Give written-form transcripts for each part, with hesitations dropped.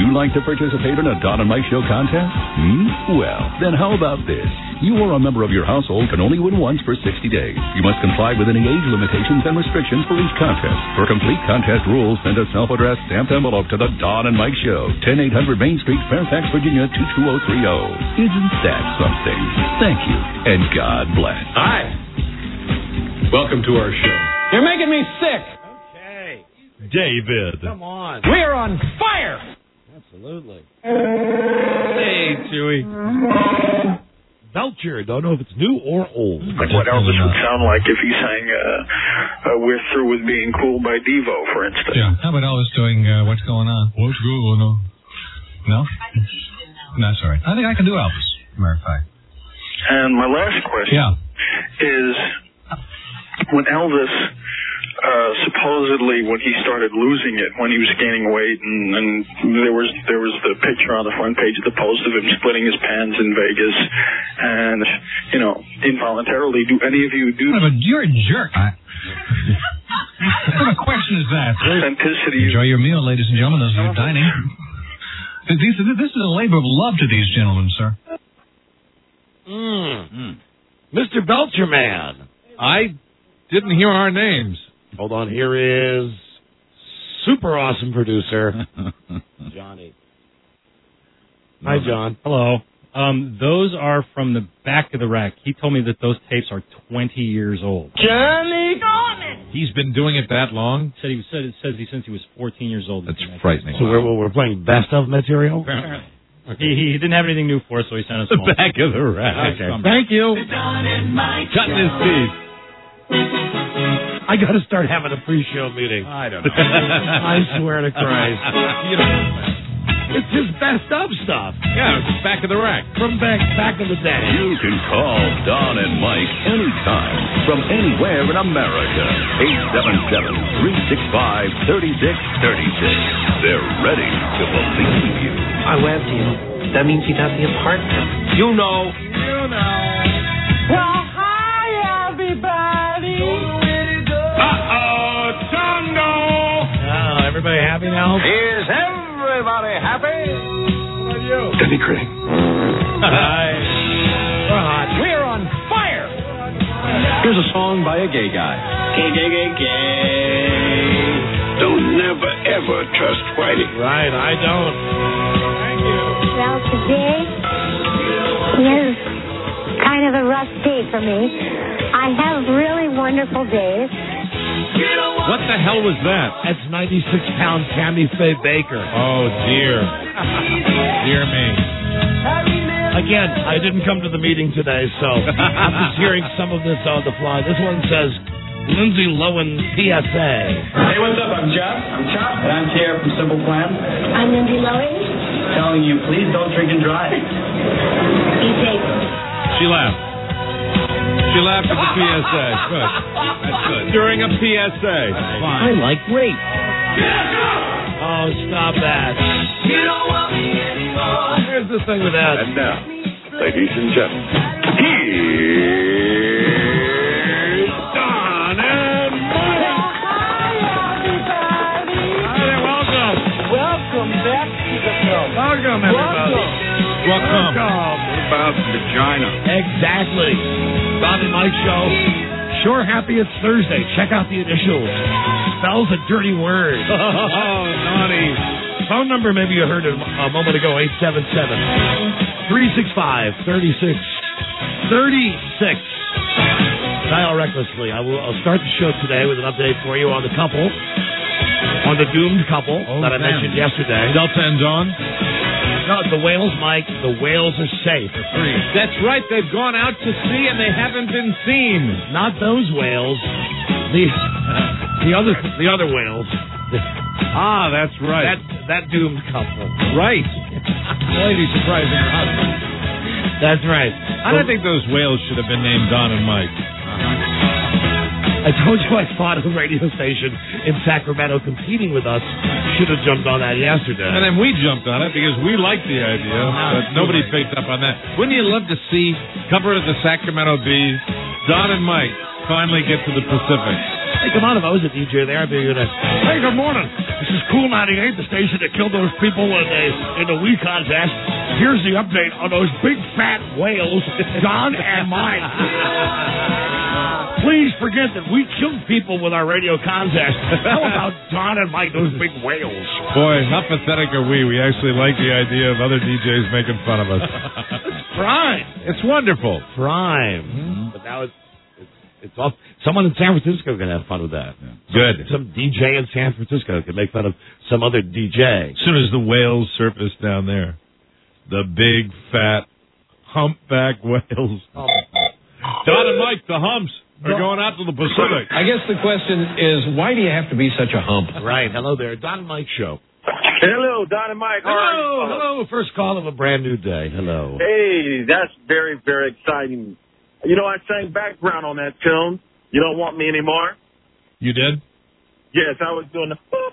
you like to participate in a Don and Mike Show contest? Well, then how about this? You or a member of your household can only win once for 60 days. You must comply with any age limitations and restrictions for each contest. For complete contest rules, send a self-addressed stamped envelope to the Don and Mike Show, 10800 Main Street, Fairfax, Virginia, 22030. Isn't that something? Thank you, and God bless. Hi. Welcome to our show. You're making me sick. Okay. David. Come on. We're on fire. Absolutely. Hey, Chewy. Belcher. Don't know if it's new or old. Like what Elvis would sound like if he sang We're Through With Being Cool by Devo, for instance. Yeah. How about Elvis doing What's Going On? What's going on? No? That's all right. I think I can do Elvis, as a matter of fact. And my last question is, when Elvis supposedly, when he started losing it, when he was gaining weight, and there was the picture on the front page of the Post of him splitting his pants in Vegas, and involuntarily, do any of you do? But you're a jerk. What kind of question is that? Authenticity. Enjoy your meal, ladies and gentlemen. Those of you dining. This is a labor of love to these gentlemen, sir. Mr. Belcher Man. I didn't hear our names. Hold on. Here is super awesome producer Johnny. Hi, John. Hello. Those are from the back of the rack. He told me that those tapes are 20 years old. Johnny. He's been doing it that long? It says since he was 14 years old. That's frightening. So we're playing best of material? Apparently. Okay. He didn't have anything new for us, so he sent us the back of the rack. Okay. Thank you. Cutting his teeth. I got to start having a pre-show meeting. I don't know. I swear to Christ. It's his best of stuff. Yeah, it's back of the rack. From back in the day. You can call Don and Mike anytime from anywhere in America. 877-365-3636. They're ready to believe you. I went to you. That means you'd have the apartment. You know. Well, hi, everybody. Tongo! Oh, everybody happy now? Is everybody happy? What about you? Denny Crane. Hi. We're hot. We're on fire. Here's a song by a gay guy. Gay. Don't never, ever trust Whitey. Right, I don't. Thank you. Well, today is kind of a rough day for me. I have really wonderful days. What the hell was that? That's 96-pound Tammy Faye Baker. Oh, dear. Dear me. Again, I didn't come to the meeting today, so I'm just hearing some of this on the fly. This one says, Lindsay Lohan PSA. Hey, what's up? I'm Jeff. I'm Chop. And I'm Tara from Simple Plan. I'm Lindsay Lohan. Telling you, please don't drink and drive. Be safe. She laughed. She laughed at the PSA. Good. That's good. During a PSA. That's fine. I like rape. Oh, stop that. You don't want me anymore. Here's the thing with that. And now, ladies and gentlemen, here's Don and Mike. Welcome. Welcome back to the show. Welcome, everybody. Welcome. about vagina. Exactly. Don and Mike Show. Sure happy it's Thursday. Check out the initials. Spells a dirty word. Oh, naughty. Phone number, maybe you heard it a moment ago, 877-365-3636. Dial recklessly. I'll start the show today with an update for you on the couple, on the doomed couple that I mentioned yesterday. Delta and Dawn? No, the whales, Mike. The whales are safe. They're free. That's right. They've gone out to sea and they haven't been seen. Not those whales. The other whales. Ah, that's right. That doomed couple. Right. Lady surprising her husband. That's right. I don't think those whales should have been named Don and Mike. I told you I thought a radio station in Sacramento competing with us should have jumped on that yesterday. And then we jumped on it because we liked the idea, but nobody picked up on that. Wouldn't you love to see, cover of the Sacramento Bees, Don and Mike finally get to the Pacific? Hey, come on, if I was a DJ there, I'd be going to, hey, good morning. This is Cool 98, the station that killed those people in the Wii contest. Here's the update on those big fat whales, Don and Mike. Please forget that we killed people with our radio contest. How about Don and Mike, those big whales? Boy, how pathetic are we? We actually like the idea of other DJs making fun of us. Prime. It's wonderful. Prime. Mm-hmm. But now it's off. Someone in San Francisco can have fun with that. Yeah. Good. Some DJ in San Francisco can make fun of some other DJ. As soon as the whales surface down there, the big, fat, humpback whales. Don and Mike, the humps, are going out to the Pacific. I guess the question is, why do you have to be such a hump? Right. Hello there. Don and Mike Show. Hello, Don and Mike. Hello. First call of a brand new day. Hello. Hey, that's very, very exciting. You know, I sang background on that tune. You Don't Want Me Anymore. You did? Yes, I was doing the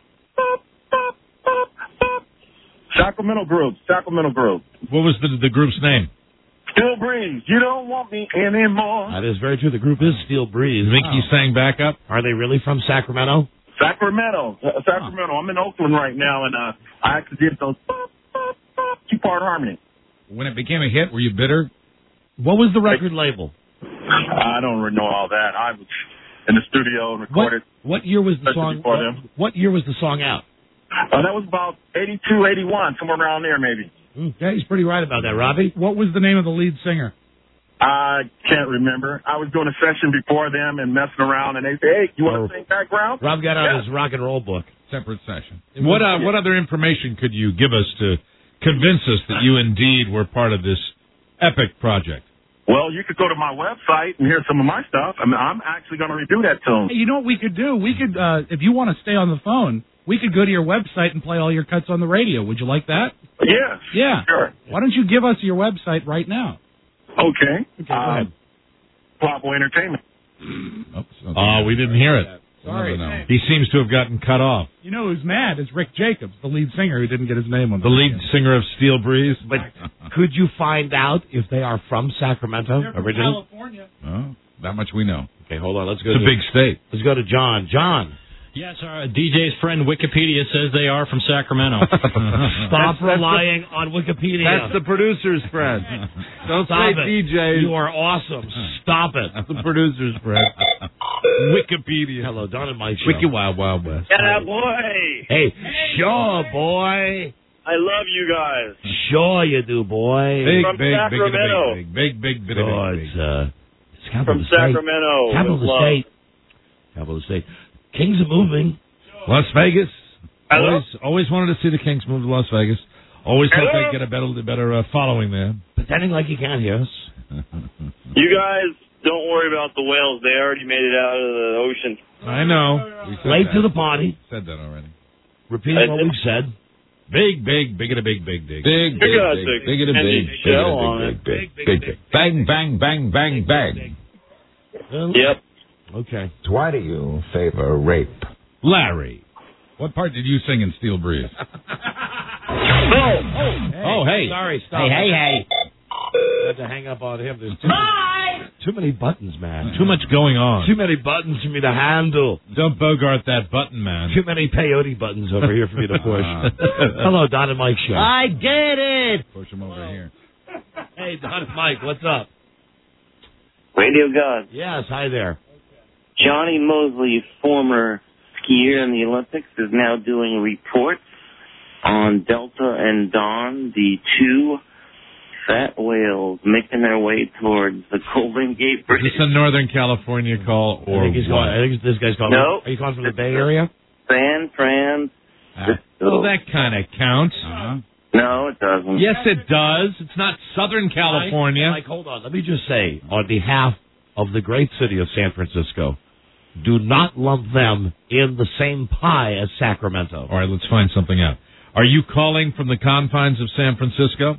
Sacramento group. What was the group's name? Steel Breeze. You don't want me anymore. That is very true. The group is Steel Breeze. You think you sang back up? Are they really from Sacramento? Sacramento. I'm in Oakland right now, and I actually did those two-part harmony. When it became a hit, were you bitter? What was the record label? I don't really know all that. I was in the studio and recorded. What year was the song? What year was the song out? That was about 82, 81, somewhere around there, maybe. Okay, he's pretty right about that, Robbie. What was the name of the lead singer? I can't remember. I was doing a session before them and messing around, and they said, "Hey, you want to sing background?" Rob got out his rock and roll book. Separate session. What other information could you give us to convince us that you indeed were part of this epic project? Well, you could go to my website and hear some of my stuff. I mean, I'm actually going to redo that tune. Hey, you know what we could do? We could, if you want to stay on the phone, we could go to your website and play all your cuts on the radio. Would you like that? Yes. Yeah. Sure. Why don't you give us your website right now? Okay. Go ahead. Plotboy Entertainment. Oh, we didn't hear it. Sorry. No. He seems to have gotten cut off. You know who's mad is Rick Jacobs, the lead singer who didn't get his name on the lead singer of Steel Breeze. But could you find out if they are from Sacramento originally? California. Oh, that much we know. Okay, hold on. Let's go. It's a big state. Let's go to John. John. Yes, our DJ's friend Wikipedia says they are from Sacramento. Stop relying on Wikipedia. That's the producer's friend. Don't Stop say it. DJ. You are awesome. Stop it. That's the producer's friend. Wikipedia. Hello, Don and Mike Show. Wiki Wild Wild West. Yeah, boy. Hey, sure, boy. I love you guys. Sure you do, boy. Big, From big, Sacramento. big, big. Oh, it's capital From of the state. Sacramento. Capital of the state. Capital of the state. Kings are moving. Las Vegas. Hello? Always wanted to see the Kings move to Las Vegas. Always thought they'd get a better following there. Pretending like you can't hear us. You guys don't worry about the whales. They already made it out of the ocean. I know. We said Late that. to the party. Said that already. Repeating what we've said. Big, big, big. Bang, bang, bang, bang, bang. Yep. Okay. Why do you favor rape? Larry, what part did you sing in Steel Breeze? Hey. Sorry, stop. Hey. I had to hang up on him. There's too many buttons, man. Too much going on. Too many buttons for me to handle. Don't bogart that button, man. Too many peyote buttons over here for me to push. Hello, Don and Mike Show. I get it. Push him over here. Hey, Don and Mike, what's up? Radio God. Yes, hi there. Johnny Mosley, former skier in the Olympics, is now doing reports on Delta and Dawn, the two fat whales making their way towards the Golden Gate Bridge. Is this a Northern California call or I think this guy's calling. No. Are you calling from the Bay Area? San Fran. Well, that kind of counts. No, it doesn't. Yes, it does. It's not Southern California. Mike, hold on. Let me just say, on behalf of the great city of San Francisco, do not lump them in the same pie as Sacramento. All right, let's find something out. Are you calling from the confines of San Francisco?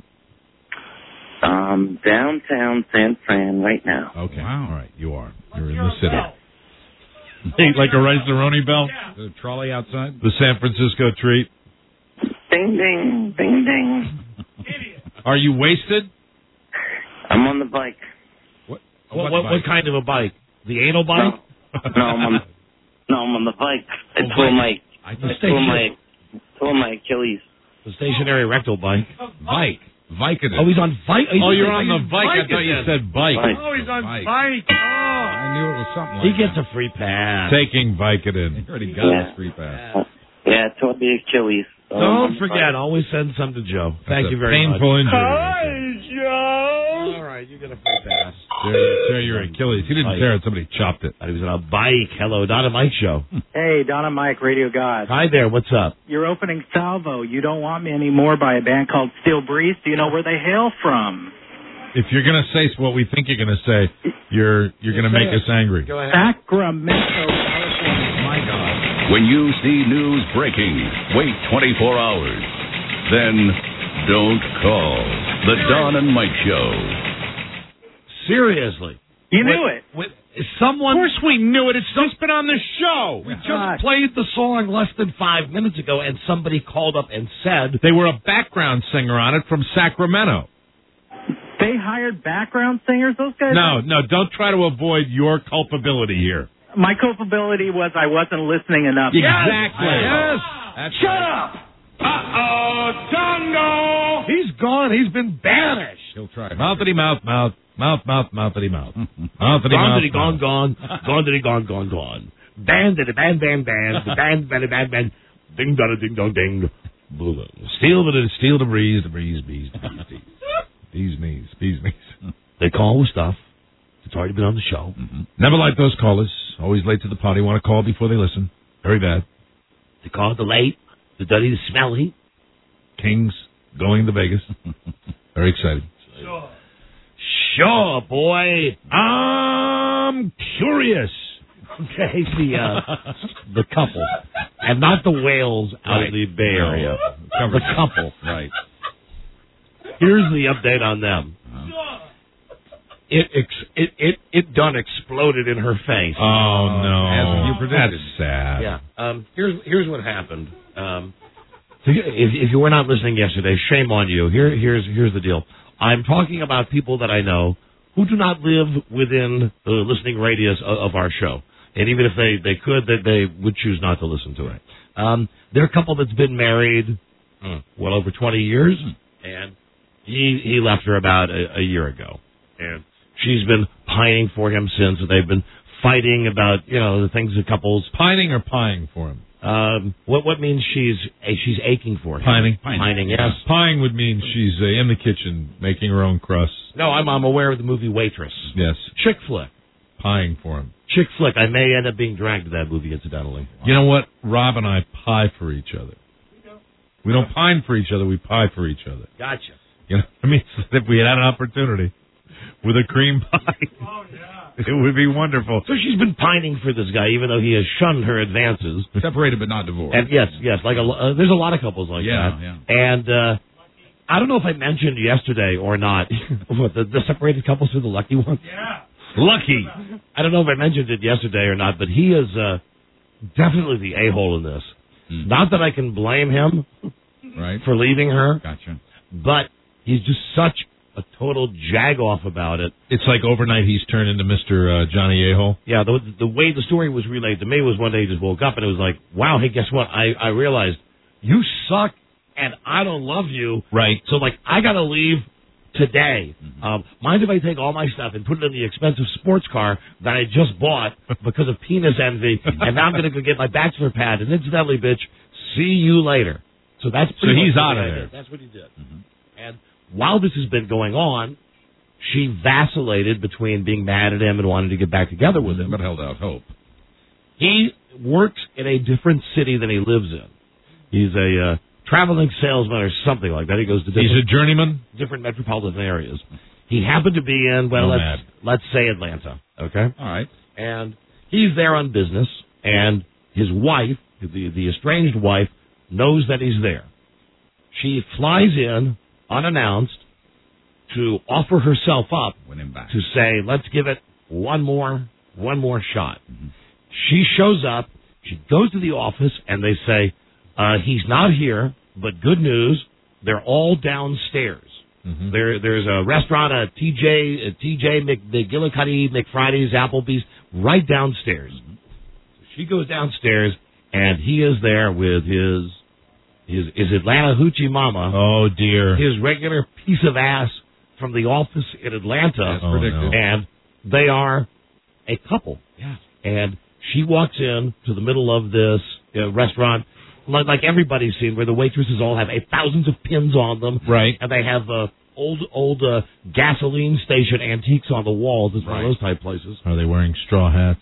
Downtown San Fran right now. Okay. Wow. All right, you are. You're in the city. Like a rice-a-roni bell? The trolley outside? The San Francisco treat? Ding, ding, ding, ding. Are you wasted? I'm on the bike. What kind of a bike? The anal bike? No, I'm on the bike. It's where my Tore my Achilles. The stationary rectal bike. Vicodin. Oh, he's on Vike. You're on the Vike. I thought you said bike. Oh, he's on Vike. Oh. I knew it was something He like gets a free pass. Taking Vicodin. He already got his free pass. Yeah, tore the Achilles. Don't forget, always send some to Joe. Thank you very much. Painful injury. Hi, Joe. All right, you get a free pass. Tear your Achilles. He didn't tear it. Somebody chopped it. He was on a bike. Hello, Don and Mike Show. Hey, Don and Mike, Radio God. Hi there. What's up? You're opening Salvo. You Don't Want Me Anymore by a band called Steel Breeze. Do you know where they hail from? If you're going to say what we think you're going to say, you're going to make us angry. Go ahead. Sacramento, California. My God. When you see news breaking, wait 24 hours. Then don't call. The Don and Mike Show. Seriously. You knew it. Someone. Of course we knew it. It's just been on the show. We just played the song less than 5 minutes ago, and somebody called up and said they were a background singer on it from Sacramento. They hired background singers? Those guys? No, don't try to avoid your culpability here. My culpability was I wasn't listening enough. Exactly. Yes. Shut up. Tongo. He's gone. He's been banished. He'll try. Mouthity mouth. Mouthity mouth. Mouthity mouth. Gone, gone. Gone, gone. Band, band. Band. Ding, ding, dong, ding. Steal the breeze, bees. Bees me's. They call with stuff. It's already been on the show. Mm-hmm. Never like those callers. Always late to the party. Want to call before they listen. Very bad. They call the late, the dirty, the smelly. Kings going to Vegas. Very excited. Sure, boy. I'm curious. Okay, the couple, and not the whales out of the Bay Area. The couple. Right. Here's the update on them. It done exploded in her face. Oh no! As you predicted. That's sad. Yeah. Here's what happened. If you were not listening yesterday, shame on you. Here's the deal. I'm talking about people that I know who do not live within the listening radius of our show, and even if they could, they would choose not to listen to it. They're a couple that's been married well over 20 years, and he left her about a year ago, and she's been pining for him since. They've been fighting about the things that couples pining or pieing for him. What means she's aching for him? Pining, yes. Pieing would mean she's in the kitchen making her own crusts. No, I'm aware of the movie Waitress. Yes. Chick flick. Pieing for him. Chick flick. I may end up being dragged to that movie, incidentally. You know what? Rob and I pie for each other. We don't pine for each other. We pie for each other. Gotcha. You know what I mean? If we had an opportunity with a cream pie, it would be wonderful. So she's been pining for this guy, even though he has shunned her advances. Separated but not divorced. And yes, like there's a lot of couples like that. Yeah. And I don't know if I mentioned yesterday or not. What, the separated couples are the lucky ones? Yeah. Lucky. I don't know if I mentioned it yesterday or not, but he is definitely the a-hole in this. Not that I can blame him for leaving her. Gotcha. But he's just such a total jag-off about it. It's like overnight he's turned into Mr. Johnny A-hole? Yeah, the way the story was relayed to me was one day he just woke up and it was like, wow, hey, guess what? I realized you suck and I don't love you. Right. So, I got to leave today. Mind if I take all my stuff and put it in the expensive sports car that I just bought because of penis envy, and now I'm going to go get my bachelor pad, and incidentally, bitch, see you later. So that's he's out of there. That's what he did. And while this has been going on, she vacillated between being mad at him and wanting to get back together with him. But held out hope. He works in a different city than he lives in. He's a traveling salesman or something like that. He goes to he's a journeyman? Different metropolitan areas. He happened to be in, let's say Atlanta, okay? All right. And he's there on business, and his wife, the estranged wife, knows that he's there. She flies in unannounced to offer herself up to say, let's give it one more shot. She shows up, she goes to the office, and they say, he's not here, but good news, they're all downstairs. There's a restaurant, a TJ McGillicuddy, McFriday's, Applebee's, right downstairs. So she goes downstairs. and he is there with his Atlanta hoochie mama. Oh, dear. His regular piece of ass from the office in Atlanta. That's predicted. And they are a couple. Yeah. And she walks in to the middle of this restaurant, like everybody's seen, where the waitresses all have thousands of pins on them. Right. And they have old gasoline station antiques on the walls. It's one of those type places. Are they wearing straw hats?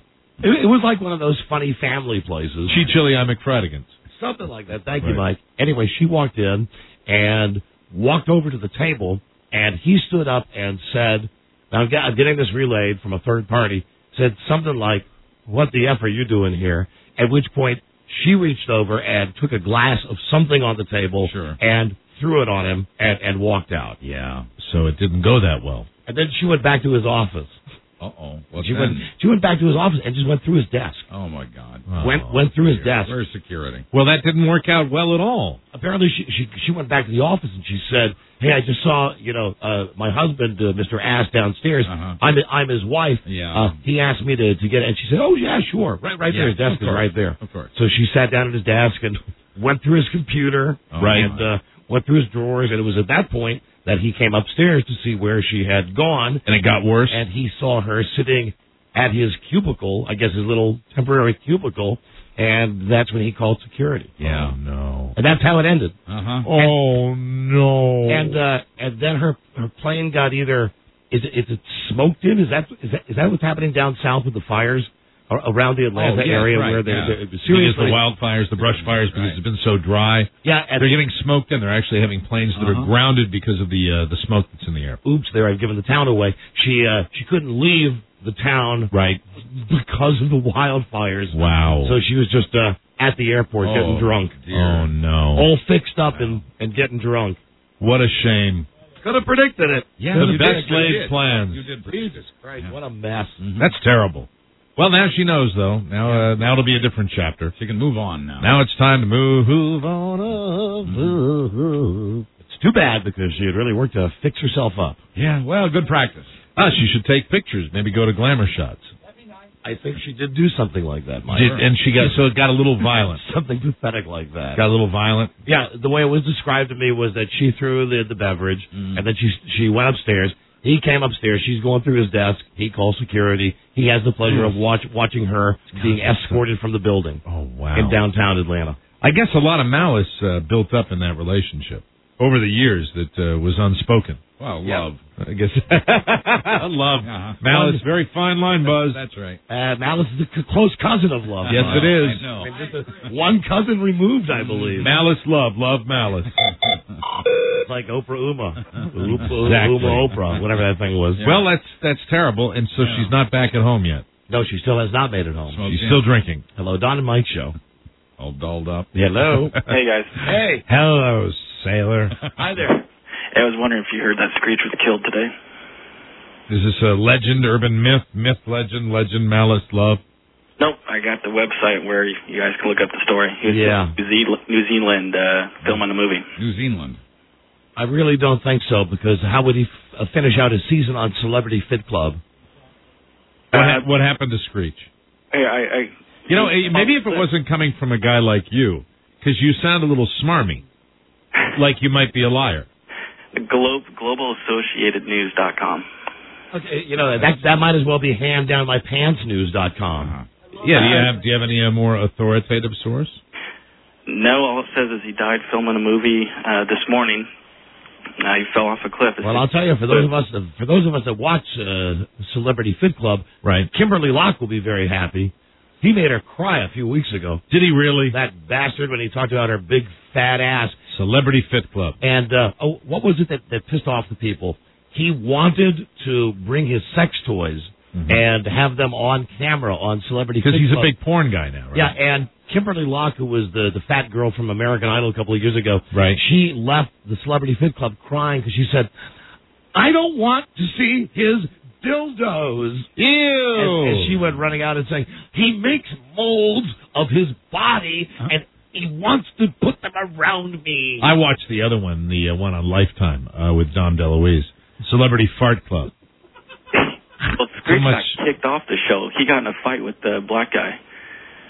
It was like one of those funny family places. She chili, I McFradigans. Something like that. Thank you, Mike. Anyway, she walked in and walked over to the table, and he stood up and said, now I'm getting this relayed from a third party, said something like, "What the F are you doing here?" At which point, she reached over and took a glass of something on the table and threw it on him and walked out. Yeah, so it didn't go that well. And then she went back to his office. Uh-oh. She went back to his office and just went through his desk. Oh, my God. Went through his desk. Where's security? Well, that didn't work out well at all. Apparently, she went back to the office and she said, "Hey, I just saw, my husband, Mr. Ass, downstairs. I'm his wife. Yeah. He asked me to get," and she said, "Oh, yeah, sure. Right there. His desk is right there." Of course. So she sat down at his desk and went through his computer and went through his drawers, and it was at that point that he came upstairs to see where she had gone. And it got worse? And he saw her sitting at his cubicle, I guess his little temporary cubicle, and that's when he called security. Yeah. Oh, no. And that's how it ended. Oh, no. And then her plane got either, is it smoked in? Is that what's happening down south with the fires around the Atlanta area where they're seriously, because the wildfires, the brush fires, because it's been so dry. Yeah, they're getting smoked in. They're actually having planes that are grounded because of the smoke that's in the air. Oops, there, I've given the town away. She couldn't leave the town because of the wildfires. Wow. So she was just at the airport getting drunk. Dear. Oh, no. All fixed up and getting drunk. What a shame. Could have predicted it. Yeah, the best laid plans. You did predict Jesus Christ, what a mess. That's terrible. Well, now she knows, though. Now it'll be a different chapter. She can move on now. Now it's time to move on up. It's too bad because she had really worked to fix herself up. Yeah, well, good practice. She should take pictures, maybe go to glamour shots. I think she did do something like that, Mike. And it got a little violent. Something pathetic like that. Got a little violent? Yeah, the way it was described to me was that she threw the beverage, and then she went upstairs. He came upstairs. She's going through his desk. He calls security. He has the pleasure of watching her being escorted from the building. Oh, wow. In downtown Atlanta. I guess a lot of malice built up in that relationship over the years that was unspoken. Well, love. I guess. Love. Malice, very fine line, Buzz. That's right. Malice is a close cousin of love. Yes, it is. I know. Just one cousin removed, I believe. Malice, love malice. It's like Oprah Uma. Uma Oprah, whatever that thing was. Yeah. Well, that's terrible, and so she's not back at home yet. No, she still has not made it home. She's still drinking. Hello, Don and Mike show. All dolled up. Hello. Hey, guys. Hey. Hello, sailor. Hi there. I was wondering if you heard that Screech was killed today. Is this a legend, urban myth, legend, malice, love? Nope. I got the website where you guys can look up the story. He was New Zealand filming the movie. New Zealand. I really don't think so, because how would he finish out his season on Celebrity Fit Club? What happened to Screech? Maybe if it wasn't coming from a guy like you, because you sound a little smarmy, like you might be a liar. GlobalAssociatedNews.com. Okay, that might as well be handdownmypantsnews.com. Yeah, do you have any more authoritative source? No, all it says is he died filming a movie this morning. He fell off a cliff. Well, I'll tell you, for those of us that watch Celebrity Fit Club, right? Kimberly Locke will be very happy. He made her cry a few weeks ago. Did he really? That bastard, when he talked about her big fat ass. Celebrity Fit Club. And what was it that pissed off the people? He wanted to bring his sex toys and have them on camera on Celebrity Fit Club. Because he's a big porn guy now, right? Yeah, and Kimberly Locke, who was the fat girl from American Idol a couple of years ago, right? She left the Celebrity Fit Club crying because she said, "I don't want to see his dildos." Ew! And she went running out and saying, "He makes molds of his body and he wants to put them around me." I watched the other one, the one on Lifetime with Dom DeLuise, Celebrity Fart Club. Well, Screech got kicked off the show. He got in a fight with the black guy.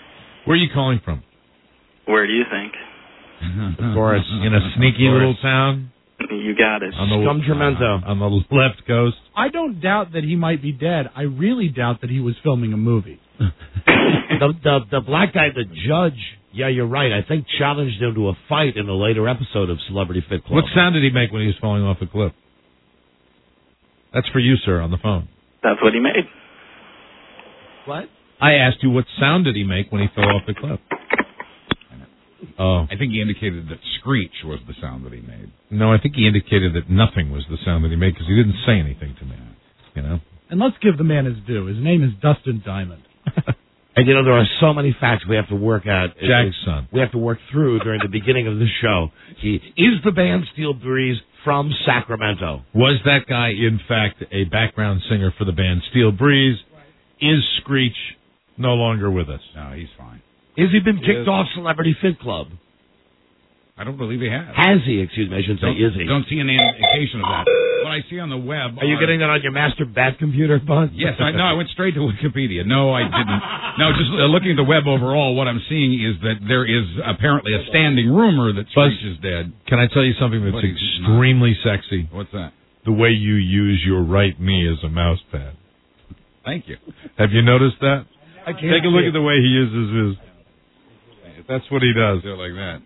Where are you calling from? Where do you think? Of course. In a sneaky little town? You got it. Scum Tremento. On the left coast? I don't doubt that he might be dead. I really doubt that he was filming a movie. The black guy, the judge, yeah, you're right. I think challenged him to a fight in a later episode of Celebrity Fit Club. What sound did he make when he was falling off the cliff? That's for you, sir, on the phone. That's what he made. What? I asked you what sound did he make when he fell off the cliff? Oh. I think he indicated that screech was the sound that he made. No, I think he indicated that nothing was the sound that he made because he didn't say anything to me. You know? And let's give the man his due. His name is Dustin Diamond. And you know, there are so many facts we have to work at. Jack's son. We have to work through during the beginning of the show. He is the band Steel Breeze from Sacramento. Was that guy, in fact, a background singer for the band Steel Breeze? Is Screech no longer with us? No, he's fine. Has he been kicked off Celebrity Fit Club? I don't believe he has. Has he? Excuse me, I shouldn't say is he. Don't see any indication of that. What I see on the web... Are you getting that on your master bat computer, Bud? Yes, I went straight to Wikipedia. No, I didn't. No, just looking at the web overall, what I'm seeing is that there is apparently a standing rumor that Screech is dead. Can I tell you something that's extremely sexy? What's that? The way you use your right knee as a mouse pad. Thank you. Have you noticed that? I can't Take a look at the way he uses his... That's what he does. Do it like that.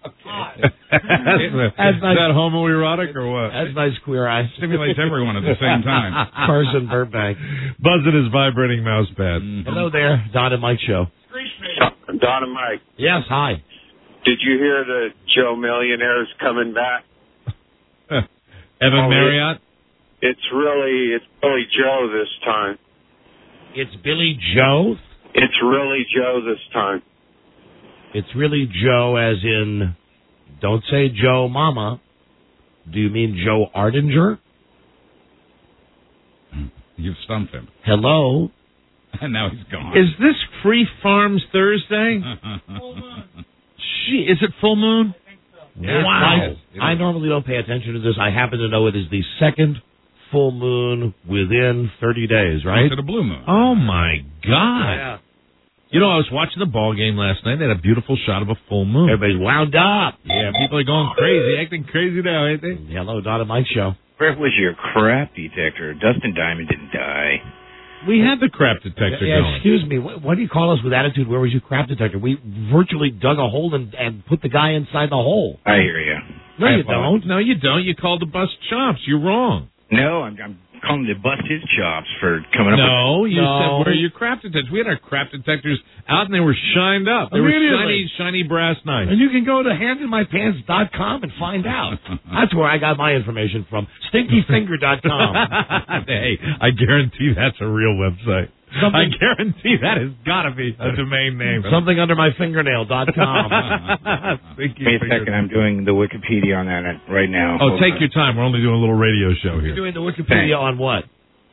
Is that homoerotic or what? That's nice, Queer Eye. Stimulates everyone at the same time. Carson Burbank. Buzzing his vibrating mouse pad. Hello there, Don and Mike Show. Don and Mike. Yes, hi. Did you hear that Joe Millionaire's coming back? Evan Marriott? It's Billy Joe this time. It's Billy Joe? It's really Joe this time. It's really Joe as in, don't say Joe Mama. Do you mean Joe Ardinger? You've stumped him. Hello? And now he's gone. Is this Free Farms Thursday? Is it full moon? Yes, Wow. I normally don't pay attention to this. I happen to know it is the second full moon within 30 days, right? Instead of blue moon. Oh, my God. Yeah. You know, I was watching the ball game last night. They had a beautiful shot of a full moon. Everybody's wound up. Yeah, people are going crazy, acting crazy now, ain't they? Hello, Don and Mike Show. Where was your crap detector? Dustin Diamond didn't die. We had the crap detector going. Excuse me. What do you call us with attitude? Where was your crap detector? We virtually dug a hole and put the guy inside the hole. I hear you. No, you don't. No, you don't. You called to bust chops. You're wrong. No, I'm calling to bust his chops for coming up with... No, you said, where are your crap detectors? We had our crap detectors out, and they were shined up. They were shiny brass knives. And you can go to handinmypants.com and find out. That's where I got my information from. Stinkyfinger.com. Hey, I guarantee that's a real website. I guarantee that has got to be a domain name. Somethingundermyfingernail.com. Wait a second, I'm doing the Wikipedia on that right now. Oh, take your time. We're only doing a little radio show here. You're doing the Wikipedia on what?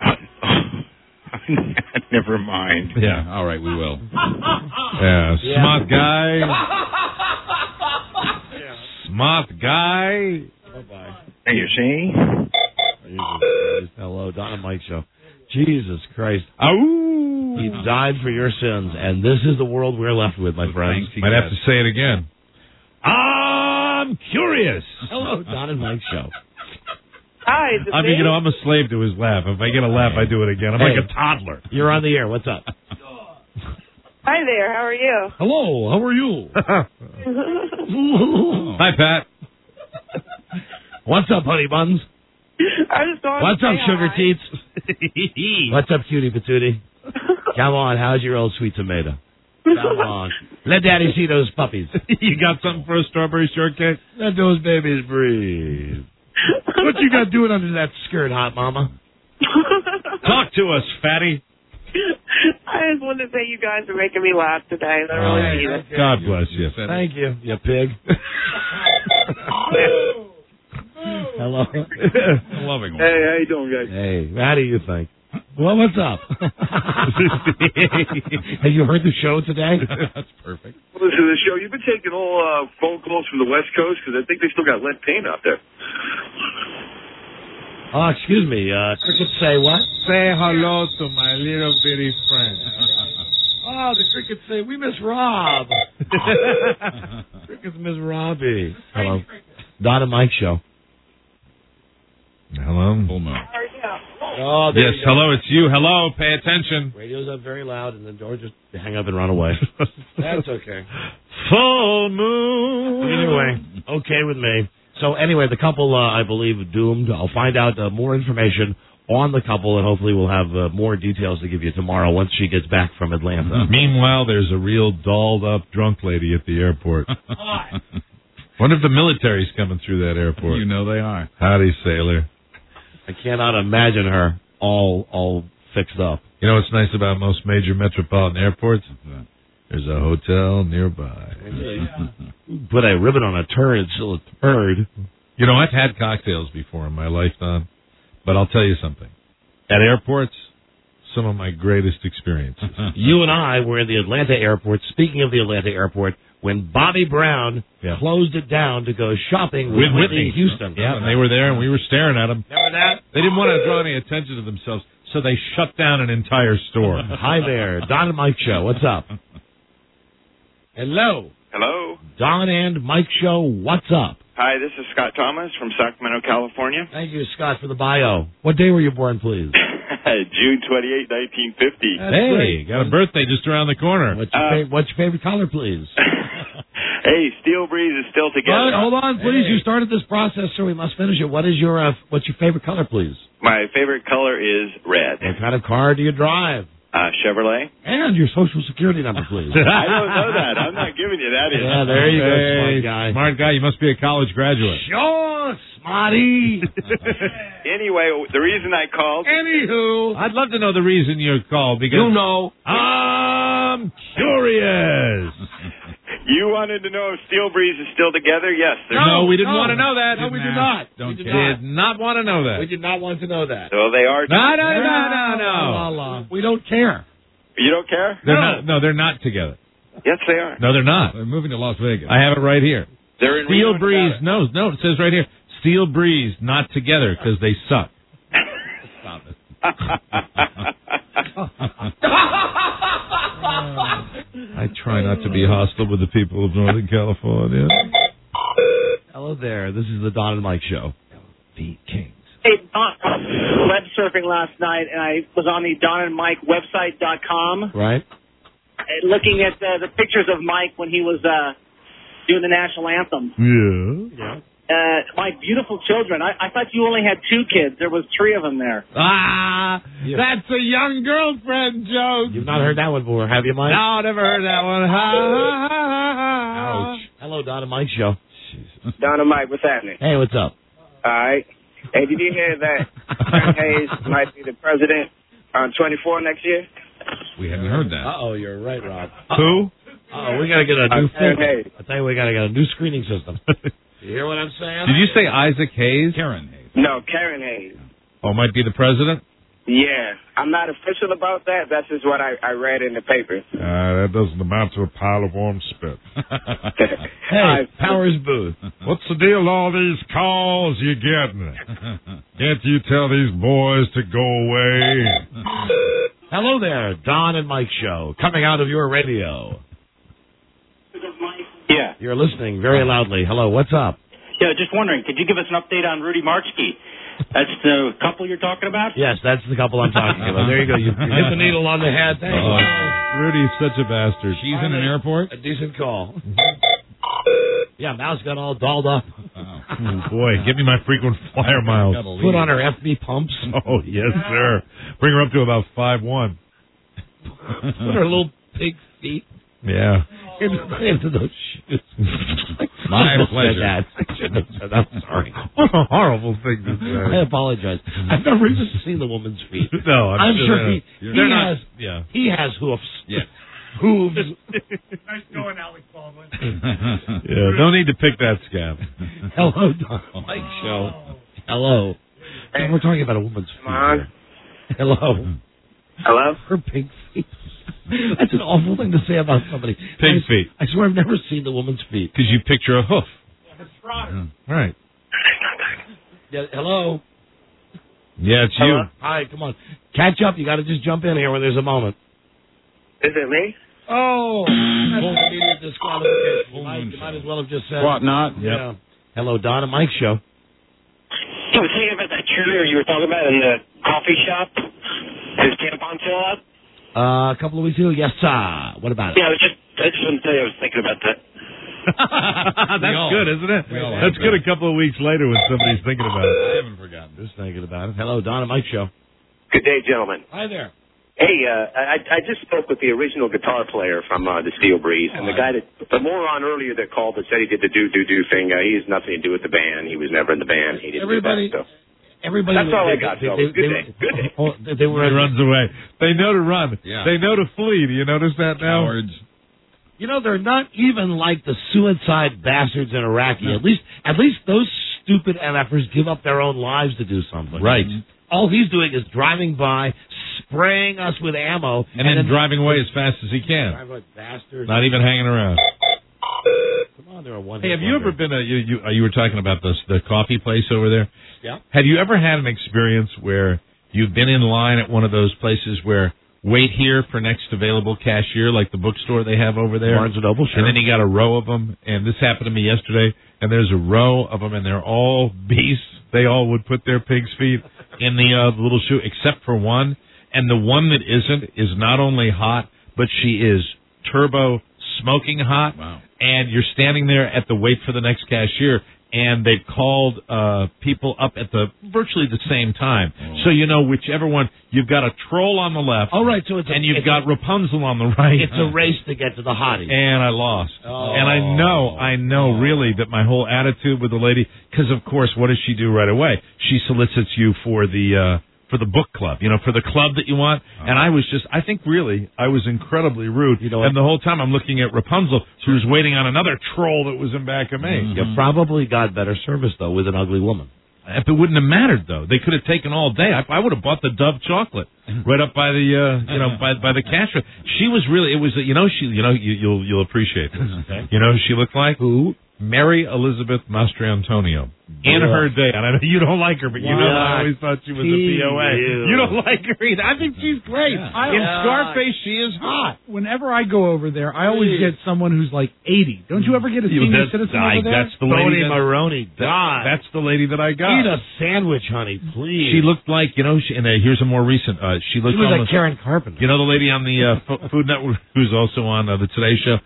Never mind. Yeah, all right, we will. Yeah, smart guy. Smart guy. Bye-bye. Hey, you see? Hello, Don and Mike Show. Jesus Christ. Ooh. He died for your sins, and this is the world we're left with, my friends. Might have to say it again. I'm curious. Hello, Don and Mike Show. Hi, I mean, I'm a slave to his laugh. If I get a laugh, I do it again. I'm like a toddler. You're on the air. What's up? Hi there. How are you? Hello. How are you? Hi, Pat. What's up, honey buns? I just want What's to up, say sugar hi. teats? What's up, cutie patootie? Come on, how's your old sweet tomato? Come on. Let daddy see those puppies. You got something for a strawberry shortcake? Let those babies breathe. What you got doing under that skirt, hot mama? Talk to us, fatty. I just wanted to say you guys are making me laugh today. I really need it. God bless you. Thank you, you pig. Hello. Loving one. Hey, how you doing, guys? Hey, how do you think? Well, what's up? Have you heard the show today? That's perfect. Listen to the show. You've been taking all phone calls from the West Coast because I think they still got lead paint out there. Oh, excuse me. Cricket say what? Say hello to my little bitty friend. Oh, Oh, the crickets say, we miss Rob. Crickets miss Robbie. Hello. Don and Mike show. Hello. Full moon. Oh, there Yes, you go. hello, it's you. Hello, pay attention. Radio's up very loud, and then George just hang up and run away. That's okay. Full moon. Anyway, okay with me. So anyway, the couple, I believe, doomed. I'll find out more information on the couple, and hopefully we'll have more details to give you tomorrow once she gets back from Atlanta. Meanwhile, there's a real dolled-up drunk lady at the airport. Wonder if the military's coming through that airport. You know they are. Howdy, sailor. I cannot imagine her all fixed up. You know what's nice about most major metropolitan airports? There's a hotel nearby. Put a ribbon on a turd, it's still a turd. You know, I've had cocktails before in my lifetime, but I'll tell you something. At airports, some of my greatest experiences. You and I were in the Atlanta airport, speaking of the Atlanta airport, when Bobby Brown closed it down to go shopping with Whitney Houston. Yeah, and they were there, and we were staring at them. Remember that? They didn't want to draw any attention to themselves, so they shut down an entire store. Hi there, Don and Mike Show. What's up? Hello. Hello. Don and Mike Show. What's up? Hi, this is Scott Thomas from Sacramento, California. Thank you, Scott, for the bio. What day were you born, please? June 28, 1950. Hey, got a birthday just around the corner. What's your favorite color, please? Hey, Steel Breeze is still together. Hold on, please. You started this process, so we must finish it. What's your favorite color, please? My favorite color is red. What kind of car do you drive? Chevrolet. And your social security number, please. I don't know that. I'm not giving you that. Yeah, there you go, smart guy. Smart guy. You must be a college graduate. Sure, smarty. Anyway, the reason I called... Anywho. I'd love to know the reason you called, because... You know. I'm curious. You wanted to know if Steel Breeze is still together? Yes. No, we didn't want to know that. No, we did not. Did not want to know that. We did not want to know that. So they are... No. We don't care. You don't care? They're not together. Yes, they are. No, they're not. They're moving to Las Vegas. I have it right here. They're in Steel Reno, Breeze. Nevada. No, it says right here. Steel Breeze, not together, because they suck. Stop it. I try not to be hostile with the people of Northern California. Hello there. This is the Don and Mike Show. The Kings. Hey, Don, web surfing last night, and I was on the Don and Mike website.com. Right. Looking at the pictures of Mike when he was doing the national anthem. Yeah. My beautiful children. I thought you only had 2 kids. There was 3 of them there. That's a young girlfriend joke. You've not heard that one before, have you, Mike? No, never heard that one. Ouch. Hello, Don and Mike Show. Don and Mike, what's happening? Hey, what's up? All right. Hey, did you hear that Karen Hayes might be the president on 24 next year? We hadn't heard that. Uh-oh, you're right, Rob. Who? Oh, we got to get a new Karen Hayes. I tell you, we got to get a new screening system. You hear what I'm saying? Did you say Isaac Hayes? Karen Hayes. No, Karen Hayes. Oh, might be the president? Yeah. I'm not official about that. That's just what I read in the paper. That doesn't amount to a pile of warm spit. Hey, Powers Booth. What's the deal with all these calls you're getting? Can't you tell these boys to go away? Hello there, Don and Mike Show, coming out of your radio. Yeah. You're listening very loudly. Hello, what's up? Yeah, just wondering, could you give us an update on Rudy Marchke? That's the couple you're talking about? Yes, that's the couple I'm talking about. There you go. You hit the needle on the head. Thank you. Rudy's such a bastard. She's in an airport? A decent call. Yeah, Mouse got all dolled up. Oh, boy, give me my frequent flyer miles. Put on her FB pumps. Oh, yes, sir. Bring her up to about 5'1". Put her little pig feet. Yeah. Into those shoes. My pleasure. I shouldn't have said that. I'm sorry. What a horrible thing to say. I apologize. I've never even seen the woman's feet. No, I'm sure he has hoofs. Yeah. Hooves. Nice going, Alec Baldwin. Yeah, no need to pick that scab. Hello, Don Mike Show. Hello. Hey. We're talking about a woman's feet. Come on. Here. Hello. Hello? Her pig feet. That's an awful thing to say about somebody. Pig feet. I swear I've never seen the woman's feet. Because you picture a hoof. That's right. Right. Yeah, hello. Yeah, it's Hello? you. Hi, come on. Catch up. You got to just jump in here when there's a moment. Is it me? Oh, that's immediate disqualification. You might as well have just said. What not? Yeah. Hello, Don and Mike show. I was thinking about that cheerleader you were talking about in the coffee shop. His tampon still out? A couple of weeks ago, yes, sir. What about it? Yeah, I just wanted to tell you I was thinking about that. That's good, isn't it? That's good a couple of weeks later when somebody's thinking about it. I haven't forgotten. Just thinking about it. Hello, Don and Mike show. Good day, gentlemen. Hi there. Hey, I just spoke with the original guitar player from the Steel Breeze, and the guy the moron earlier that called that said he did the do thing. He has nothing to do with the band. He was never in the band. He didn't do that stuff. Everybody. That's all I got. Good day. Good day. They were. He runs away. They know to run. Yeah. They know to flee. Do you notice that now? Cowards. You know, they're not even like the suicide bastards in Iraqi. No. At least those stupid MFers give up their own lives to do something. Right. All he's doing is driving by, spraying us with ammo, and then driving away as fast as he can. Drive like bastards. Not even hanging around. Come on, they're a one. Hey, have you ever been you were talking about the coffee place over there? Yeah. Have you ever had an experience where you've been in line at one of those places where wait here for next available cashier, like the bookstore they have over there? Barnes & Noble, sure. And then you got a row of them, and this happened to me yesterday, and there's a row of them, and they're all beasts. They all would put their pig's feet in the little shoe, except for one. And the one that isn't is not only hot, but she is turbo smoking hot. Wow. And you're standing there at the wait for the next cashier, and they've called people up at virtually the same time. Oh. So you know whichever one, you've got a troll on the left. Oh, right. So you've got Rapunzel on the right. It's a race to get to the hottie. And I lost. Oh. And I know really that my whole attitude with the lady, because of course, what does she do right away? She solicits you for the book club, for the club that you want. And I think I was incredibly rude. And the whole time I'm looking at Rapunzel, who was waiting on another troll that was in back of me. You probably got better service, though, with an ugly woman. If it wouldn't have mattered, though, they could have taken all day. I would have bought the Dove chocolate right up by the, by the cash. She was really, you'll appreciate this. Okay. You know who she looked like? Who? Mary Elizabeth Mastrantonio. In her day, and I know you don't like her, but you know I always thought she was a POA. You don't like her either. I think she's great. In Scarface, she is hot. Whenever I go over there, I always get someone who's like 80. Don't you ever get a senior citizen over there? That's the lady. Tony Maroney. God. That's the lady that I got. Eat a sandwich, honey, please. She looked like, and here's a more recent. She looked was almost like Karen Carpenter. You know the lady on the Food Network who's also on the Today Show?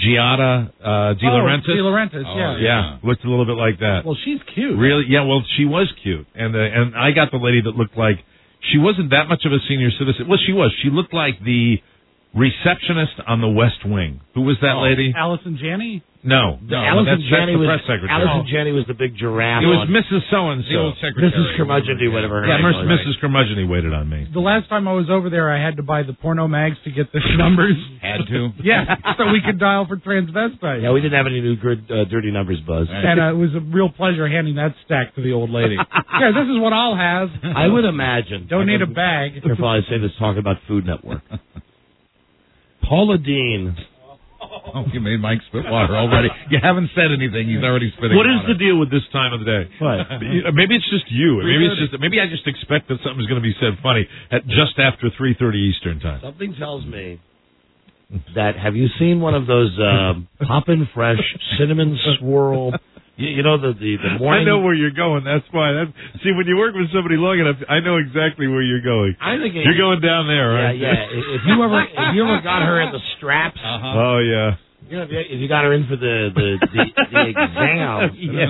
Giada De Laurentiis? De Laurentiis, yeah. Yeah, looked a little bit like that. Well, she's cute. Really? Yeah, well, she was cute. And I got the lady that looked like, she wasn't that much of a senior citizen. Well, she was. She looked like the receptionist on the West Wing. Who was that lady? Allison Janney? No, Allison Janney that's the was press secretary. Allison Janney was the big giraffe. It was Mrs. So-and-so. The old secretary. Mrs. Curmudgeonly, whatever her name was. Mrs. Curmudgeonly waited on me. The last time I was over there, I had to buy the porno mags to get the numbers. Had to? Yeah, so we could dial for transvestite. Yeah, we didn't have any new good, dirty numbers, Buzz. And it was a real pleasure handing that stack to the old lady. Yeah, this is what I'll have. I would imagine. Don't need a bag. Careful, I say this talking about Food Network. Paula Dean. Oh, you made Mike spit water already. You haven't said anything. He's already spitting What is water. the deal with this time of the day? What? Maybe it's just you. Maybe I just expect that something's going to be said funny at just after 3:30 Eastern time. Something tells me that, have you seen one of those Poppin' Fresh cinnamon swirl? You know the morning. I know where you're going. That's why. See, when you work with somebody long enough, I know exactly where you're going. I think you're going down there, right? Yeah. If you ever got her at the straps. Oh yeah. You know, if you got her in for the exam,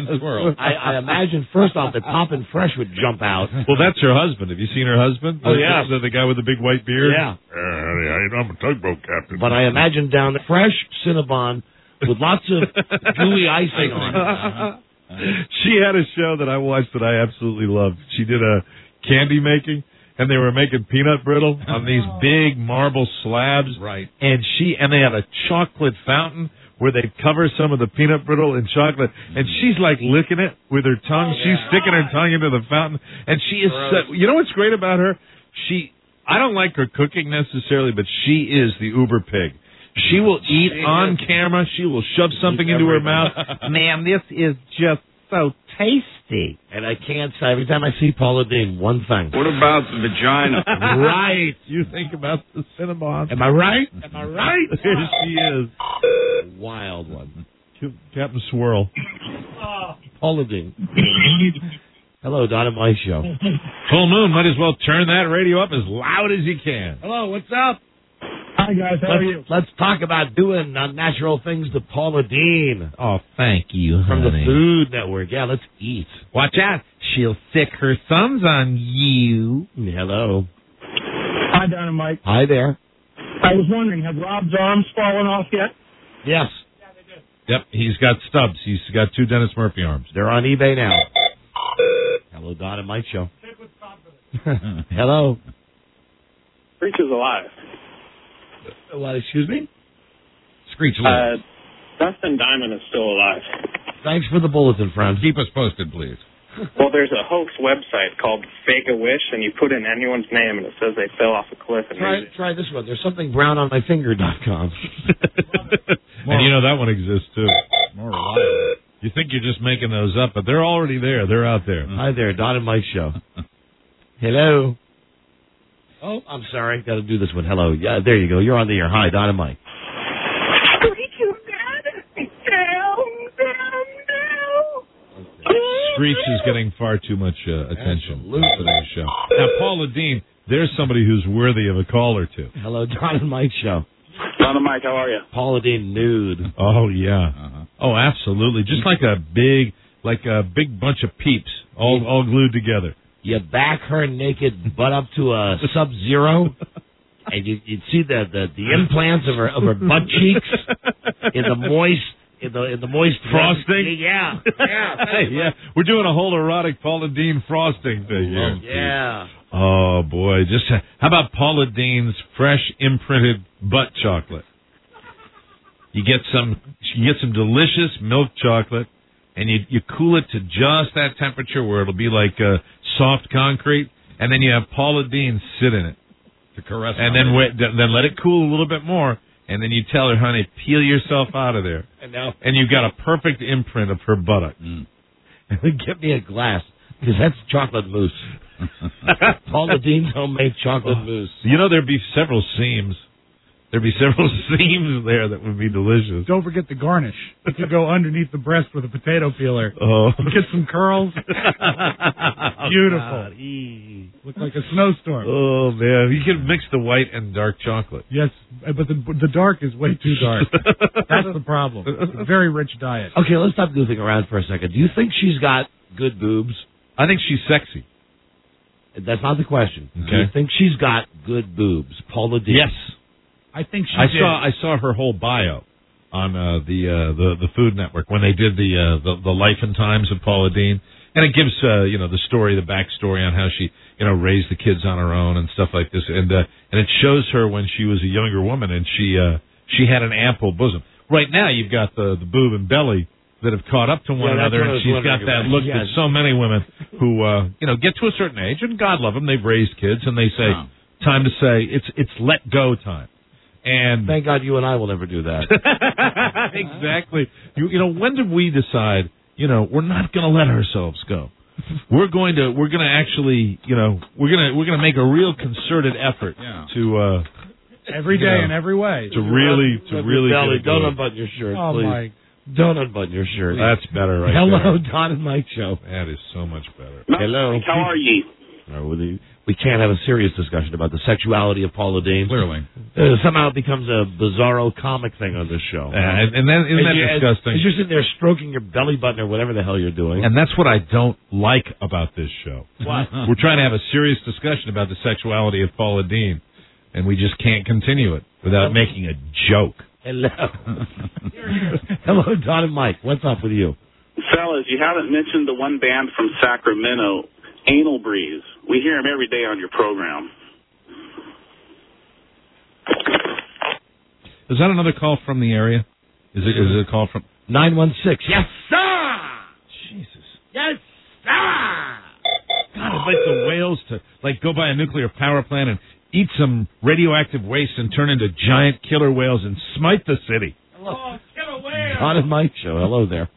I imagine first off that Poppin' Fresh would jump out. Well, that's her husband. Have you seen her husband? Oh yeah, the guy with the big white beard. Yeah. I'm a tugboat captain. But I imagine down there, fresh Cinnabon with lots of gooey icing on it. She had a show that I watched that I absolutely loved. She did a candy making, and they were making peanut brittle on these big marble slabs. Right. And they had a chocolate fountain where they cover some of the peanut brittle in chocolate, and she's like licking it with her tongue. She's sticking her tongue into the fountain, and she is. You know what's great about her? I don't like her cooking necessarily, but she is the uber pig. She will eat on camera. She will shove something into her mouth. Ma'am, this is just so tasty. And I can't say, every time I see Paula Deen, one thing. What about the vagina? Right. You think about the Cinnabon. Am I right? Am I right? Here she is. Wild one. Captain Swirl. Paula Deen. Hello, Don and Mike Show. Full moon, might as well turn that radio up as loud as you can. Hello, what's up? Hi, guys. How are you? Let's talk about doing unnatural things to Paula Deen. Oh, thank you, From the honey. Food Network. Yeah, let's eat. Watch out. She'll sick her thumbs on you. Hello. Hi, Don and Mike. Hi there. I was wondering, have Rob's arms fallen off yet? Yes. Yep, he's got stubs. He's got 2 Dennis Murphy arms. They're on eBay now. Hello, Don and Mike Show. Hello. Screech is alive. What, excuse me? Screech lives. Dustin Diamond is still alive. Thanks for the bulletin, friend. Keep us posted, please. Well, there's a hoax website called Fake a Wish, and you put in anyone's name, and it says they fell off a cliff. And Try this one. There's something brown on my finger.com. And you know that one exists, too. More reliable. You think you're just making those up, but they're already there. They're out there. Hi there, Don and Mike Show. Hello. Oh, I'm sorry. Got to do this one. Hello. Yeah, there you go. You're on the air. Hi, Don and Mike. Screech is getting far too much attention for today's show. Now, Paula Deen, there's somebody who's worthy of a call or two. Hello, Don and Mike Show. Don and Mike, how are you? Paula Deen nude. Oh, yeah. Oh, absolutely. Just like a big bunch of peeps all glued together. You back her naked butt up to a Sub-Zero, and you'd see the implants of her butt cheeks in the moist frosting. Yeah. Yeah. We're doing a whole erotic Paula Deen frosting thing here. Yeah. Oh boy, just how about Paula Deen's fresh imprinted butt chocolate? You get some delicious milk chocolate, and you cool it to just that temperature where it'll be like soft concrete, and then you have Paula Deen sit in it to caress, and then let it cool a little bit more, and then you tell her, honey, peel yourself out of there, and you've got a perfect imprint of her buttock. And then get me a glass, because that's chocolate mousse. Paula Deen's homemade chocolate mousse. You know, there'd be several seams. There'd be several seams there that would be delicious. Don't forget the garnish. You could go underneath the breast with a potato peeler. Oh. Get some curls. Beautiful. God. Look like a snowstorm. Oh, man. You can mix the white and dark chocolate. Yes, but the dark is way too dark. That's the problem. It's a very rich diet. Okay, let's stop goofing around for a second. Do you think she's got good boobs? I think she's sexy. That's not the question. Okay. Do you think she's got good boobs? Paula Deen? Yes. I think she did. I saw her whole bio on the Food Network when they did the life and times of Paula Deen, and it gives the story, the backstory on how she raised the kids on her own and stuff like this, and it shows her when she was a younger woman, and she had an ample bosom. Right now, you've got the boob and belly that have caught up to one another, and she's got that look that so many women who get to a certain age, and God love them, they've raised kids, and they say, time to say it's let go time. And thank God you and I will never do that. Exactly. When did we decide? We're not going to let ourselves go. We're going to actually, we're going to make a real concerted effort to every day in every way to really belly. Don't unbutton your shirt, oh please. My. Don't unbutton your shirt. That's better, right? Hello, there. Don and Mike Show. That is so much better. Hello. How are ye? We can't have a serious discussion about the sexuality of Paula Deen. Clearly. Somehow it becomes a bizarro comic thing on this show. And then, isn't that disgusting? As you're sitting there stroking your belly button or whatever the hell you're doing. And that's what I don't like about this show. What? We're trying to have a serious discussion about the sexuality of Paula Deen, and we just can't continue it without making a joke. Hello. Hello, Don and Mike. What's up with you? Fellas, you haven't mentioned the one band from Sacramento, Anal Breeze. We hear them every day on your program. Is that another call from the area? Is it a call from 916? Yes, sir. Jesus. Yes, sir. God, I'd like the whales to go by a nuclear power plant and eat some radioactive waste and turn into giant killer whales and smite the city. Hello. Killer whale. Don and Mike Show. Hello there.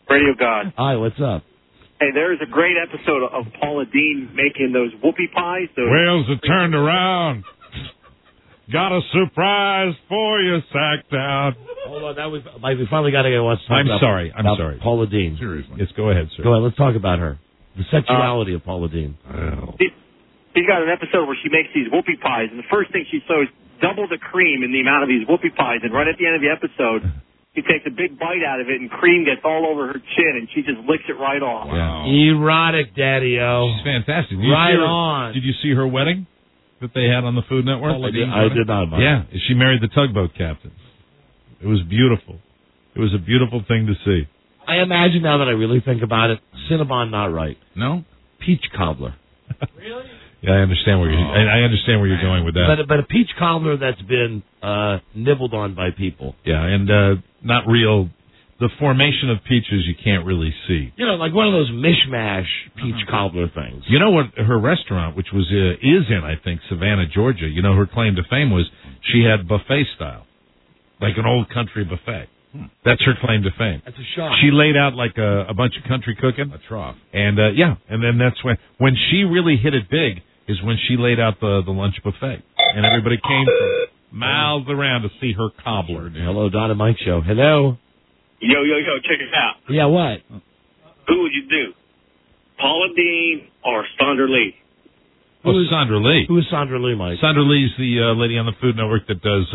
Radio God. Hi, what's up? Hey, there's a great episode of Paula Dean making those whoopie pies. Wheels have turned around. Got a surprise for you, Sacktown. Hold on, that was Mike. We finally got to get what's. I'm sorry. Paula Dean. Seriously. Yes, go ahead, sir. Go ahead. Let's talk about her. The sexuality of Paula Dean. She's got an episode where she makes these whoopie pies, and the first thing she throws double the cream in the amount of these whoopie pies, and right at the end of the episode, she takes a big bite out of it, and cream gets all over her chin, and she just licks it right off. Wow. Erotic, Daddy-O. She's fantastic. Right on. Did you see her wedding that they had on the Food Network? I did not. Mike. Yeah, she married the tugboat captain. It was beautiful. It was a beautiful thing to see. I imagine now that I really think about it, Cinnabon not right. No? Peach cobbler. Really? Yeah, I understand where I understand where you're going with that. But a peach cobbler that's been nibbled on by people. Yeah, and not real. The formation of peaches you can't really see. You know, like one of those mishmash peach cobbler things. You know what her restaurant, which was is in, I think, Savannah, Georgia. You know, her claim to fame was she had buffet style, like an old country buffet. That's her claim to fame. That's a shock. She laid out like a bunch of country cooking. A trough. And, and then that's when she really hit it big is when she laid out the lunch buffet. And everybody came from miles around to see her cobbler. Hello, Don and Mike Show. Hello. Yo, check it out. Yeah, what? Who would you do? Paula Dean or Sandra Lee? Sandra Lee. Who is Sandra Lee, Mike? Sandra Lee's the lady on the Food Network that does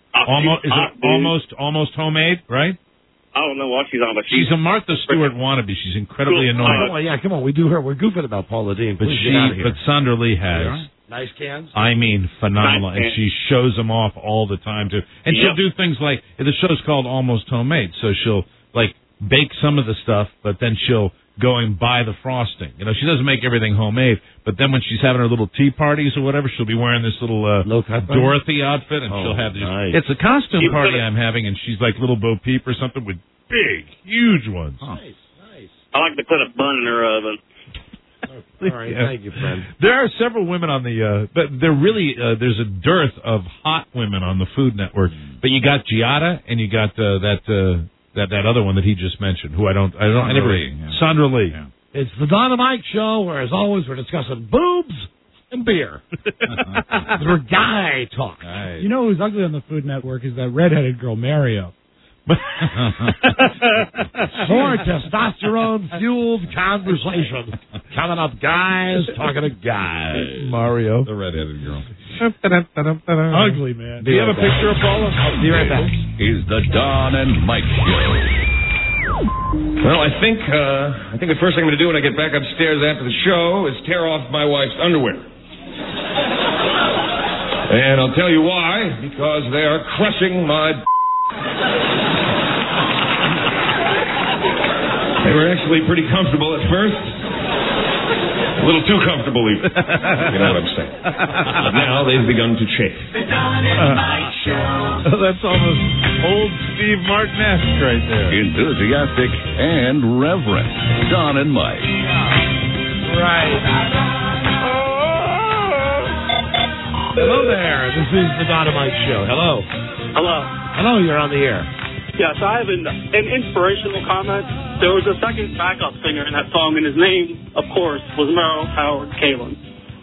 almost homemade, right? I don't know what she's on, but she's a Martha Stewart wannabe. She's incredibly annoying. Come on, we do her. We're goofing about Paula Dean. But Sandra Lee has nice cans. I mean, phenomenal, and she shows them off all the time too. And she'll do things like the show's called Almost Homemade, so she'll like bake some of the stuff, but then she'll go and buy the frosting. You know, she doesn't make everything homemade, but then when she's having her little tea parties or whatever, she'll be wearing this little Dorothy outfit, and she'll have these. Nice. It's a costume party I'm having, and she's like little Bo Peep or something with big, huge ones. Nice. I like to put a bun in her oven. All right, thank you, friend. There are several women on the, but there really there's a dearth of hot women on the Food Network. But you got Giada, and you got that other one that he just mentioned, who I never. Sandra Lee. Yeah. It's the Don and Mike Show, where as always we're discussing boobs and beer. We're guy talk. Nice. You know who's ugly on the Food Network is that redheaded girl Mario. More testosterone-fueled conversation coming up, guys talking to guys. Mario, the redheaded girl. Ugly, man. Do you have a picture of Paula? I'll be right back. Is the Don and Mike Show. Well, I think the first thing I'm going to do when I get back upstairs after the show is tear off my wife's underwear. And I'll tell you why. Because they are crushing my... They were actually pretty comfortable at first. A little too comfortable, even. You know what I'm saying. But now they've begun to chafe. That's almost old Steve Martin-esque right there. Enthusiastic and reverent. Don and Mike. Right. Hello there. This is the Don and Mike Show. Hello. Hello, you're on the air. Yes, I have an inspirational comment. There was a second backup singer in that song, and his name, of course, was Merle Howard Kalin.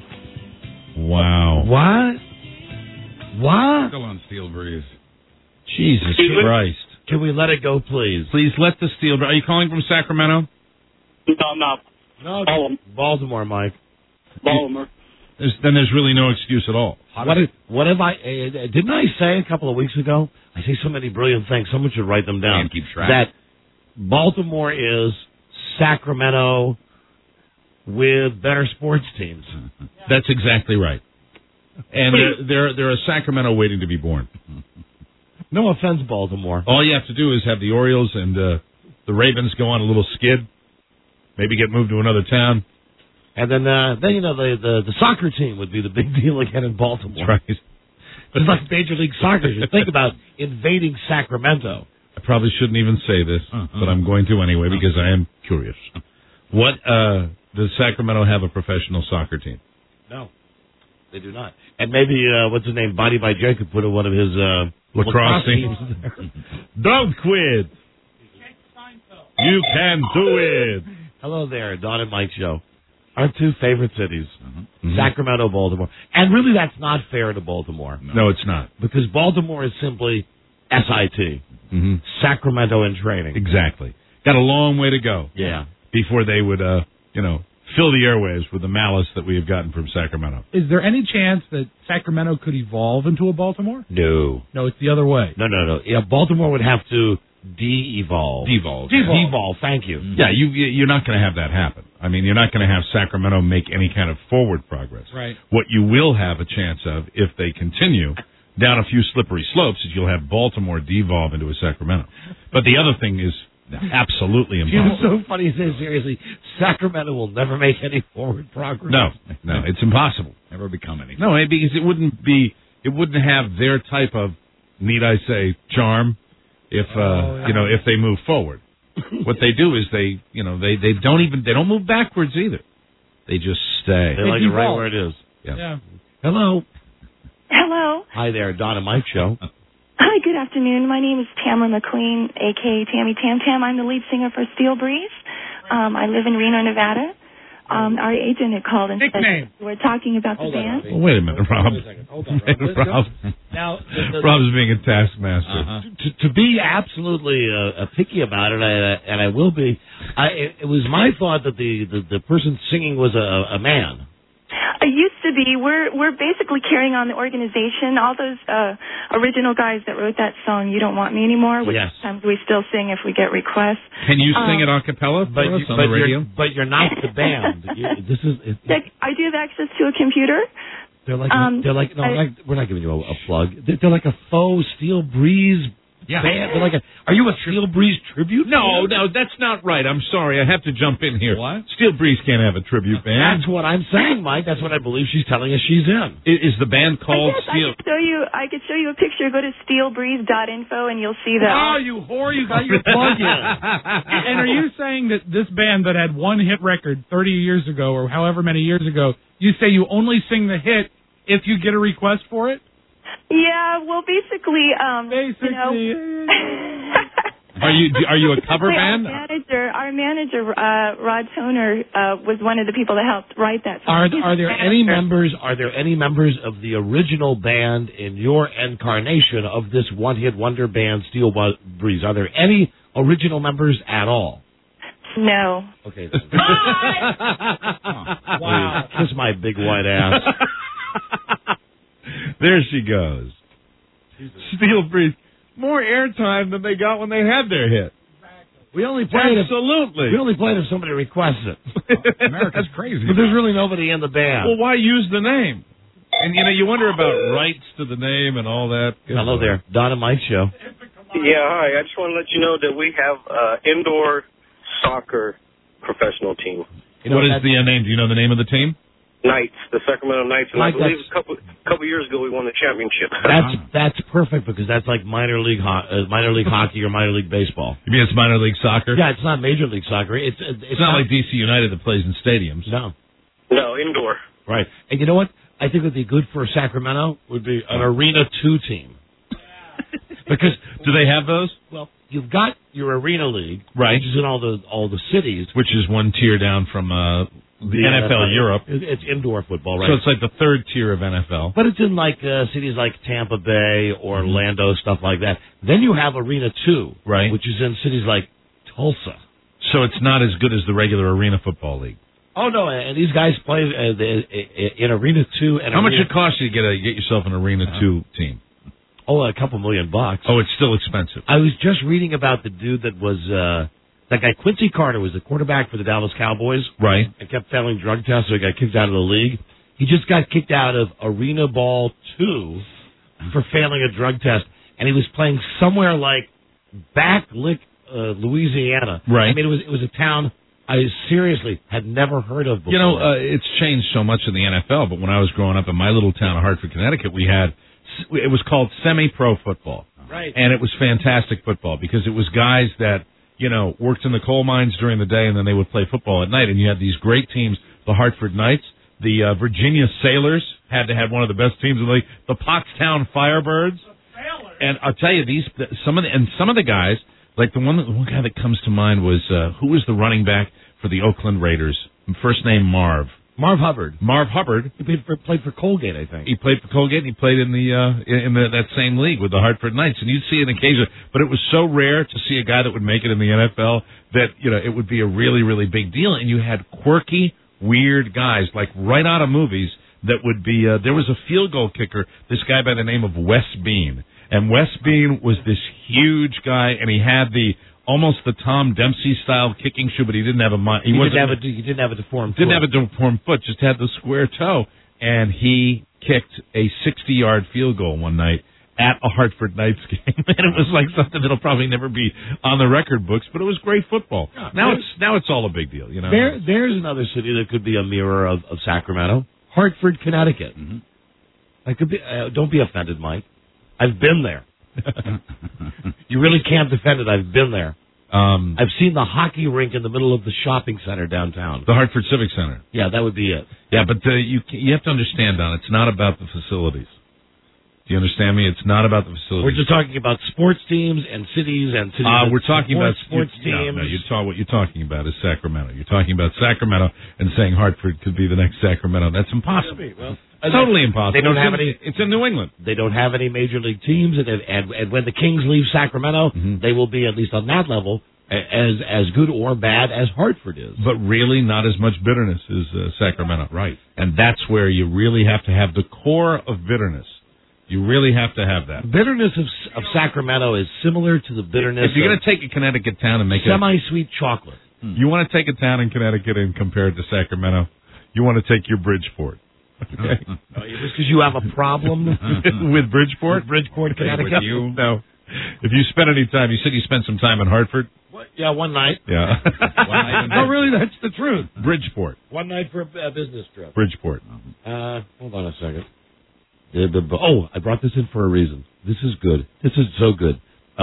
Wow. What? Still on Steel Breeze. Jesus Christ. Can we let it go, please? Please let the Steel Breeze. Are you calling from Sacramento? No, I'm not. No, Baltimore, Mike. Baltimore. Then there's really no excuse at all. What have I... didn't I say a couple of weeks ago? I say so many brilliant things. Someone should write them down. Can't keep track. That Baltimore is Sacramento with better sports teams. That's exactly right. And they're a Sacramento waiting to be born. No offense, Baltimore. All you have to do is have the Orioles and the Ravens go on a little skid, maybe get moved to another town. And then you know, the soccer team would be the big deal again in Baltimore. That's right. It's like Major League Soccer. You think about invading Sacramento. I probably shouldn't even say this, but I'm going to anyway because I am curious. What does Sacramento have a professional soccer team? No, they do not. And maybe what's his name, Body by Jay, could put one of his lacrosse teams. Don't quit. You can do it. Hello there, Don and Mike Show. Our two favorite cities, Sacramento, Baltimore. And really, that's not fair to Baltimore. No, it's not. Because Baltimore is simply SIT, Sacramento in training. Exactly. Got a long way to go. Yeah. Before they would, fill the airwaves with the malice that we have gotten from Sacramento. Is there any chance that Sacramento could evolve into a Baltimore? No. No, it's the other way. No. Yeah, Baltimore would have to de-evolve. Devolve, thank you. Yeah, you're not going to have that happen. I mean, you're not going to have Sacramento make any kind of forward progress. Right. What you will have a chance of, if they continue down a few slippery slopes, is you'll have Baltimore devolve into a Sacramento. But the other thing is absolutely impossible. It's so funny you say seriously. Sacramento will never make any forward progress. No, it's impossible. Never become anything. No, because it wouldn't have their type of, need I say, charm if if they move forward. What they do is they don't move backwards either. They just stay. They like it right where it is. Yeah. Hello. Hello. Hi there, Don and Mike Show. Hi, good afternoon. My name is Tamara McQueen, a.k.a. Tammy Tam Tam. I'm the lead singer for Steel Breeze. I live in Reno, Nevada. Our agent had called and said we're talking about the band. Well, wait a minute, Rob. Hold on. Now, Rob's being a taskmaster. To be absolutely picky about it, and I will be, it was my thought that the person singing was a man. It used to be. We're basically carrying on the organization. All those original guys that wrote that song, "You Don't Want Me Anymore," which sometimes we still sing if we get requests. Can you sing it a cappella for us on the radio? But you're not the band. I do have access to a computer. We're not giving you a plug. They're like a faux Steel Breeze band. They're are you a Steel Breeze tribute? No, that's not right. I'm sorry. I have to jump in here. What? Steel Breeze can't have a tribute band. That's what I'm saying, Mike. That's what I believe she's telling us she's in. Is the band called Steel? I could show you a picture. Go to steelbreeze.info and you'll see that. Oh, you whore! You got your plug in. And are you saying that this band that had one hit record 30 years ago or however many years ago, you say you only sing the hit if you get a request for it? Yeah, well, basically, Are you a cover band? Our manager, Rod Toner, was one of the people that helped write that song. Are there any members? Are there any members of the original band in your incarnation of this one-hit wonder band, Steel Breeze? Are there any original members at all? No. Okay. Wow. Kiss my big white ass. There she goes. Steel Breeze. More airtime than they got when they had their hit. We only played Absolutely. We only played if somebody requests it. America's crazy. But there's really nobody in the band. Well, why use the name? And, you wonder about rights to the name and all that. Hello there. Don and Mike Show. Yeah, hi. I just want to let you know that we have indoor soccer professional team. What is the name? Do you know the name of the team? Knights, the Sacramento Knights, and Mike, I believe a couple years ago we won the championship. That's perfect because that's like minor league hockey or minor league baseball. You mean it's minor league soccer? Yeah, it's not major league soccer. It's not like DC United that plays in stadiums. No, indoor. Right, and you know what? I think would be good for Sacramento would be an Arena 2 team. Because do they have those? Well, you've got your Arena League, right, which is in all the cities, which is one tier down from the NFL Europe. It's indoor football, right? So it's like the third tier of NFL. But it's in like cities like Tampa Bay, Orlando, stuff like that. Then you have Arena 2, right, which is in cities like Tulsa. So it's not as good as the regular Arena Football League. Oh no! And these guys play in Arena 2. And how much it costs you to get yourself an Arena 2 team? Oh, a couple $1 million. Oh, it's still expensive. I was just reading about the dude that was that guy Quincy Carter was the quarterback for the Dallas Cowboys, right? And kept failing drug tests, so he got kicked out of the league. He just got kicked out of Arena Ball 2 for failing a drug test, and he was playing somewhere like Backlick, Louisiana. Right. I mean, it was a town I seriously had never heard of before. You know, it's changed so much in the NFL, but when I was growing up in my little town of Hartford, Connecticut, it was called semi-pro football. Right. And it was fantastic football because it was guys that, worked in the coal mines during the day and then they would play football at night. And you had these great teams, the Hartford Knights, the Virginia Sailors had to have one of the best teams in the league, the Pottstown Firebirds. And I'll tell you, some of the guys Like the one guy that comes to mind was who was the running back for the Oakland Raiders? First name Marv. Marv Hubbard. Marv Hubbard. He played for Colgate, I think. He played for Colgate, and he played in that same league with the Hartford Knights. And you'd see it occasionally, but it was so rare to see a guy that would make it in the NFL that it would be a really, really big deal. And you had quirky, weird guys like right out of movies that would be. There was a field goal kicker, this guy by the name of Wes Bean, and Wes Bean was this huge guy, and he had almost the Tom Dempsey style kicking shoe, but he didn't have he didn't have a deformed foot. Didn't have a deformed foot, just had the square toe. And he kicked a 60-yard field goal one night at a Hartford Knights game. And it was like something that'll probably never be on the record books, but it was great football. Now it's all a big deal, There's another city that could be a mirror of Sacramento. Hartford, Connecticut. Mm-hmm. I could be don't be offended, Mike. I've been there. You really can't defend it. I've been there. I've seen the hockey rink in the middle of the shopping center downtown. The Hartford Civic Center. Yeah, that would be it. Yeah, but you have to understand, Don, it's not about the facilities. Do you understand me? It's not about the facilities. We're just talking about sports teams and cities and cities. We're talking about sports teams. No, what you're talking about is Sacramento. You're talking about Sacramento and saying Hartford could be the next Sacramento. That's impossible. Well, totally impossible. They don't have any. It's in New England. They don't have any major league teams, and when the Kings leave Sacramento, they will be at least on that level as good or bad as Hartford is. But really, not as much bitterness as Sacramento. Right, and that's where you really have to have the core of bitterness. You really have to have that. Bitterness of Sacramento is similar to the bitterness. If you're going to take a Connecticut town and make it semi-sweet chocolate, you want to take a town in Connecticut and compare it to Sacramento. You want to take your Bridgeport. Okay. Just because you have a problem with Bridgeport, Connecticut. With you? No. If you spend any time, you said you spent some time in Hartford. Yeah, one night. Yeah. No, really, that's the truth. Bridgeport. One night for a business trip. Bridgeport. Hold on a second. I brought this in for a reason. This is good. This is so good.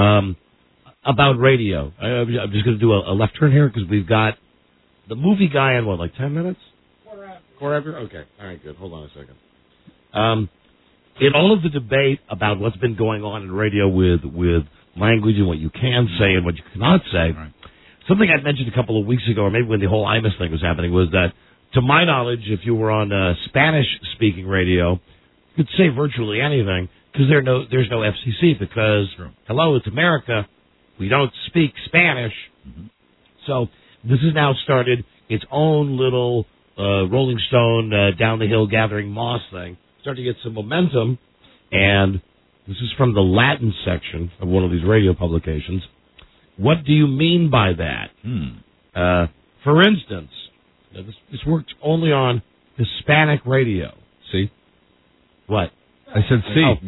About radio. I'm just going to do a left turn here because we've got the movie guy in, 10 minutes? Quarter after? Okay. All right, good. Hold on a second. In all of the debate about what's been going on in radio with language and what you can say and what you cannot say, something I mentioned a couple of weeks ago, or maybe when the whole IMUS thing was happening, was that, to my knowledge, if you were on Spanish-speaking radio, you could say virtually anything because there's no FCC because, hello, it's America. We don't speak Spanish. Mm-hmm. So this has now started its own little Rolling Stone down the hill gathering moss thing. Starting to get some momentum, and this is from the Latin section of one of these radio publications. What do you mean by that? For instance, this works only on Hispanic radio. See? What? I said see. Oh.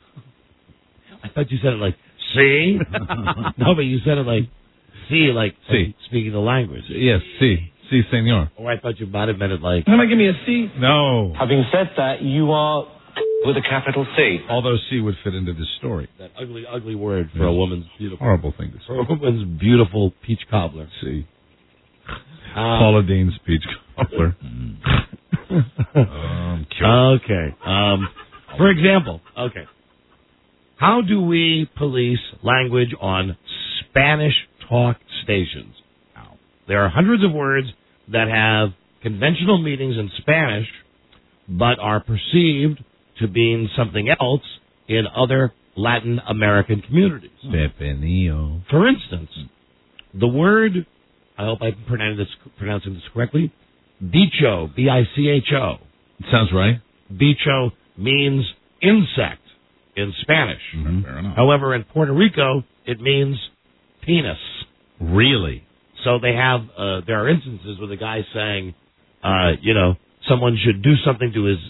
I thought you said it like, see? No, but you said it like, see, like speaking the language. Yes, see. Si, senor. Oh, I thought you might have meant it like... Somebody give me a C? No. Having said that, you are with a capital C. Although C would fit into this story. That ugly word for a woman's beautiful... Horrible thing to say. For a woman's beautiful peach cobbler. C. Paula Dean's peach cobbler. Okay. For example, how do we police language on Spanish talk stations? There are hundreds of words that have conventional meanings in Spanish, but are perceived to mean something else in other Latin American communities. Pepinillo. For instance, the word, I hope I'm pronouncing this correctly, bicho, B-I-C-H-O. It sounds right. Bicho means insect in Spanish. Mm-hmm. Fair enough. However, in Puerto Rico, it means penis. Really? So they have, there are instances with a guy saying, someone should do something to his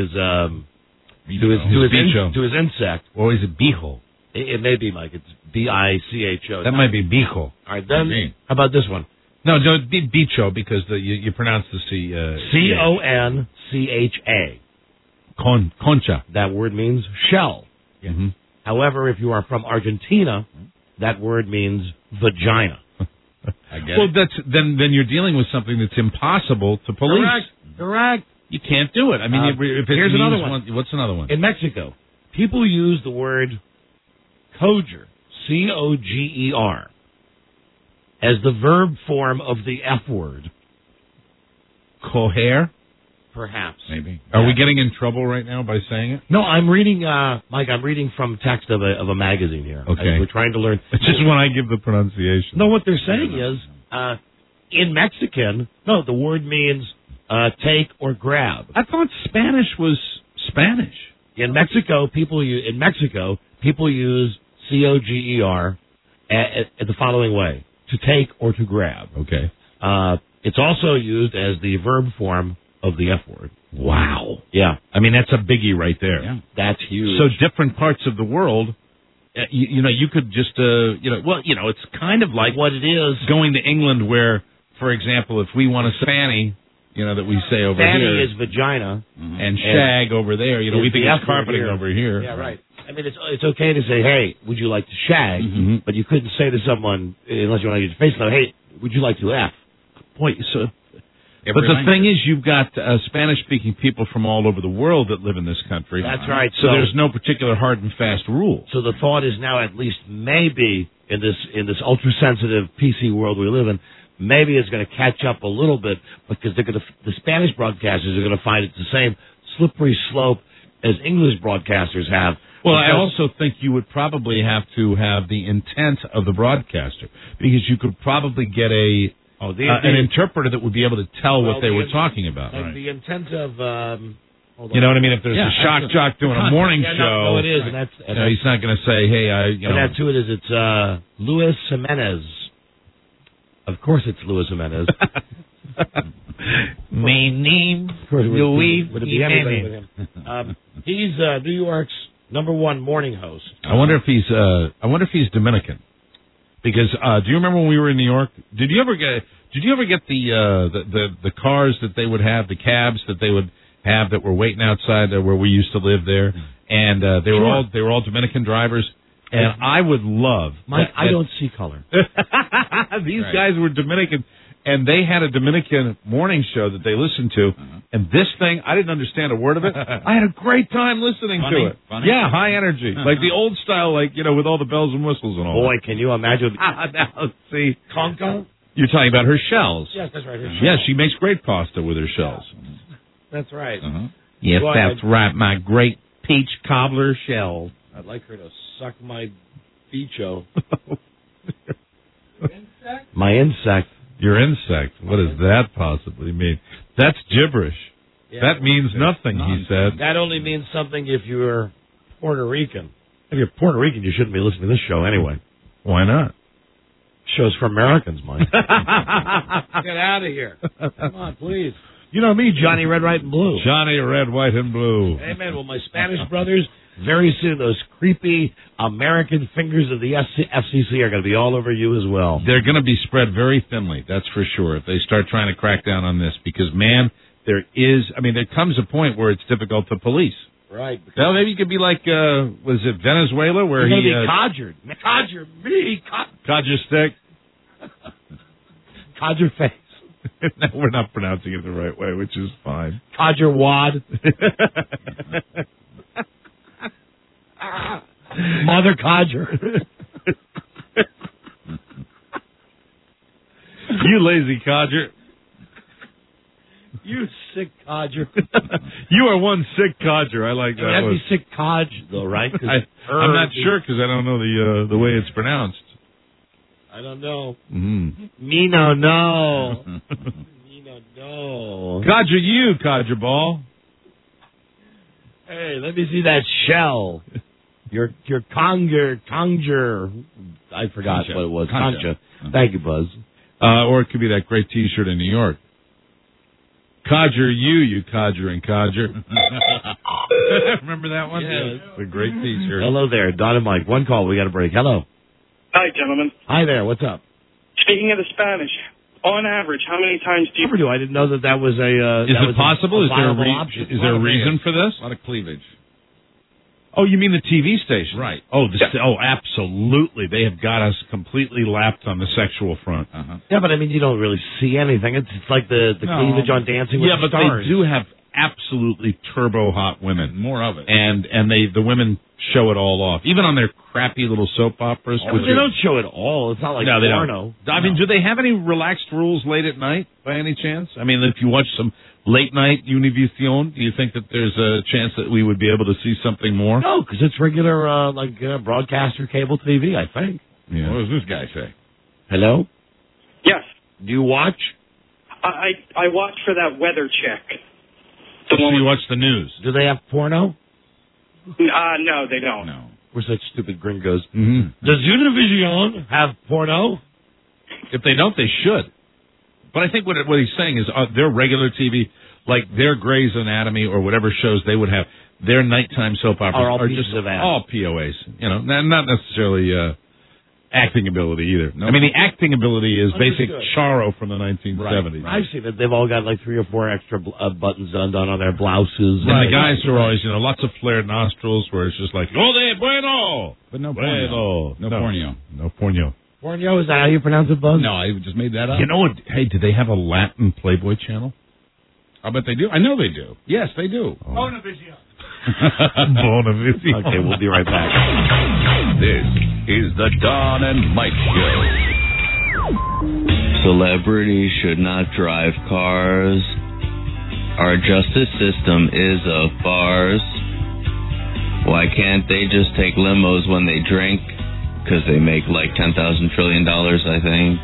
insect. Or is it bicho? It may be, Mike. It's B-I-C-H-O. That might be bicho. All right, then, how about this one? No, bicho, because you pronounce the C. C-O-N-C-H-A. Concha. That word means shell. Mm-hmm. However, if you are from Argentina, that word means vagina. I get it. Then you're dealing with something that's impossible to police. Correct. You can't do it. I mean, here's another one. What's another one? In Mexico, people use the word coger, C-O-G-E-R, as the verb form of the F word. Cohere? Perhaps. Maybe. Are we getting in trouble right now by saying it? No, I'm reading, Mike, I'm reading from text of a magazine here. Okay. We're trying to learn. It's just when I give the pronunciation. No, what they're saying is, in Mexican, no, the word means take or grab. I thought Spanish was Spanish. In Mexico, people use C-O-G-E-R the following way: to take or to grab. Okay. It's also used as the verb form of the F word. Wow. Yeah. I mean, that's a biggie right there. Yeah. That's huge. So different parts of the world, you could just, it's kind of like what it is going to England where, for example, if we want a fanny, that we say over fanny here. is vagina. And shag over there, we think it's carpeting over here. Yeah, right. I mean, it's okay to say, hey, would you like to shag? Mm-hmm. But you couldn't say to someone, unless you want to use your face, no, hey, would you like to F? Boy, but the thing is, you've got Spanish-speaking people from all over the world that live in this country. That's right. So there's no particular hard and fast rule. So the thought is now, at least maybe in this ultra-sensitive PC world we live in, maybe it's going to catch up a little bit because the Spanish broadcasters are going to find it's the same slippery slope as English broadcasters have. Well, I also think you would probably have to have the intent of the broadcaster because you could probably get an interpreter that would be able to tell what they were talking about. And the intent of, you know what I mean? If there's a shock jock doing a morning show, no, it is, and he's not going to say, "Hey, And that to it is it's Luis Jimenez. Of course, it's Luis Jimenez. My name Luis Jimenez. He's New York's #1 morning host. I wonder if he's Dominican. Because do you remember when we were in New York? Did you ever get the cars that they would have, the cabs that they would have that were waiting outside where we used to live there, and they were all Dominican drivers. And I would love. Mike, I don't see color. These guys were Dominican, and they had a Dominican morning show that they listened to. And this thing, I didn't understand a word of it. I had a great time listening to it. Funny? Yeah, high energy, like the old style, with all the bells and whistles and all. Boy, can you imagine? Now, see, Conco? You're talking about her shells. Yes, that's right. Her Yeah, she makes great pasta with her shells. That's right. Yes, that's right. My great peach cobbler shell. I'd like her to suck my bicho. My insect. Your insect. What does that possibly mean? That's gibberish. Yeah, that means nothing, he said. That only means something if you're Puerto Rican. If you're Puerto Rican, you shouldn't be listening to this show anyway. Why not? Show's for Americans, Mike. Get out of here. Come on, please. You know me, Johnny Red, White, and Blue. Johnny Red, White, and Blue. Amen. Well, my Spanish brothers, very soon, those creepy American fingers of the FCC are going to be all over you as well. They're going to be spread very thinly, that's for sure, if they start trying to crack down on this. Because, man, there comes a point where it's difficult to police. Right. Well, maybe you could be like, was it Venezuela, where You're he... going to be codgered. Codger stick. Codger face. No, we're not pronouncing it the right way, which is fine. Codger wad. Mother codger. You lazy codger. You sick codger. You are one sick codger. I like that. It has to be sick codge, though, right? I'm not sure because I don't know the way it's pronounced. I don't know. Mm-hmm. Me no. Me no. Codger you, codger ball. Hey, let me see that shell. Your conjure. I forgot what it was. Concha. Thank you, Buzz. Or it could be that great T-shirt in New York. Codger you codger and codger. Remember that one? Yes. It's a great T-shirt. Hello there, Don and Mike. One call. We got a break. Hello. Hi, gentlemen. Hi there. What's up? Speaking of the Spanish, on average, how many times do you... I didn't know that was a... Is it possible? Is there a reason for this? A lot of cleavage. Oh, you mean the TV station? Right. Oh, absolutely. They have got us completely lapped on the sexual front. Yeah, but I mean, you don't really see anything. It's like the cleavage on Dancing with the Stars. They do have absolutely turbo hot women. More of it. And the women show it all off. Even on their crappy little soap operas. They don't show it all. It's not like porno. I mean, do they have any relaxed rules late at night, by any chance? I mean, if you watch some late night Univision, do you think that there's a chance that we would be able to see something more? No, because it's regular, broadcaster cable TV, I think. Yeah. What does this guy say? Hello? Yes. Do you watch? I watch for that weather check. So you watch the news. Do they have porno? No, they don't. No. We're such stupid gringos. Mm-hmm. Does Univision have porno? If they don't, they should. But I think what he's saying is their regular TV, like their Grey's Anatomy or whatever shows they would have, their nighttime soap operas are just all POAs. You know, not necessarily acting ability either. I mean, the acting ability is basic Charo from the 1970s. Right. I've seen it. They've all got like 3 or 4 extra buttons undone on their blouses. And the guys are always, lots of flared nostrils where it's just like, oh, de bueno. But no bueno. porno. No porno. No porno. Porno, is that how you pronounce it, Buzz? No, I just made that up. You know what? Hey, do they have a Latin Playboy channel? I bet they do. I know they do. Yes, they do. Oh. Bonavision. Bonavision. Okay, we'll be right back. This is the Don and Mike Show. Celebrities should not drive cars. Our justice system is a farce. Why can't they just take limos when they drink? Because they make like $10,000 trillion, I think.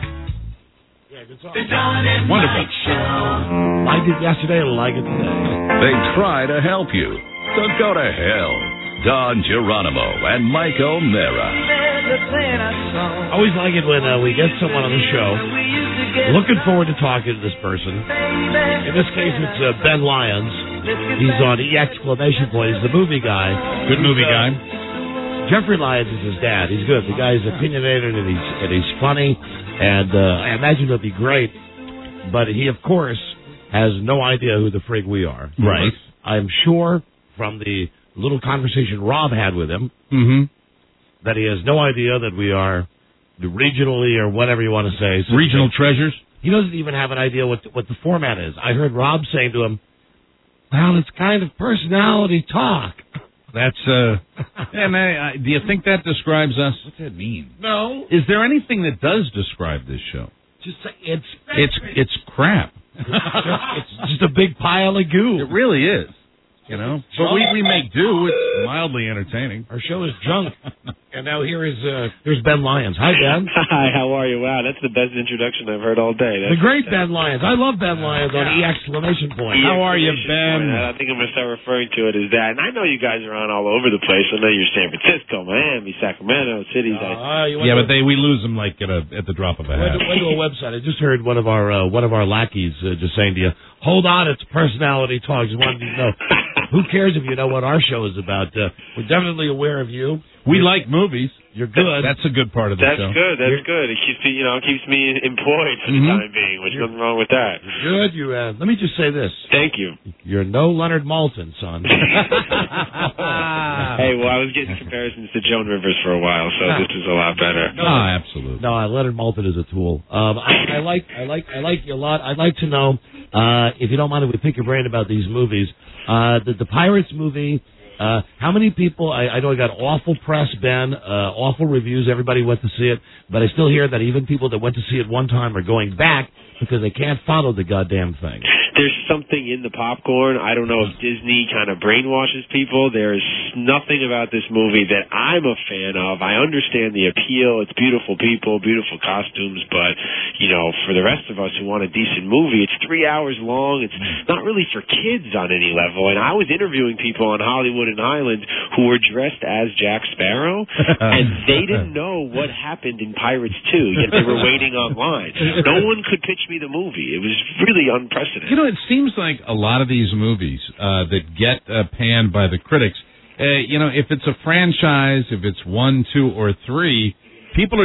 The Don and Wonderful. Mike Show. Liked it yesterday, like it today. They try to help you. So go to hell. Don Geronimo and Mike O'Mara. Always like it when we get someone on the show. Looking forward to talking to this person. In this case, it's Ben Lyons. He's on EX! He's the movie guy. Good movie guy. Jeffrey Lyons is his dad. He's good. The guy's opinionated and he's funny, and I imagine he'll be great. But he, of course, has no idea who the frig we are. Right. I'm sure from the little conversation Rob had with him that he has no idea that we are regionally or whatever you want to say. So regional treasures? He doesn't even have an idea what the format is. I heard Rob saying to him, well, it's kind of personality talk. That's, do you think that describes us? What's that mean? No. Is there anything that does describe this show? Just It's crap. it's just a big pile of goo. It really is. But we make do. It's mildly entertaining. Our show is junk. And now here's Ben Lyons. Hi, Ben. Hi, how are you? Wow, that's the best introduction I've heard all day. The great Ben Lyons. I love Ben Lyons on EX! How are you, Ben? I think I'm going to start referring to it as that. And I know you guys are on all over the place. I know you're San Francisco, Miami, Sacramento, cities. But we lose them like at the drop of a hat. Went to a website. I just heard one of our lackeys just saying to you, hold on, it's personality talk. Just wanted you to know. Who cares if you know what our show is about? We're definitely aware of you. We like movies. You're good. That's a good part of the show. That's good. It keeps me employed for the time being. There's nothing wrong with that. You're good. Let me just say this. Thank you. You're no Leonard Maltin, son. Hey, well, I was getting comparisons to Joan Rivers for a while, so this is a lot better. Absolutely. No, Leonard Maltin is a tool. I like you a lot. I'd like to know if you don't mind if we pick your brain about these movies. The Pirates movie. How many people, I know I got awful press, Ben, awful reviews, everybody went to see it, but I still hear that even people that went to see it one time are going back because they can't follow the goddamn thing. There's something in the popcorn. I don't know if Disney kind of brainwashes people. There's nothing about this movie that I'm a fan of. I understand the appeal. It's beautiful people, beautiful costumes, but, for the rest of us who want a decent movie, it's 3 hours long. It's not really for kids on any level. And I was interviewing people on Hollywood and Island who were dressed as Jack Sparrow, and they didn't know what happened in Pirates 2, yet they were waiting online. No one could pitch me the movie. It was really unprecedented. It seems like a lot of these movies that get panned by the critics, if it's a franchise, if it's 1, 2, or 3, people are just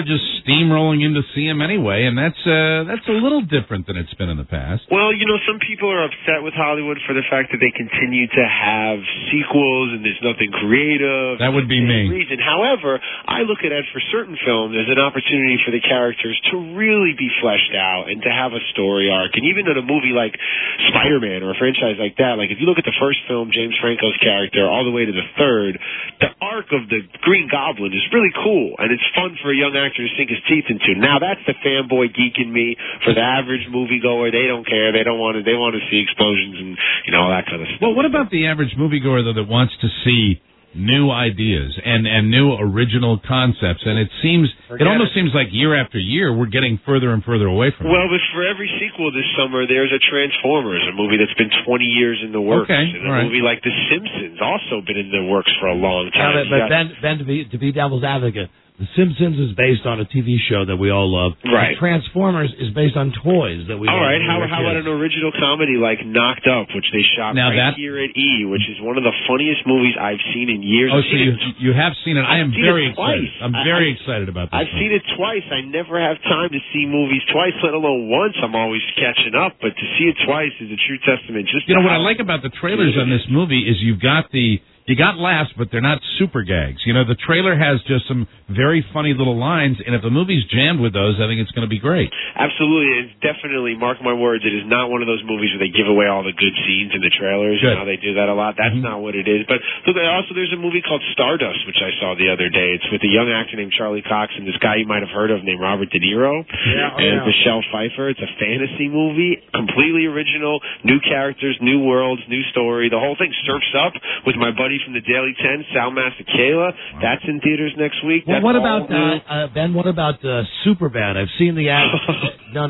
steamrolling in to see him anyway, and that's a little different than it's been in the past. Well, some people are upset with Hollywood for the fact that they continue to have sequels and there's nothing creative. That would be me. Reason. However, I look at it for certain films as an opportunity for the characters to really be fleshed out and to have a story arc. And even in a movie like Spider-Man or a franchise like that, like if you look at the first film, James Franco's character, all the way to the third, the arc of the Green Goblin is really cool, and it's fun for a young actor to sink his teeth into. Now, that's the fanboy geek in me. For the average moviegoer, they don't care. They want to see explosions and all that kind of stuff. Well, what about the average moviegoer though that wants to see new ideas and new original concepts? And it almost seems like year after year we're getting further and further away from it. Well, but for every sequel this summer, there's a Transformers, a movie that's been 20 years in the works. Okay, and a movie like The Simpsons, also been in the works for a long time. But Ben, to be devil's advocate, The Simpsons is based on a TV show that we all love. Right. And Transformers is based on toys that we all love. Right. How about an original comedy like Knocked Up, which they shot here at E, which is one of the funniest movies I've seen in years. Oh, so you have seen it. I am very excited. I'm very excited about this. I've seen it twice. I never have time to see movies twice, let alone once. I'm always catching up. But to see it twice is a true testament. What I like about the trailers on this movie is you got laughs, but they're not super gags. The trailer has just some very funny little lines, and if the movie's jammed with those, I think it's going to be great. Absolutely. It's definitely, mark my words, it is not one of those movies where they give away all the good scenes in the trailers. Good. They do that a lot. That's not what it is. But look, also there's a movie called Stardust, which I saw the other day. It's with a young actor named Charlie Cox and this guy you might have heard of named Robert De Niro. Michelle Pfeiffer. It's a fantasy movie, completely original, new characters, new worlds, new story. The whole thing surfs up with my buddy from the Daily 10, Sal Masekela. That's in theaters next week. Well, what about Ben? What about Superbad? I've seen the ad. No.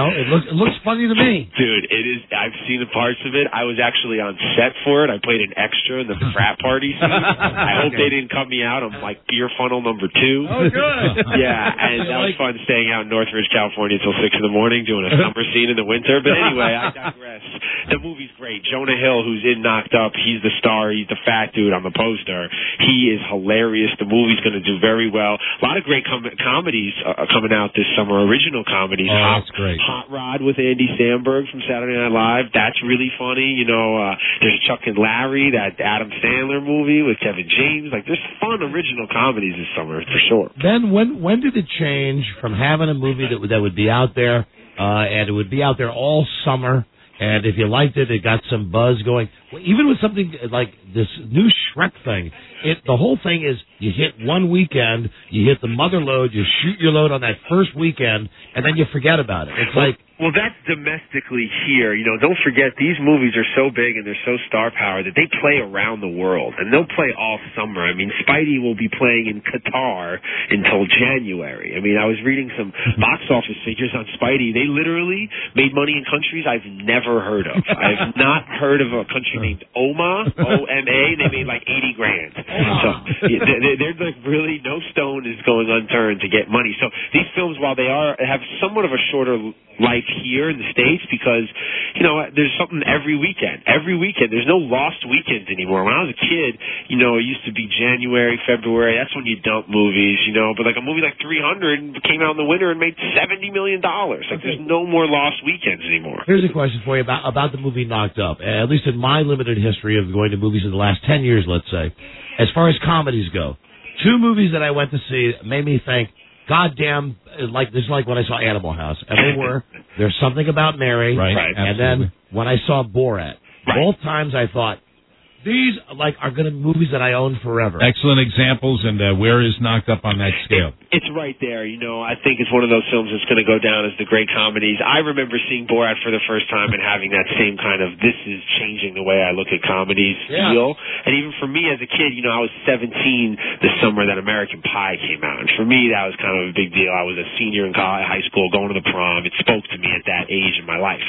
It looks funny to me, dude. It is. I've seen the parts of it. I was actually on set for it. I played an extra in the frat party scene. I hope they didn't cut me out. I'm like beer funnel number 2. Oh, good. Yeah, and that was fun staying out in Northridge, California until 6 in the morning doing a summer scene in the winter. But anyway, I digress. The movie's great. Jonah Hill, who's in Knocked Up, he's the star. He's the fat dude on the poster. He is hilarious. The movie's going to do very well. A lot of great comedies coming out this summer, original comedies. That's great. Hot Rod with Andy Samberg from Saturday Night Live. That's really funny. There's Chuck and Larry, that Adam Sandler movie with Kevin James. There's fun original comedies this summer for sure. Ben, when did it change from having a movie that would be out there and it would be out there all summer? And if you liked it, it got some buzz going. Even with something like this new Shrek thing, the whole thing is you hit one weekend, you hit the mother load, you shoot your load on that first weekend, and then you forget about it. It's Well, that's domestically here. Don't forget, these movies are so big and they're so star-powered that they play around the world, and they'll play all summer. I mean, Spidey will be playing in Qatar until January. I mean, I was reading some box office figures on Spidey. They literally made money in countries I've never heard of. I've not heard of a country named Oma, O-M-A. They made like $80,000. So they're like really, no stone is going unturned to get money. So these films, while they have somewhat of a shorter life here in the States, because there's something every weekend. There's no lost weekends anymore. When I was a kid, it used to be January, February. That's when you dump movies, but like a movie like 300 came out in the winter and made $70 million. There's no more lost weekends anymore. Here's a question for you about the movie Knocked Up. At least in my limited history of going to movies in the last 10 years, let's say, as far as comedies go, 2 movies that I went to see made me think, goddamn, this is like when I saw Animal House. And they were, There's Something About Mary. Right. And then when I saw Borat. Both times I thought, these are going to be movies that I own forever. Excellent examples, and where is Knocked Up on that scale? It's right there. I think it's one of those films that's going to go down as the great comedies. I remember seeing Borat for the first time and having that same kind of, this is changing the way I look at comedies feel. And even for me as a kid, I was 17 this summer that American Pie came out. And for me, that was kind of a big deal. I was a senior in high school, going to the prom. It spoke to me at that age in my life,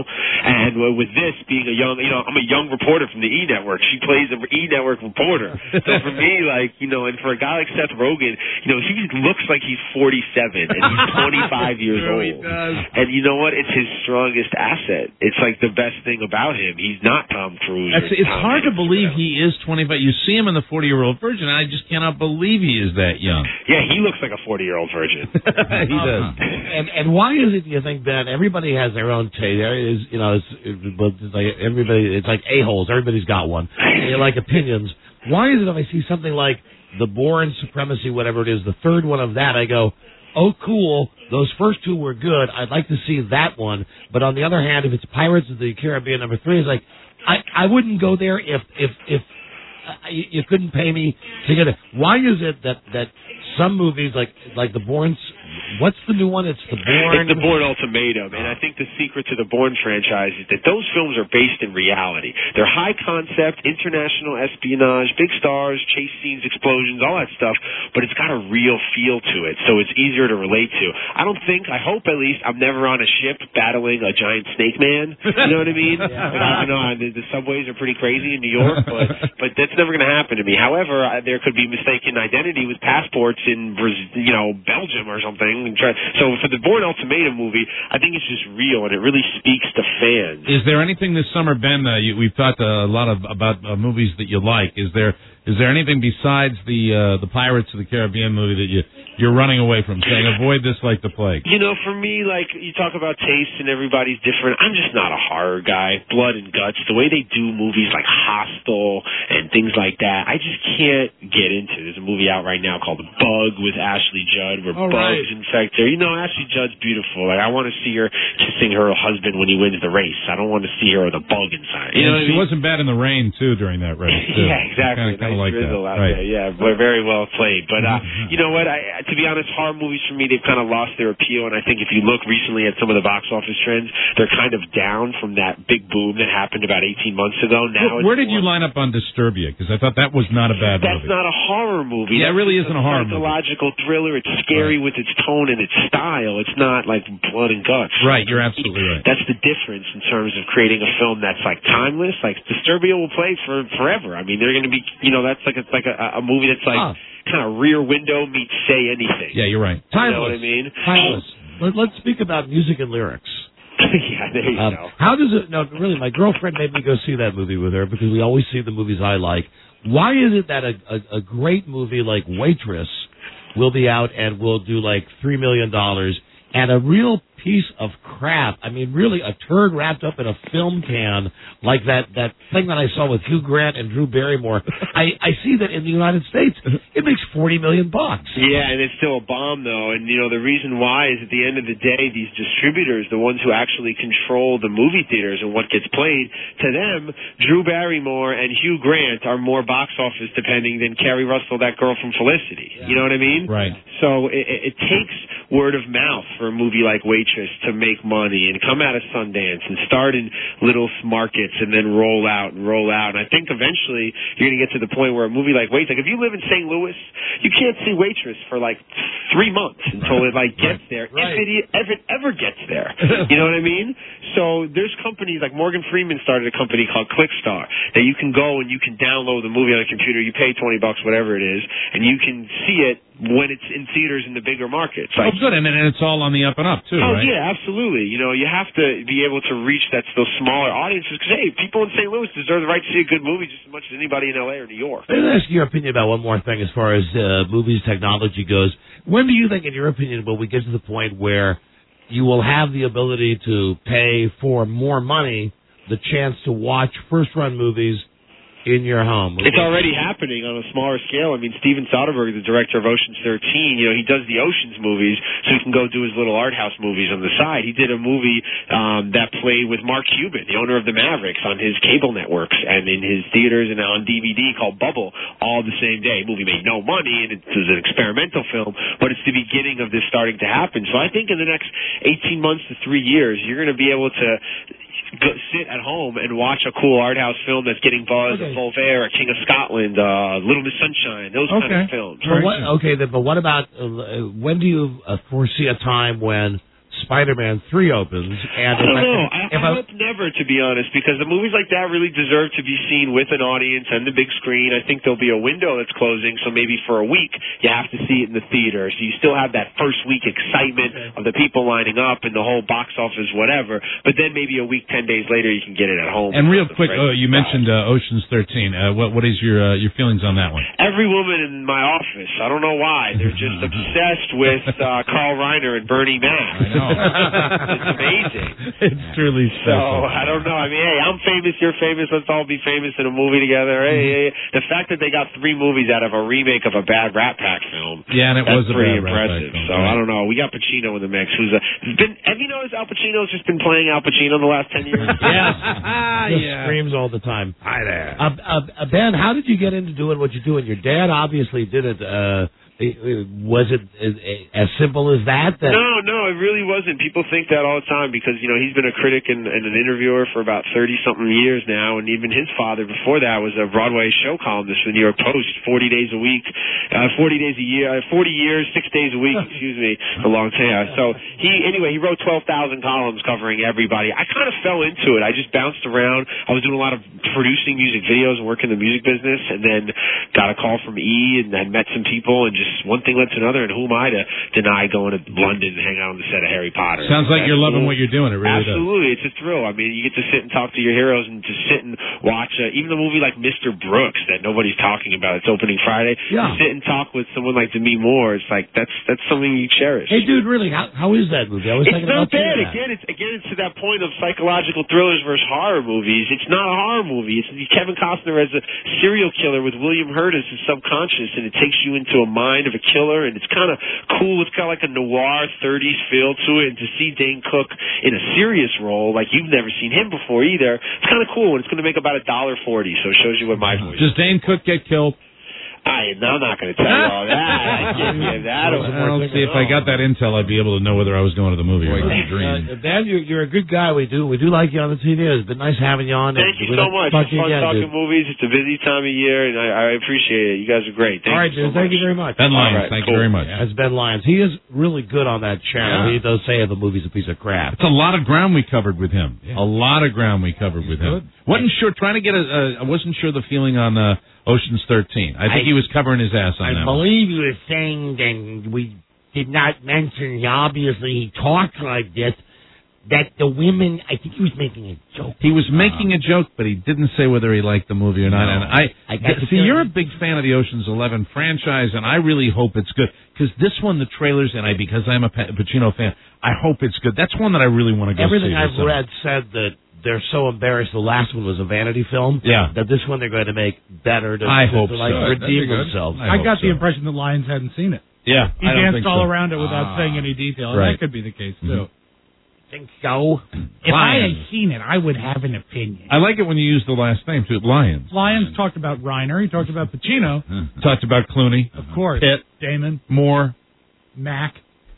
And with this being I'm a young reporter from the E! Network. She plays an E! Network reporter. So for me, and for a guy like Seth Rogen, he looks like he's 47 and he's 25 years old. He does. And you know what? It's his strongest asset. It's like the best thing about him. He's not Tom Cruise. It's hard to believe he is 25. You see him in the 40-year-old virgin, and I just cannot believe he is that young. Yeah, he looks like a 40-year-old virgin. He does. And why is it, do you think, Ben? Everybody has their own taste. There is, you know, it's like everybody. It's like a-holes. Everybody's got one. They like opinions. Why is it if I see something like The Bourne Supremacy, whatever it is, the third one of that, I go, oh, cool. Those first two were good. I'd like to see that one. But on the other hand, if it's Pirates of the Caribbean number 3, it's like I wouldn't go there if you couldn't pay me to get it. Why is it that some movies like The Bourne? What's the new one? It's The Bourne. It's The Bourne Ultimatum, and I think the secret to the Bourne franchise is that those films are based in reality. They're high concept, international espionage, big stars, chase scenes, explosions, all that stuff, but it's got a real feel to it, so it's easier to relate to. I hope at least, I'm never on a ship battling a giant snake man. You know what I mean? I know the subways are pretty crazy in New York, but that's never going to happen to me. However, there could be mistaken identity with passports in Belgium or something. So for the Bourne Ultimatum movie, I think it's just real and it really speaks to fans. Is there anything this summer, Ben? We've talked a lot about movies that you like. Is there anything besides the Pirates of the Caribbean movie that you're running away from, saying avoid this like the plague? You know, for me, like you talk about taste and everybody's different. I'm just not a horror guy. Blood and guts, the way they do movies like Hostel and things like that, I just can't get into. There's a movie out right now called The Bug with Ashley Judd where bugs infect her. You know, Ashley Judd's beautiful. Like I want to see her kissing her husband when he wins the race. I don't want to see her with a bug inside. You know what I mean? She wasn't bad in the rain too during that race. Too. Yeah, exactly. Kind of like drizzle that. Out there. Yeah, very well played. But you know what? To be honest, horror movies for me, they've kind of lost their appeal. And I think if you look recently at some of the box office trends, they're kind of down from that big boom that happened about 18 months ago. Now, where did you line up on Disturbia? Because I thought that was not a bad movie. That's not a horror movie. Yeah, it really isn't a horror movie. It's a psychological thriller. It's scary with its tone and its style. It's not like blood and guts. Right, you're absolutely right. That's the difference in terms of creating a film that's like timeless. Like Disturbia will play for forever. I mean, they're going to be, that's like a movie that's like kind of Rear Window meets Say Anything. Yeah, you're right. Timeless. You know what I mean? Timeless. Let's speak about music and lyrics. Yeah, there you go. How does it? No, really, my girlfriend made me go see that movie with her because we always see the movies I like. Why is it that a great movie like Waitress will be out and will do like $3 million, and a real piece of crap, I mean, really a turd wrapped up in a film can, like that thing that I saw with Hugh Grant and Drew Barrymore, I see that in the United States, it makes $40 million. Yeah, and it's still a bomb, though. And, the reason why is at the end of the day, these distributors, the ones who actually control the movie theaters and what gets played, to them, Drew Barrymore and Hugh Grant are more box office depending than Carrie Russell, that girl from Felicity. Yeah. You know what I mean? Right. So it takes word of mouth for a movie like Waitress to make money and come out of Sundance and start in little markets and then roll out. And I think eventually you're going to get to the point where a movie like Waitress, like if you live in St. Louis, you can't see Waitress for like 3 months until it like gets there, if it ever gets there. You know what I mean? So there's companies like Morgan Freeman started a company called Clickstar that you can go and you can download the movie on a computer. You pay $20, whatever it is, and you can see it when it's in theaters in the bigger markets. Like, good, and it's all on the up and up too, right? Yeah, absolutely. You have to be able to reach those smaller audiences because, hey, people in St. Louis deserve the right to see a good movie just as much as anybody in L.A. or New York. Let me ask your opinion about one more thing as far as movies technology goes. When do you think, in your opinion, will we get to the point where you will have the ability to pay for more money the chance to watch first-run movies in your home? It's already happening on a smaller scale. I mean, Steven Soderbergh, the director of Ocean's 13, he does the Ocean's movies so he can go do his little art house movies on the side. He did a movie that played with Mark Cuban, the owner of the Mavericks, on his cable networks and in his theaters and on DVD called Bubble, all the same day. The movie made no money, and it was an experimental film, but it's the beginning of this starting to happen. So I think in the next 18 months to 3 years, you're going to be able to sit at home and watch a cool art house film that's getting buzz, a Voltaire, a King of Scotland, Little Miss Sunshine, those kind of films. But what about when do you foresee a time when Spider-Man 3 opens. And I don't know. I hope never, to be honest, because the movies like that really deserve to be seen with an audience and the big screen. I think there'll be a window that's closing, so maybe for a week you have to see it in the theater. So you still have that first week excitement of the people lining up and the whole box office, whatever. But then maybe a week, 10 days later, you can get it at home. And real quick, you mentioned Ocean's 13. What is your feelings on that one? Every woman in my office, I don't know why, they're just obsessed with Carl Reiner and Bernie Mac. I know. It's amazing. It's truly So, special. I don't know. I mean, hey, I'm famous, you're famous, let's all be famous in a movie together. Hey, the fact that they got 3 movies out of a remake of a bad Rat Pack film. Yeah, and it that's was a pretty bad Rat Pack impressive. film, So, right. I don't know. We got Pacino in the mix. Have you noticed Al Pacino's just been playing Al Pacino the last 10 years? Yes. Just screams all the time. Hi there. Ben, how did you get into doing what you're doing? Your dad obviously did it. Was it as simple as that? No, it really wasn't. People think that all the time because, he's been a critic and an interviewer for about 30-something years now, and even his father before that was a Broadway show columnist for the New York Post, 40 days a week, 40 days a year, 40 years, 6 days a week, excuse me, a long time. So he wrote 12,000 columns covering everybody. I kind of fell into it. I just bounced around. I was doing a lot of producing music videos and working in the music business, and then got a call from E, and I met some people, and just one thing led to another, and who am I to deny going to London and hang out on the set of Harry Potter? Sounds like you're loving what you're doing. It really Absolutely. It's a thrill. I mean, you get to sit and talk to your heroes and just sit and watch even the movie like Mr. Brooks that nobody's talking about. It's opening Friday. Yeah. To sit and talk with someone like Demi Moore, it's like that's something you cherish. Hey, dude, really, how is that movie? I was It's thinking not about bad. seeing that. Again, it's to that point of psychological thrillers versus horror movies. It's not a horror movie. It's Kevin Costner as a serial killer with William Hurt as his subconscious, and it takes you into a mind of a killer, and it's kind of cool. It's got like a noir 30s feel to it, and to see Dane Cook in a serious role like you've never seen him before either, it's kind of cool, and it's going to make about $1.40, so it shows you what my voice Does Dane Cook get killed? I'm not going to tell you all that. I can't give that away. I'll see if I got that intel, I'd be able to know whether I was going to the movie or not. Dan, you're a good guy. We do like you on the TV. It's been nice having you on. Thank you so much. It's fun talking movies. It's a busy time of year, and I appreciate it. You guys are great. Thank all right, you so dude. Thank much. you very much. Ben Lyons, thank you very much. That's Ben Lyons. He is really good on that channel. Yeah. He does say the movie's a piece of crap. It's a lot of ground we covered with him. A lot of ground we covered with him. Wasn't sure trying to get I wasn't sure the feeling on Ocean's 13. I think he was covering his ass on that. I believe you were saying that we did not mention. Obviously, he talks like this. That the women, I think he was making a joke. He was making a joke, but he didn't say whether he liked the movie or not. No. And see, you're a big fan of the Ocean's 11 franchise, and I really hope it's good. Because this one, the trailers, and because I'm a Pacino fan, I hope it's good. That's one that I really want to go Everything see. I've read said that they're so embarrassed the last one was a vanity film. Yeah. That this one they're going to make better to, I hope like so. redeem themselves. I got the impression that Lyons hadn't seen it. Yeah, He I don't danced think all so. around it without saying any detail. Right. And that could be the case, too. Think so? If I Lyons. had seen it, I would have an opinion. I like it when you use the last name, too. Lyons. Lyons talked about Reiner. He talked about Pacino. Talked about Clooney. Of course. Pitt. Damon. Moore. Mac.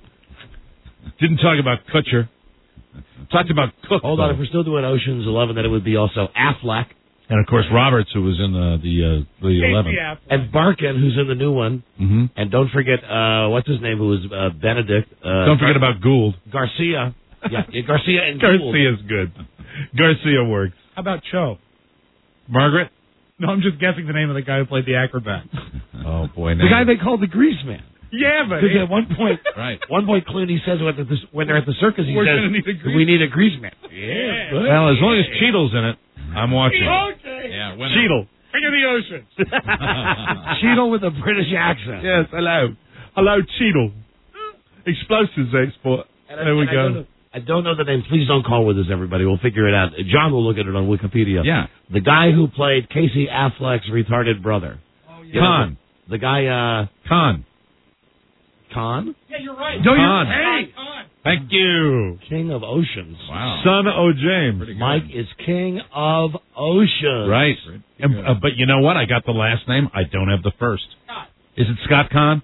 Didn't talk about Kutcher. Talked about Cook. Hold on, if we're still doing Ocean's 11, then it would be also Affleck. And, of course, Roberts, who was in the 11. And Barkin, who's in the new one. Mm-hmm. And don't forget, what's his name, who was Benedict. Don't forget about Gould. Garcia. Yeah, Garcia and Gould. Garcia's good. Garcia works. How about Cho? Margaret? No, I'm just guessing the name of the guy who played the acrobat. Oh, boy. The guy they called the Grease Man. Yeah, but... Because at one point, right. Clooney says when they're at the circus, he We're says, gonna need a grease we need a Grease Man. Yeah. Well, as long as Cheadle's in it, I'm watching. Okay. Yeah, Cheadle. King of the ocean. Cheadle with a British accent. Yes, hello. Hello, Cheadle. Explosives export. There we go. I don't know the name. Please don't call with us, everybody. We'll figure it out. John will look at it on Wikipedia. Yeah. The guy who played Casey Affleck's retarded brother. Oh, You know, Khan. The guy, Khan. Khan? Yeah, you're right. No, Khan. Hey. Thank you. King of Oceans. Wow. Son of James. Mike is King of Oceans. Right. And, but you know what? I got the last name. I don't have the first. Is it Scott Kahn?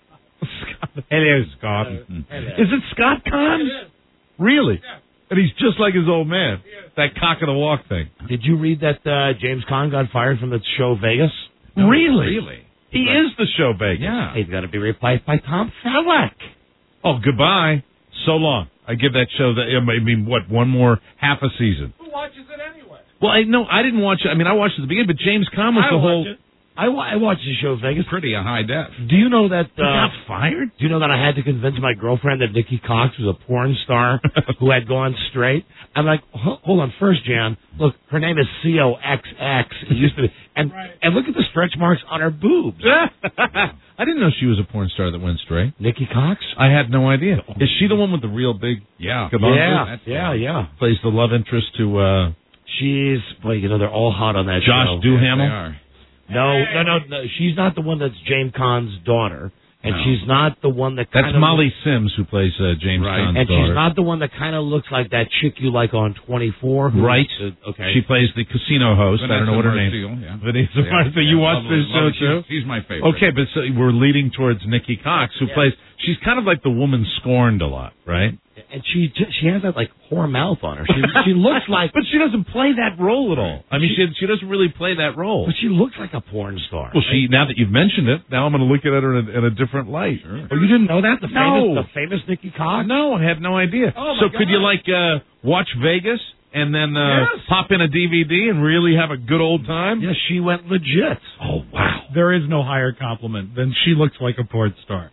Hello, Scott. Is it Scott Kahn? Really? Yeah. And he's just like his old man. That cock of the walk thing. Did you read that James Caan got fired from the show Vegas? No, really? He is the show Vegas. Yeah. He's got to be replaced by Tom Selleck. Oh, goodbye. So long. I give that show one more half a season. Who watches it anyway? Well, I didn't watch it. I mean, I watched it at the beginning, but James Caan was the whole. I watched the show Vegas. Pretty on high def. Do you know that He got fired? Do you know that I had to convince my girlfriend that Nikki Cox was a porn star who had gone straight? I'm like, hold on, first, Jan. Look, her name is COXX. It used to be, and look at the stretch marks on her boobs. I didn't know she was a porn star that went straight. Nikki Cox? I had no idea. Is she the one with the real big? Yeah. Yeah. Plays the love interest to. She's they're all hot on that Josh show. Duhamel. They are. No. She's not the one that's James Caan's daughter, and she's not the one that. That's Molly Sims who plays James Caan's and daughter. she's not the one that kind of looks like that chick you like on 24. Right. Okay. She plays the casino host. I don't know what her name. Vanessa Marcel. You watch this show too? She's my favorite. Okay, but so we're leading towards Nikki Cox, who plays. She's kind of like the woman scorned a lot, right? And she has that like whore mouth on her. She looks like, but she doesn't play that role at all. I mean, she doesn't really play that role. But she looks like a porn star. Well, now that you've mentioned it, now I'm going to look at her in a different light. Sure. Oh, you didn't know that? The famous Nikki Cox? No, I had no idea. Oh, so could you watch Vegas and then pop in a DVD and really have a good old time? Yeah, she went legit. Oh, wow. There is no higher compliment than she looks like a porn star.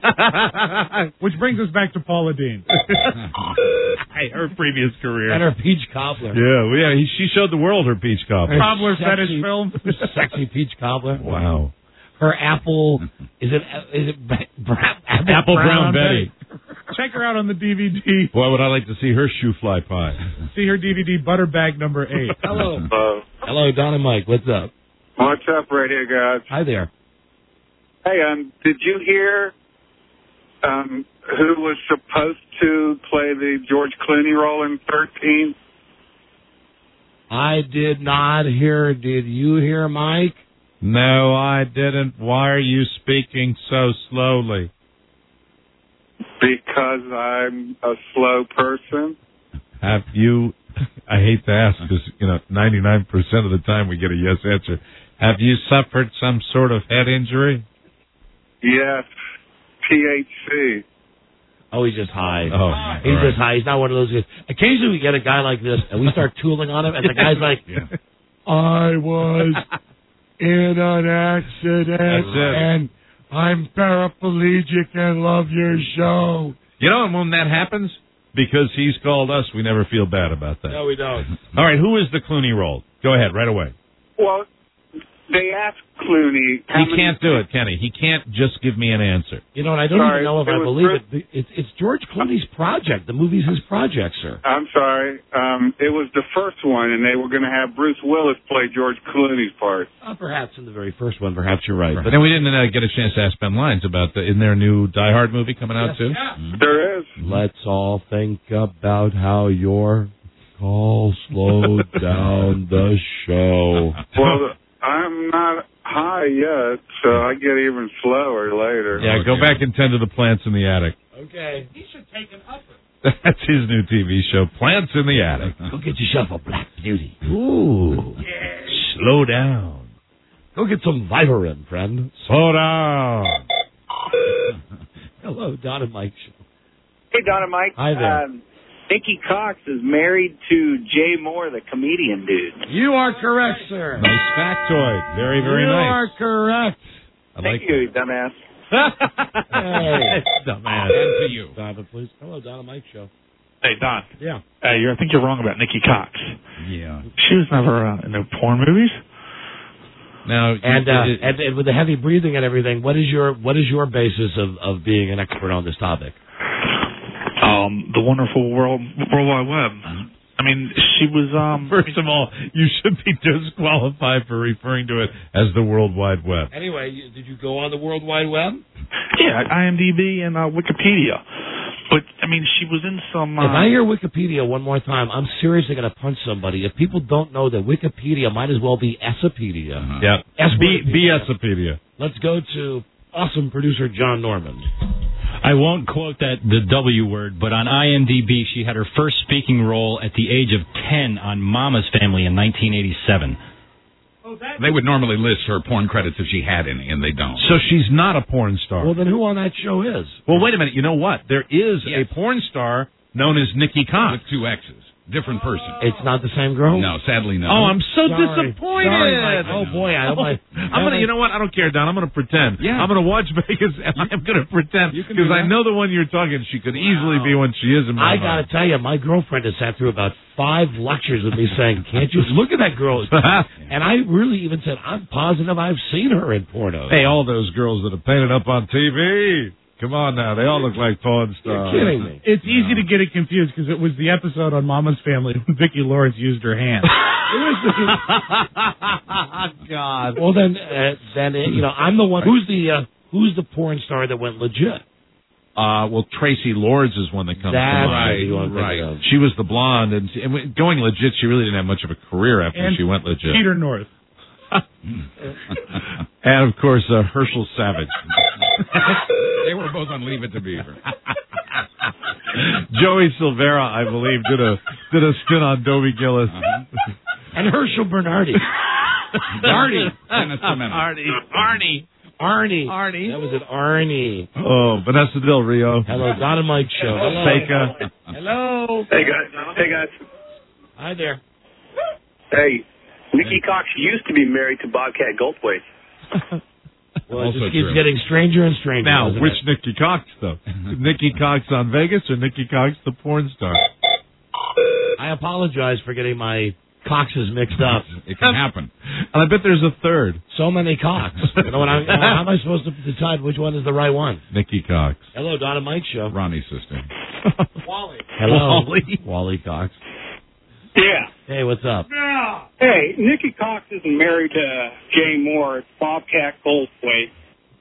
Which brings us back to Paula Deen. Her previous career. And her peach cobbler. Yeah. She showed the world her peach cobbler. Cobbler fetish film. Sexy peach cobbler. Wow. Her apple, is it Apple Brown Betty. Check her out on the DVD. Boy, would I like to see her shoe fly pie. See her DVD, Butterbag number 8. Hello. Hello, Don and Mike. What's up? What's up, radio guys? Hi there. Hey, did you hear who was supposed to play the George Clooney role in 13? I did not hear. Did you hear, Mike? No, I didn't. Why are you speaking so slowly? Because I'm a slow person. Have you, I hate to ask because, 99% of the time we get a yes answer. Have you suffered some sort of head injury? Yes, THC. Oh, he's just high. Oh, he's just high. He's not one of those guys. Occasionally we get a guy like this, and we start tooling on him, and the guy's like, I was in an accident, and I'm paraplegic and love your show. And when that happens, because he's called us, we never feel bad about that. No, we don't. All right, who is the Clooney role? Go ahead, right away. Well, they asked Clooney. He can't do it, can he? He can't just give me an answer. And I don't even know if I believe it. It's George Clooney's project. The movie's his project, sir. I'm sorry. It was the first one, and they were going to have Bruce Willis play George Clooney's part. Perhaps in the very first one. Perhaps you're right. But then we didn't get a chance to ask Ben Lyons about in their new Die Hard movie coming out too. Yeah. There is. Let's all think about how your call slowed down the show. Well, I'm not high yet, so I get even slower later. Yeah, go back and tend to the plants in the attic. Okay. He should take an upper. That's his new TV show, Plants in the Attic. Go get yourself a Black Beauty. Ooh. Yeah. Slow down. Go get some Vivarin, friend. Slow down. Hello, Don and Mike show. Hey, Don and Mike. Hi there. Nikki Cox is married to Jay Moore, the comedian dude. You are correct, sir. Nice factoid. Very, very nice. You are correct. Thank you, dumbass. Hey, dumbass. And to you. Don, please. Hello, Don and Mike show. Hey, Don. Yeah. I think you're wrong about Nikki Cox. Yeah. She was never in no porn movies. Now, and with the heavy breathing and everything, what is your basis of being an expert on this topic? The wonderful World Wide Web. I mean, she was. First of all, you should be disqualified for referring to it as the World Wide Web. Anyway, did you go on the World Wide Web? Yeah, IMDb and Wikipedia. But I mean, she was in some. If I hear Wikipedia one more time, I'm seriously going to punch somebody. If people don't know that Wikipedia might as well be Essopedia. Yeah, be Essopedia. Let's go to awesome producer John Norman. I won't quote the W word, but on IMDb, she had her first speaking role at the age of 10 on Mama's Family in 1987. They would normally list her porn credits if she had any, and they don't. So she's not a porn star. Well, then who on that show is? Well, wait a minute. You know what? There is a porn star known as Nikki Cox. With 2 X's. Different person. It's not the same girl? No, sadly no. Oh, I'm so Sorry. disappointed. Sorry, Mike. Oh, boy. I'm gonna, you know what? I don't care, Don. I'm going to pretend. Yeah. I'm going to watch Vegas, and I'm going to pretend. Because I know the one you're talking, she could easily be when she is in my I got to tell you, my girlfriend has sat through about 5 lectures with me saying, can't you look at that girl? And I really even said, I'm positive I've seen her in porno. Hey, all those girls that are painted up on TV. Come on now. They all look like porn stars. You're kidding me. It's easy to get it confused because it was the episode on Mama's Family when Vicki Lawrence used her hand. God. Well, then, I'm the one. Who's the porn star that went legit? Well, Tracy Lords is one that comes to mind. Right. She was the blonde, and going legit, she really didn't have much of a career after she went legit. Peter North. And, of course, Herschel Savage. They were both on Leave It to Beaver. Joey Silvera, I believe, did a stint on Dobie Gillis. And Herschel Bernardi. Arnie. Arnie. That was it, Arnie. Oh, Vanessa Del Rio. Hello, Don and Mike Show. Hello. Seika. Hello. Hey, guys. Hi there. Hey, Nikki Cox used to be married to Bobcat Goldthwait. Well, it just keeps getting stranger and stranger. Now, which Nikki Cox, though? Nikki Cox on Vegas or Nikki Cox, the porn star? I apologize for getting my Coxes mixed up. It can happen. And I bet there's a third. So many Cox. How am I supposed to decide which one is the right one? Nikki Cox. Hello, Don and Mike Show. Ronnie's sister. Wally. Hello. Wally Cox. Yeah. Hey, what's up? Yeah. Hey, Nikki Cox isn't married to Jay Moore. It's Bobcat Goldthwait.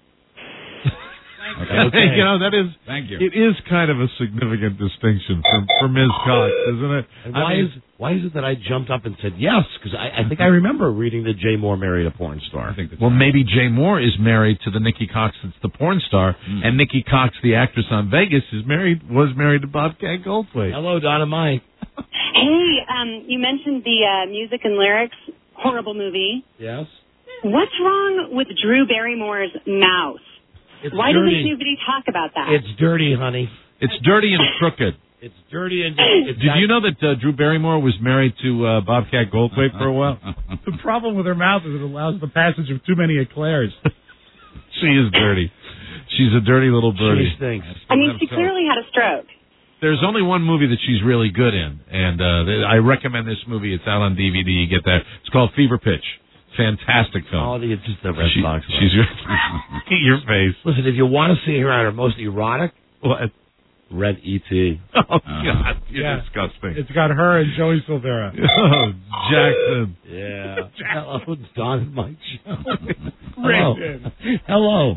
Okay. You know, that is. Thank you. It is kind of a significant distinction for Ms. Cox, isn't it? And why is it that I jumped up and said yes? Because I think I remember reading that Jay Moore married a porn star. I think that's well, right. maybe Jay Moore is married to the Nikki Cox that's the porn star, and Nikki Cox, the actress on Vegas, was married to Bobcat Goldthwait. Hello, Don and Mike. Hey, you mentioned the music and lyrics. Horrible movie. Yes. What's wrong with Drew Barrymore's mouth? Why doesn't anybody talk about that? It's dirty, honey. It's dirty and crooked. It's dirty and dirty. Did you know that Drew Barrymore was married to Bobcat Goldthwait for a while? The problem with her mouth is it allows the passage of too many eclairs. She is dirty. She's a dirty little birdie. She stinks. I mean, she clearly had a stroke. There's only one movie that she's really good in, and I recommend this movie. It's out on DVD. You get that. It's called Fever Pitch. Fantastic film. Oh, it's just the red box. She's your face. Listen, if you want to see her at her most erotic, what? Red E.T. Oh, God. You're disgusting. It's got her and Joey Silvera. Oh, Jackson. Yeah. Hello, Don and Mike Show. Hello. Hello.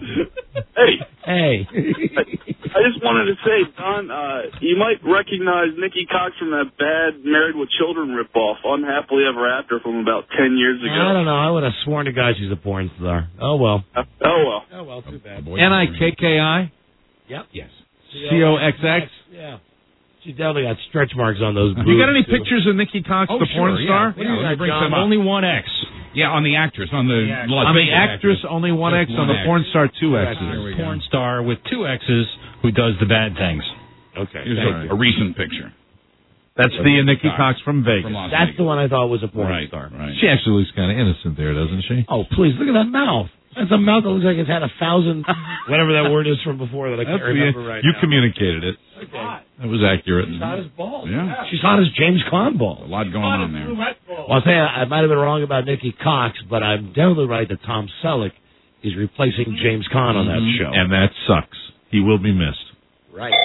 Hey. I just wanted to say, Don, you might recognize Nikki Cox from that bad Married with Children ripoff, Unhappily Ever After, from about 10 years ago. I don't know. I would have sworn to God she's a porn star. Oh, well. Oh, well, too bad. Nikki? Yep. Yes. COXX? Yeah. She definitely got stretch marks on those boobs. You got any too. pictures of Nikki Cox, the porn star? Yeah, bring some Only one X. Yeah, on the actress, on the on the actress, only one X. On the porn star, 2 X's. Porn star with 2 X's who does the bad things. Okay. Here's a recent picture. That's the Nikki Cox from Vegas. That's the one I thought was a porn star. Right. She actually looks kind of innocent there, doesn't she? Oh, please, look at that mouth. That's a mouth that looks like it's had 1,000, whatever that word is from before that I can't remember right you now. communicated it. Okay. That was accurate. She's hot as balls. Yeah. She's hot as James Caan balls. A lot going on there. Well, I'll tell you, I might have been wrong about Nikki Cox, but I'm definitely right that Tom Selleck is replacing James Caan on that show. And that sucks. He will be missed. Right.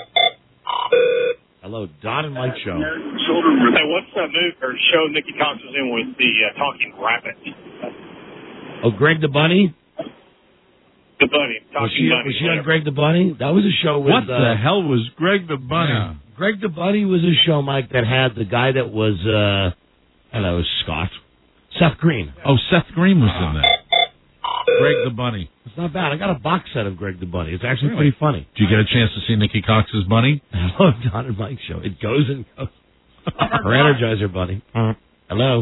Hello, Don and Mike Show. Hey, what's that movie or show Nikki Cox was in with the talking rabbit? Oh, Greg the Bunny? The Bunny. Was she on Greg the Bunny? That was a show with... What the hell was Greg the Bunny? Yeah. Greg the Bunny was a show, Mike, that had the guy that was... hello, Scott. Seth Green. Oh, Seth Green was in that. Greg the Bunny. It's not bad. I got a box set of Greg the Bunny. It's actually pretty funny. Did you get a chance to see Nikki Cox's bunny? Hello, Don and Mike Show. It goes and goes. Her Energizer Bunny. Hello.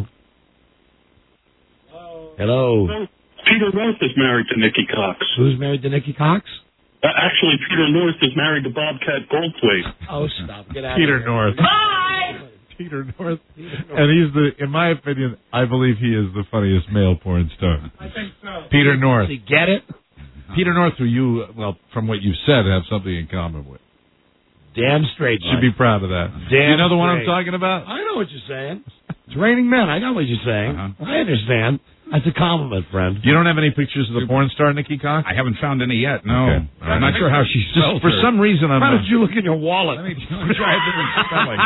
Peter Roth is married to Nikki Cox. Who's married to Nikki Cox? Actually, Peter North is married to Bobcat Goldthwait. Oh, stop. Get out Peter of here. North. Bye! Peter North. And he's in my opinion, I believe he is the funniest male porn star. I think so. Peter North. You get it? Peter North, who you, well, from what you've said, have something in common with. Damn straight, Should be proud of that. Damn you know the one I'm straight. talking about? I know what you're saying. It's Raining Men. I know what you're saying. I understand. That's a compliment, friend. You don't have any pictures of the porn star, Nikki Cox? I haven't found any yet, no. Okay. I'm not sure how she spells For her. some reason, I'm Why don't you look in your wallet? Let me try a different spelling.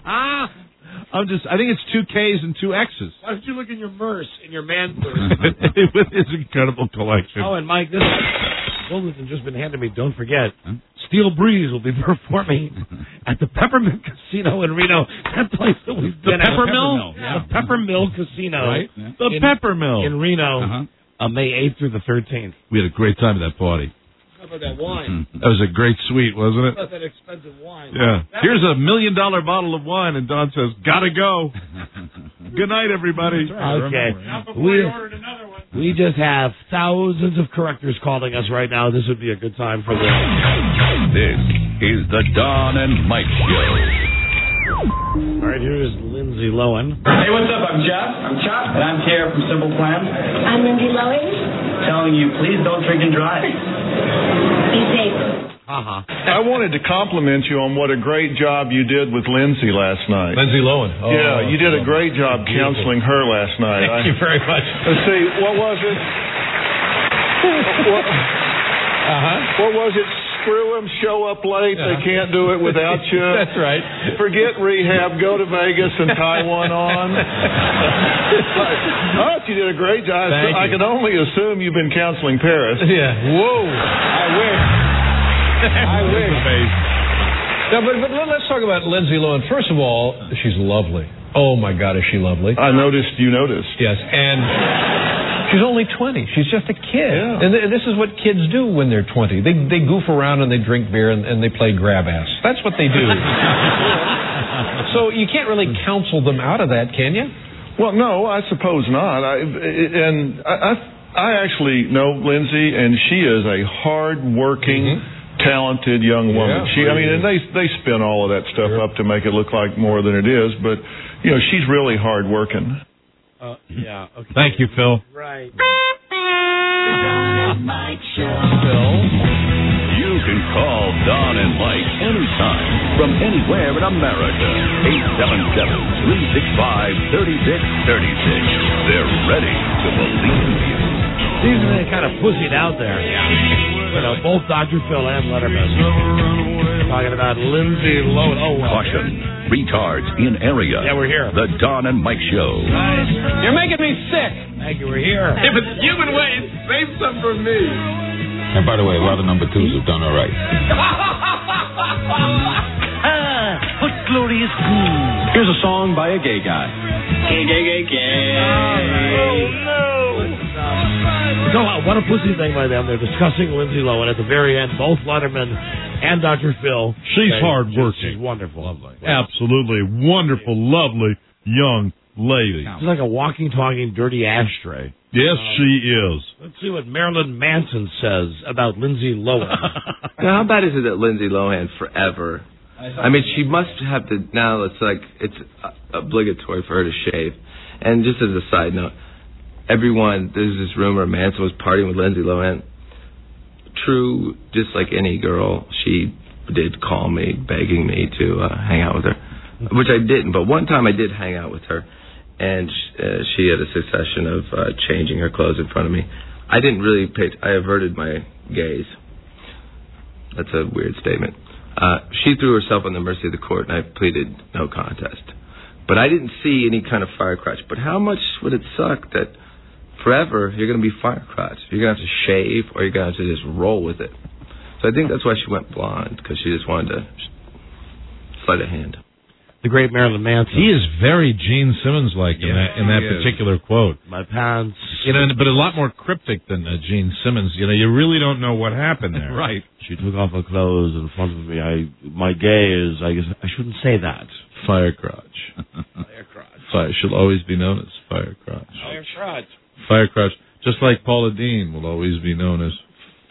I think it's 2 K's and 2 X's. Why don't you look in your purse, in your man purse? With his incredible collection. Oh, and Mike, this Wilmington just been handed me. Don't forget, Steel Breeze will be performing at the Peppermint Casino in Reno. That place that we've been at. Peppermill? The Peppermill Casino. Right. The Peppermill. In Reno, May 8th through the 13th. We had a great time at that party. How about that wine? That was a great suite, wasn't it? How about that expensive wine? Yeah. Here's $1 million bottle of wine, and Don says, gotta go. Good night, everybody. Okay. We just have thousands of correctors calling us right now. This would be a good time for this. This is the Don and Mike Show. All right, here is Lindsay Lohan. Hey, what's up? I'm Jeff. I'm Chuck. And I'm Tara from Simple Plan. I'm Lindsay Lohan. Telling you, please don't drink and drive. Be safe. I wanted to compliment you on what a great job you did with Lindsay last night. Lindsay Lohan. Oh, yeah, you did a great job counseling her last night. Thank you very much. Let's see, what was it? What was it? Screw them, show up late. They can't do it without you. That's right. Forget rehab, go to Vegas and tie one on. I thought you did a great job. Thank I you. can only assume you've been counseling Paris. Yeah. Whoa. I wish. I wish. Now, but let's talk about Lindsay Lohan. First of all, she's lovely. Oh, my God, is she lovely? I noticed you noticed. Yes, and she's only 20. She's just a kid. Yeah. And this is what kids do when they're 20. They goof around and they drink beer and they play grab ass. That's what they do. So you can't really counsel them out of that, can you? Well, no, I suppose not. I actually know Lindsay, and she is a hard-working, talented young woman. Yeah, and they spin all of that stuff up to make it look like more than it is, but she's really hard-working. Yeah. Okay. Thank you, Phil. Right. Mike Show. Phil, you can call Don and Mike anytime from anywhere in America. 877-365-3636. They're ready to believe you. These are kind of pussied out there. Both Dr. Phil and Letterman. Talking about Lindsay Lohan. Oh, well. Caution. Retards in area. Yeah, we're here. The Don and Mike Show. You're making me sick. Thank you, we're here. If it's human waste, save some for me. And by the way, a lot of number 2s have done all right. What glorious food. Here's a song by a gay guy. Gay, gay, gay, gay. Oh, no. No, what a pussy thing by them. They're discussing Lindsay Lohan at the very end. Both Letterman and Dr. Phil. She's hard-working. She's wonderful. Lovely. Absolutely wonderful, lovely young lady. She's like a walking, talking, dirty ashtray. Yes, she is. Let's see what Marilyn Manson says about Lindsay Lohan. Now, how bad is it that Lindsay Lohan forever? I mean, she must have to now. It's obligatory for her to shave. And just as a side note, there's this rumor Manson was partying with Lindsay Lohan. True, just like any girl, she did call me, begging me to hang out with her, which I didn't. But one time I did hang out with her, and she had a succession of changing her clothes in front of me. I didn't really I averted my gaze. That's a weird statement. She threw herself on the mercy of the court, and I pleaded no contest. But I didn't see any kind of fire crotch. But how much would it suck that forever you're going to be fire crotch? You're going to have to shave, or you're going to have to just roll with it. So I think that's why she went blonde, because she just wanted to sleight of hand. The great Marilyn Manson. He is very Gene Simmons-like in that particular quote. My pants. But a lot more cryptic than Gene Simmons. You really don't know what happened there. Right. She took off her clothes in front of me. My gaze, I guess I shouldn't say that. Fire crotch. Fire crotch. She'll always be known as Fire crotch. Fire crotch. Fire crotch. Just like Paula Dean will always be known as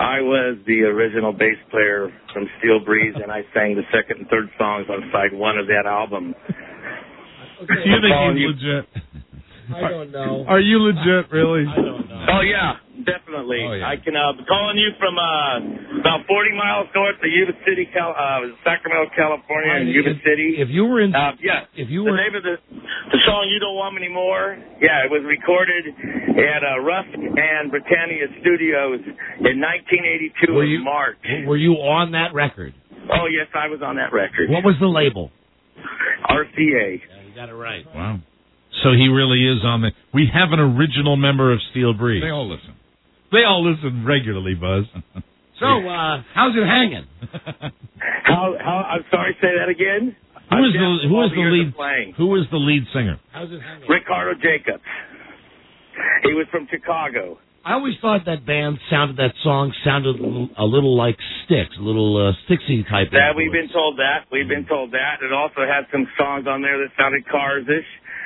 I was the original bass player from Steel Breeze, and I sang the second and third songs on side 1 of that album. Do you think he's legit? I don't know. Are you legit, really? I don't know. Oh, yeah, definitely. Oh, yeah. I can calling you from about 40 miles north of Yuba City, Sacramento, California, and Yuba City. If you were in... yeah. If you were... The name of the song, You Don't Want Me Anymore, yeah, it was recorded at Rusk and Britannia Studios in 1982 in March. Were you on that record? Oh, yes, I was on that record. What was the label? RCA. Yeah, you got it right. Wow. So he really is on the... We have an original member of Steel Breeze. They all listen. They all listen regularly, Buzz. So, how's it hanging? How? I'm sorry, say that again? Who is the lead singer? How's it hanging? Ricardo Jacobs. He was from Chicago. I always thought that song sounded a little like Styx, a little Styxy type. Yeah, we've been told that. It also had some songs on there that sounded Cars-ish.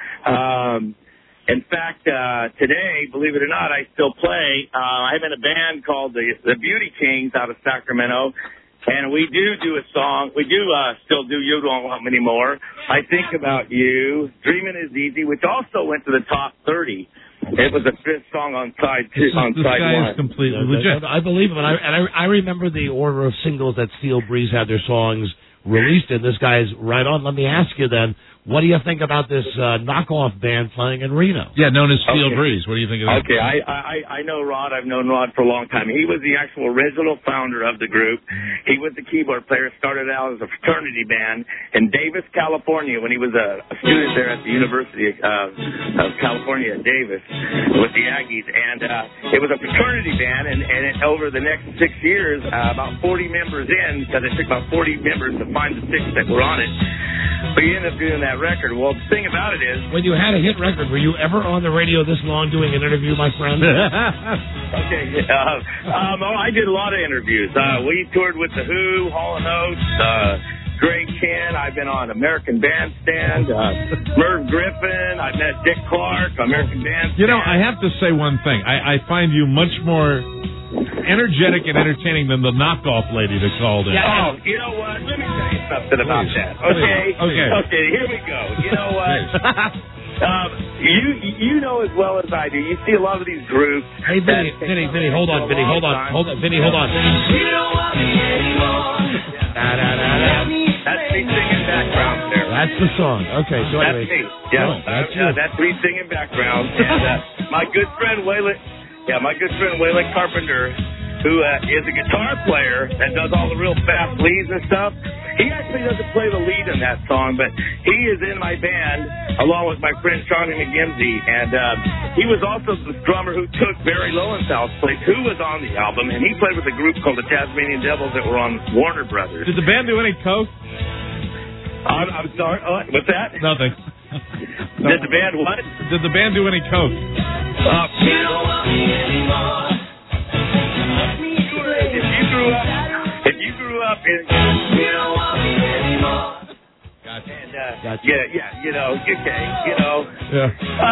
In fact, today, believe it or not, I still play. I'm in a band called the Beauty Kings out of Sacramento, and we do a song. We do still do You Don't Want Me Anymore. I Think About You. Dreaming Is Easy, which also went to the top 30. It was the 5th song on side 2. This guy is completely legit. I believe him, and I remember the order of singles that Steel Breeze had their songs released in. This guy's right on. Let me ask you then, what do you think about this knockoff band playing in Reno? Yeah, known as Steel Breeze. What do you think of that? Okay, I know Rod. I've known Rod for a long time. He was the actual original founder of the group. He was the keyboard player, started out as a fraternity band in Davis, California, when he was a student there at the University of California at Davis with the Aggies. And it was a fraternity band, and over the next 6 years, about 40 members in, because it took about 40 members to find the 6 that were on it. We ended up doing that record. Well, the thing about it is... When you had a hit record, were you ever on the radio this long doing an interview, my friend? Okay. I did a lot of interviews. We toured with The Who, Hall & Oates, Greg Kihn. I've been on American Bandstand, Merv Griffin. I've met Dick Clark, American Bandstand. You know, I have to say one thing. I find you much more energetic and entertaining than the knockoff lady that called in. Yeah, you know what? Let me tell you something about that. Okay, here we go. You know what? You know as well as I do. You see a lot of these groups. Hey, Vinny, hold on. Vinny, hold on. You don't want me anymore. That's me singing background there. That's the song. Okay, so that's me. Yeah, that's me singing background. And my good friend Waylon Carpenter, who is a guitar player that does all the real fast leads and stuff. He actually doesn't play the lead in that song, but he is in my band along with my friend Shawnee McGimsey, and he was also the drummer who took Barry Lowenthal's place, who was on the album, and he played with a group called the Tasmanian Devils that were on Warner Brothers. Did the band do any coke? I'm sorry. What's that? Nothing. Did the band what? Did the band do any coke? You don't want me anymore. If you grew up in, you don't want me anymore. Gotcha. And, gotcha. Yeah, you know, okay, you know. Yeah.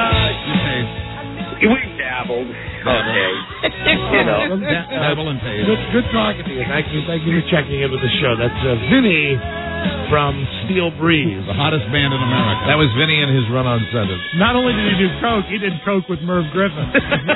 We dabbled. Okay. You know. Dabble and taste. Good talking to you. Thank you for checking in with the show. That's Vinny from Steel Breeze. The hottest band in America. That was Vinny in his run-on sentence. Not only did he do coke, he did coke with Merv Griffin.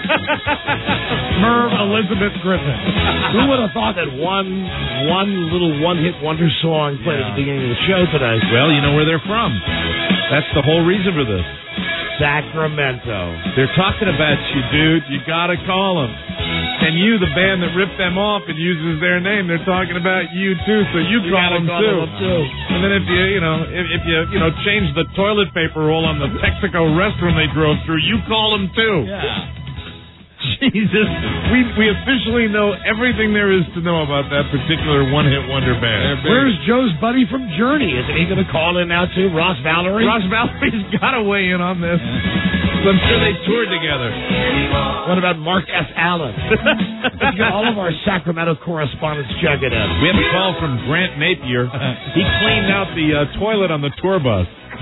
Merv Elizabeth Griffin. Who would have thought that one little one-hit wonder song played at the beginning of the show today? Well, you know where they're from. That's the whole reason for this. Sacramento. They're talking about you, dude. You gotta call them. And you, the band that ripped them off and uses their name, they're talking about you too. So you call them too. And then if you change the toilet paper roll on the Texaco restroom they drove through, you call them too. Yeah. Jesus, we officially know everything there is to know about that particular one-hit wonder band. Where's Joe's buddy from Journey? Isn't he going to call in now too? Ross Valerie? Ross Valerie's got to weigh in on this. I'm sure they toured together. What about Mark S. Allen? Let's get all of our Sacramento correspondents checking in. We have a call from Grant Napier. He cleaned out the toilet on the tour bus.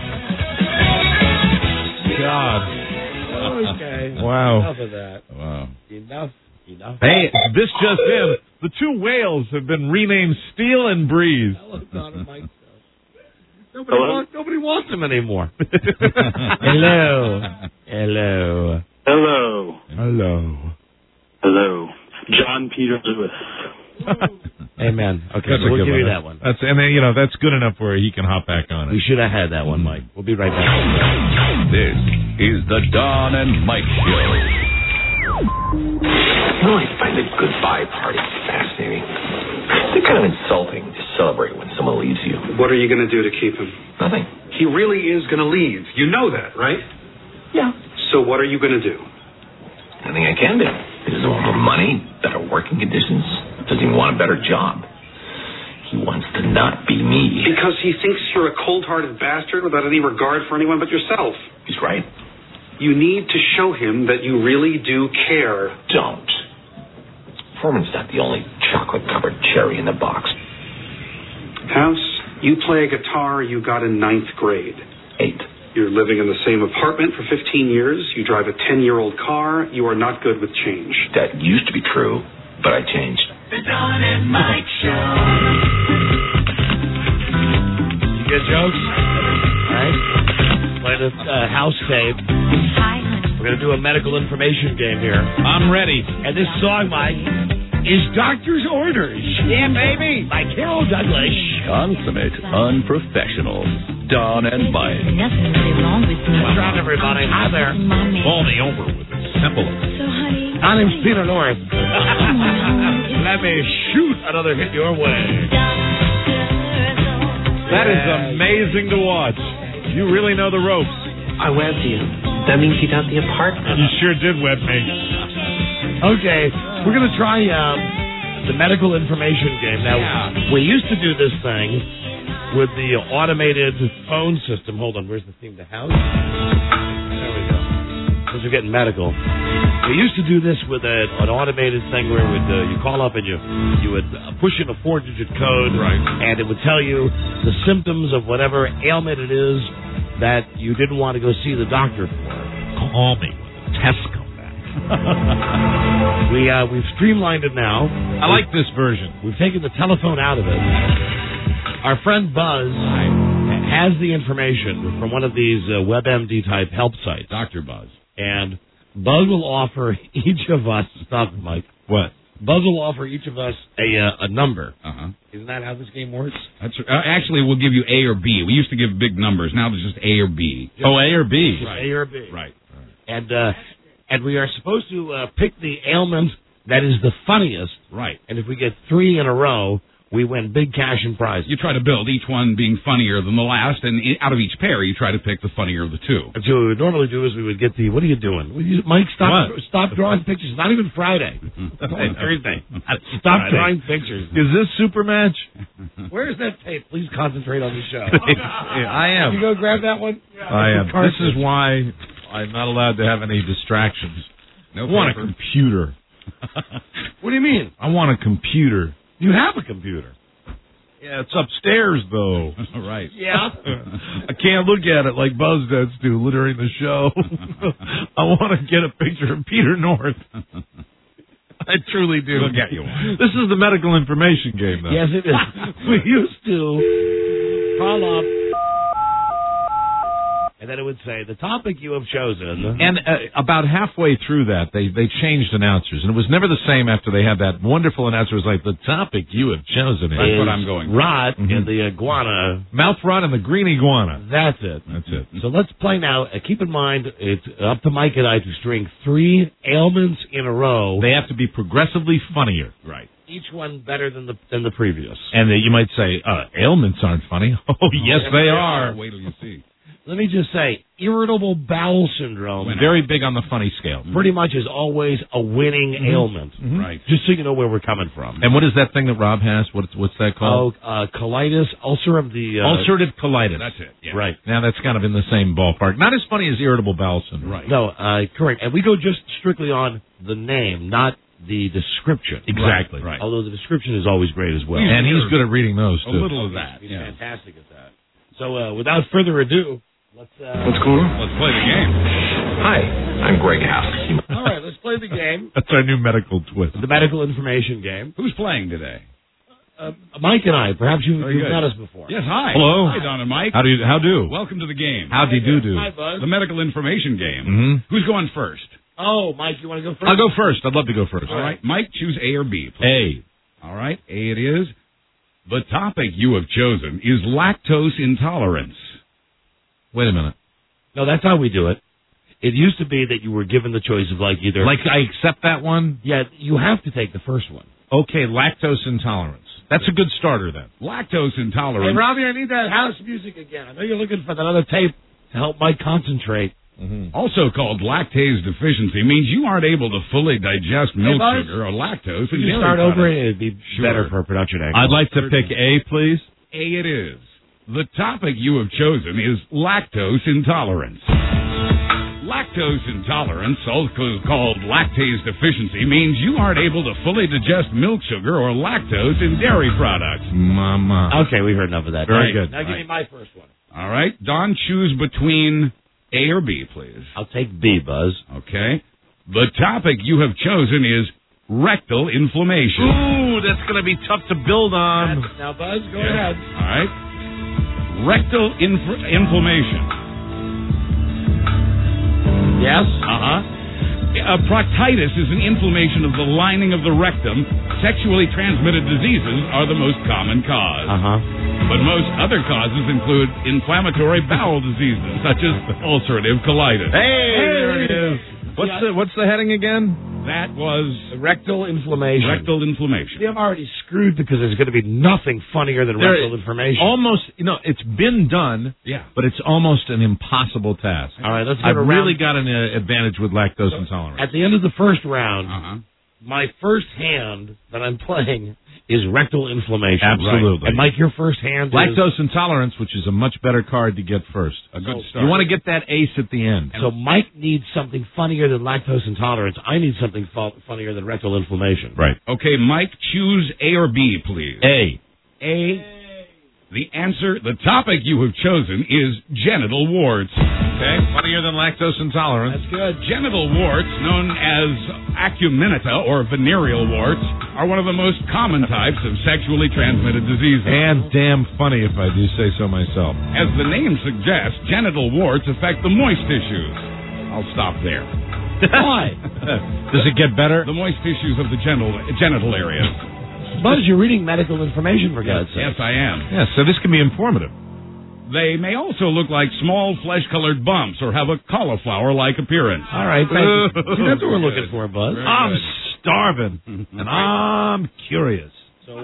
God. Okay. Wow. Enough of that. Wow. Enough. Hey, this just in. The two whales have been renamed Steel and Breeze. Hello, Don and Mike. Nobody wants them anymore. Hello. Hello. John Peter Lewis. Amen. Okay, That's so a we'll good give one. you that one. That's good enough where he can hop back on it. We should have had that one, Mike. We'll be right back. This is the Don and Mike Show. I find a goodbye party fascinating. They're kind of insulting to celebrate when someone leaves you. What are you going to do to keep him? Nothing. He really is going to leave. You know that, right? Yeah. So what are you going to do? Nothing I can do. He doesn't want more money, better working conditions. Doesn't even want a better job. He wants to not be me. Because he thinks you're a cold-hearted bastard without any regard for anyone but yourself. He's right. You need to show him that you really do care. Don't. Foreman's not the only chocolate-covered cherry in the box. House, you play a guitar you got in 9th grade. 8. You're living in the same apartment for 15 years. You drive a 10-year-old car. You are not good with change. That used to be true, but I changed. The Don and Mike Show. You get jokes? All right. Play the house tape. Hi, honey. We're going to do a medical information game here. I'm ready. And this song, Mike, is Doctor's Orders. Yeah, baby. By Carol Douglas. Consummate unprofessional. Don and Mike. Nothing really wrong with me. What's wrong, everybody? Hi there. Call me over with a simple. So, honey. My name's Peter North. Let me shoot another hit your way. That is amazing to watch. You really know the ropes. I webbed you. That means you got the apartment. You sure did web me. Okay, we're going to try the medical information game. Now, we used to do this thing with the automated phone system. Hold on, where's the theme? The house? There we go. Because we're getting medical. We used to do this with an automated thing where you call up and you would push in a 4-digit code, right, and it would tell you the symptoms of whatever ailment it is that you didn't want to go see the doctor for. Call me when the tests come back. We've streamlined it now. I like this version. We've taken the telephone out of it. Our friend Buzz has the information from one of these WebMD type help sites. Dr. Buzz. And Buzz will offer each of us, stop it, Mike. What? Buzz will offer each of us a number. Uh-huh. Isn't that how this game works? That's actually, we'll give you A or B. We used to give big numbers. Now there's just A or B. Just A or B. Right. A or B. Right. And we are supposed to pick the ailment that is the funniest. Right. And if we get 3 in a row, we win big cash and prizes. You try to build each one being funnier than the last, and out of each pair, you try to pick the funnier of the two. And so what we would normally do is we would get the, what are you doing? Mike, stop drawing pictures. It's not even Friday. It's only Thursday. Stop drawing pictures. Is this Supermatch? Where is that tape? Please concentrate on the show. I am. You go grab that one? I am. This is why I'm not allowed to have any distractions. No I want paper. a computer. What do you mean? I want a computer. You have a computer. Yeah, it's upstairs, though. Right. Yeah. I can't look at it like Buzz does do during the show. I want to get a picture of Peter North. I truly do. We'll get you one. This is the medical information game, though. Yes, it is. We used to call up, and then it would say, the topic you have chosen. And about halfway through that, they changed announcers. And it was never the same after they had that wonderful announcer who was like, the topic you have chosen is... That's what I'm going for. Rot and the iguana. Mouth rot and the green iguana. That's it. That's it. So let's play now. Keep in mind, it's up to Mike and I to string 3 ailments in a row. They have to be progressively funnier. Right. Each one better than the previous. And you might say, ailments aren't funny. Oh, yes, they are. Wait till you see. Let me just say, irritable bowel syndrome. Very big on the funny scale. Pretty much is always a winning ailment. Mm-hmm. Right. Just so you know where we're coming from. And what is that thing that Rob has? What's that called? Colitis, ulcer of the... ulcerative colitis. That's it. Yeah. Right. Now, that's kind of in the same ballpark. Not as funny as irritable bowel syndrome. Right. No, correct. And we go just strictly on the name, not the description. Exactly. Right. Although the description is always great as well. And he's good at reading those, A too. little of that. He's Yeah. fantastic at that. So, without further ado... What's going on? Let's play the game. Hi, I'm Greg House. All right, let's play play the game. That's our new medical twist. The medical information game. Who's playing today? Mike and I. Perhaps you've good. met us before. Yes, hi. Hello. Hi, Don and Mike. How do? Welcome to the game. Howdy do. Hi, Buzz. The medical information game. Mm-hmm. Who's going first? Oh, Mike, you want to go first? I'll go first. I'd love to go first. All right. Mike, choose A or B, please. A. All right. A it is. The topic you have chosen is lactose intolerance. Wait a minute. No, that's how we do it. It used to be that you were given the choice of like either... Like, I accept that one? Yeah, you have to take the first one. Okay, lactose intolerance. That's a good starter, then. Lactose intolerance. Hey, Robbie, I need that house music again. I know you're looking for that other tape to help Mike concentrate. Mm-hmm. Also called lactase deficiency, means you aren't able to fully digest milk Buzz, sugar or lactose. Could you start over? It'd be better for a production angle. I'd like to pick A, please. A it is. The topic you have chosen is lactose intolerance. Lactose intolerance, also called lactase deficiency, means you aren't able to fully digest milk sugar or lactose in dairy products. Mama. Okay, we heard enough of that. Very good. Now give me my first one. All right. Don, choose between A or B, please. I'll take B, Buzz. Okay. The topic you have chosen is rectal inflammation. Ooh, that's going to be tough to build on. Now, Buzz, go ahead. All right. Rectal inflammation. Yes? Proctitis is an inflammation of the lining of the rectum. Sexually transmitted diseases are the most common cause. But most other causes include inflammatory bowel diseases, such as ulcerative colitis. Hey, there it is. What's the heading again? That was rectal inflammation. Rectal inflammation. See, I'm already screwed because there's going to be nothing funnier than rectal inflammation. Almost, it's been done. Yeah. But it's almost an impossible task. All right, let's I've get really got an advantage with lactose intolerance. At the end of the first round, my first hand that I'm playing is rectal inflammation. Absolutely. Right. And Mike, your first hand lactose intolerance, which is a much better card to get first. A good start. You want to get that ace at the end. So Mike needs something funnier than lactose intolerance. I need something funnier than rectal inflammation. Right. Okay, Mike, choose A or B, please. A. The topic you have chosen is genital warts. Okay, funnier than lactose intolerance. That's good. Genital warts, known as acuminata or venereal warts, are one of the most common types of sexually transmitted diseases. And damn funny if I do say so myself. As the name suggests, genital warts affect the moist tissues. I'll stop there. Why? Does it get better? The moist tissues of the genital areas. Buzz, you're reading medical information, for God's sake. Yes, I am. Yeah, so this can be informative. They may also look like small flesh-colored bumps or have a cauliflower-like appearance. All right, thank you. See, that's what we're looking for, Buzz. I'm starving, and I'm curious. So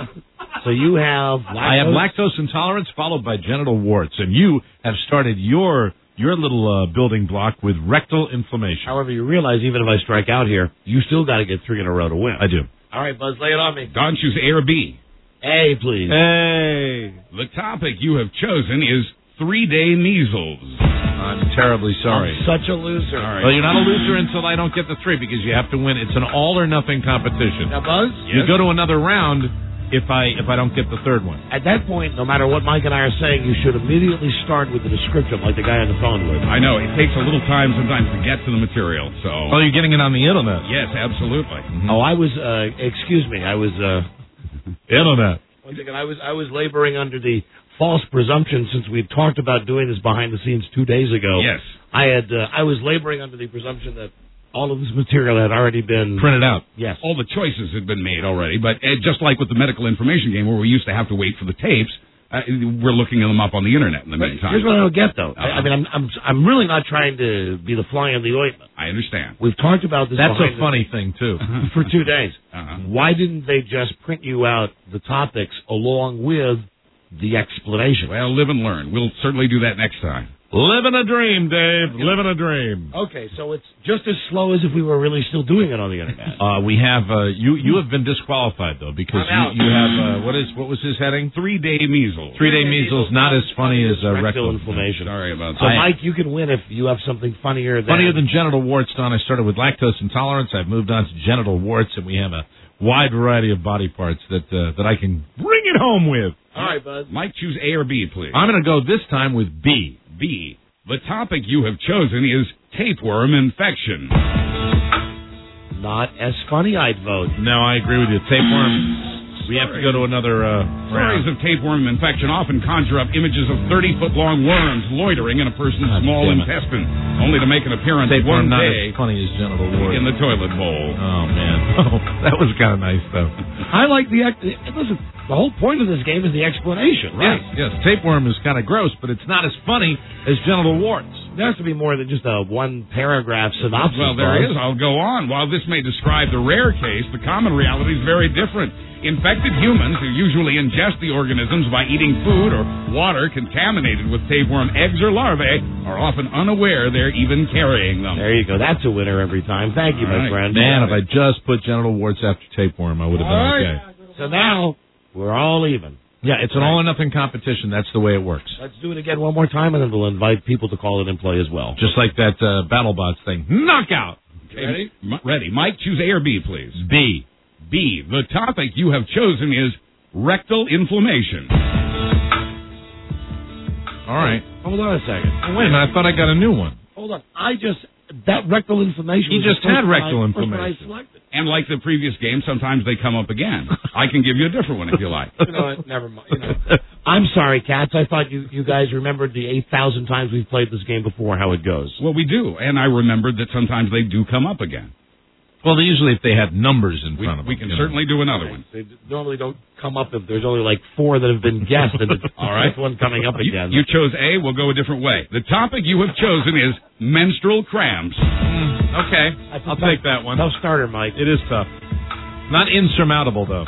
you have I have lactose intolerance followed by genital warts, and you have started your little building block with rectal inflammation. However, you realize even if I strike out here, you still got to get 3 in a row to win. I do. All right, Buzz, lay it on me. Don, choose A or B. A, please. Hey. The topic you have chosen is 3-day measles. I'm terribly sorry. I'm such a loser. Right. Well, you're not a loser until I don't get the 3 because you have to win. It's an all or nothing competition. Now, Buzz? You go to another round if I don't get the 3rd one. At that point, no matter what Mike and I are saying, you should immediately start with the description like the guy on the phone would. I know. It takes a little time sometimes to get to the material, so... Oh, you're getting it on the internet? Yes, absolutely. Mm-hmm. Oh, I was, excuse me, I was, internet. One second, I was laboring under the false presumption, since we talked about doing this behind the scenes 2 days ago. Yes. I was laboring under the presumption that all of this material had already been printed out. Yes. All the choices had been made already, but just like with the medical information game where we used to have to wait for the tapes, we're looking them up on the internet in the meantime. Here's what I don't get, though. I mean, I'm really not trying to be the fly in the ointment. I understand. We've talked about this. That's a funny thing, too. For 2 days. Why didn't they just print you out the topics along with the explanation? Well, live and learn. We'll certainly do that next time. Living a dream, Dave. Living a dream. Okay, so it's just as slow as if we were really still doing it on the internet. We have you have been disqualified though because you have what was his heading? 3-day measles. 3-day measles, not as funny as rectal inflammation. Sorry about that. So Mike, you can win if you have something funnier than genital warts. Don, I started with lactose intolerance. I've moved on to genital warts, and we have a wide variety of body parts that I can bring it home with. All right, Buzz. Mike, choose A or B, please. I'm going to go this time with B. B. The topic you have chosen is tapeworm infection. not as funny, I'd vote. No, I agree with you. Tapeworm. We have to go to another Stories of tapeworm infection often conjure up images of 30-foot-long worms loitering in a person's small intestine, only to make an appearance Tapeworm one not day as funny as genital wart. in the toilet bowl. Oh, man. Oh, that was kind of nice, though. I like listen, the whole point of this game is the explanation, right? Yes. Tapeworm is kind of gross, but it's not as funny as genital warts. There has to be more than just a one-paragraph synopsis. Well, there is. I'll go on. While this may describe the rare case, the common reality is very different. Infected humans who usually ingest the organisms by eating food or water contaminated with tapeworm eggs or larvae are often unaware they're even carrying them. There you go. That's a winner every time. Thank you, my friend. Man, if I just put genital warts after tapeworm, I would have been okay. So now we're all even. Yeah, it's an all-or-nothing competition. That's the way it works. Let's do it again one more time, and then we'll invite people to call it in play as well. Just like that BattleBots thing. Knockout! Okay. Ready? Mike, choose A or B, please. B. B. The topic you have chosen is rectal inflammation. All right. Hold on a second. Oh, wait a minute. I thought I got a new one. Hold on. That rectal inflammation. You just had rectal inflammation. And like the previous game, sometimes they come up again. I can give you a different one if you like. You know what? Never mind. I'm sorry, Cats. I thought you guys remembered the 8,000 times we've played this game before, how it goes. Well, we do. And I remembered that sometimes they do come up again. Well, usually if they have numbers in front of them. We can certainly do another one. They normally don't come up if there's only like 4 that have been guessed, and it's all right. one coming up again. You chose A. We'll go a different way. The topic you have chosen is menstrual cramps. Okay. I'll take that one. Tough starter, Mike. It is tough. Not insurmountable, though.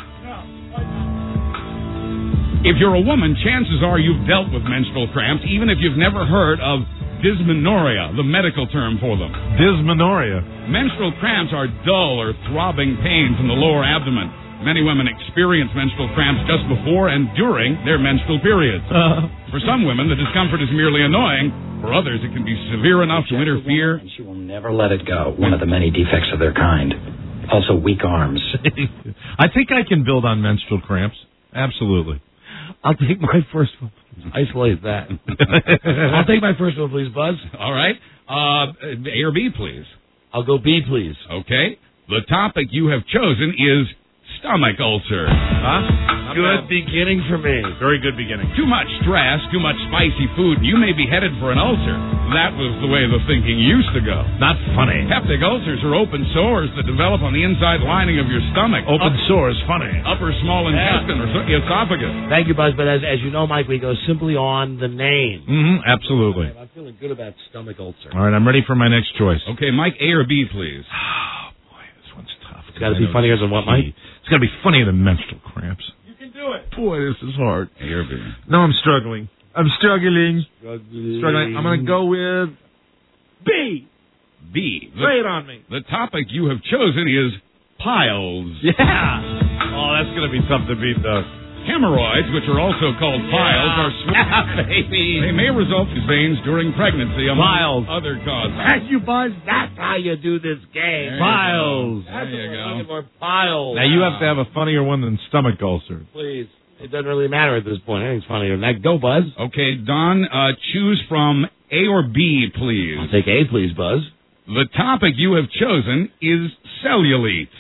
If you're a woman, chances are you've dealt with menstrual cramps, even if you've never heard of dysmenorrhea, the medical term for them. Dysmenorrhea. Menstrual cramps are dull or throbbing pains in the lower abdomen. Many women experience menstrual cramps just before and during their menstrual periods. For some women, the discomfort is merely annoying. For others, it can be severe enough to interfere. And she will never let it go, one of the many defects of their kind. Also, weak arms. I think I can build on menstrual cramps. Absolutely. I'll take my first one. Isolate that. I'll take my first one, please, Buzz. All right. A or B, please. I'll go B, please. Okay. The topic you have chosen is stomach ulcer. Good beginning for me. Very good beginning. Too much stress, too much spicy food, and you may be headed for an ulcer. That was the way the thinking used to go. Not funny. Peptic ulcers are open sores that develop on the inside lining of your stomach. Open sores, funny. Upper small intestine or esophagus. Thank you, Buzz. But as you know, Mike, we go simply on the name. Mm-hmm, absolutely. I'm feeling good about stomach ulcer. All right, I'm ready for my next choice. Okay, Mike, A or B, please. Oh, boy, this one's tough. It's got to be funnier than what, Mike? It's got to be funnier than menstrual cramps. You can do it. Boy, this is hard. A or B? No, I'm struggling. I'm struggling. I'm going to go with B. B. Lay it on me. The topic you have chosen is piles. Yeah. Oh, that's going to be tough to beat, though. Hemorrhoids, which are also called piles, are baby. They may result in veins during pregnancy, among other causes. Thank you, Buzz. That's how you do this game. Piles. There you go. More piles. Now, you have to have a funnier one than stomach ulcer. Please. It doesn't really matter at this point. Anything's funnier than that. Go, Buzz. Okay, Don, choose from A or B, please. I'll take A, please, Buzz. The topic you have chosen is cellulite.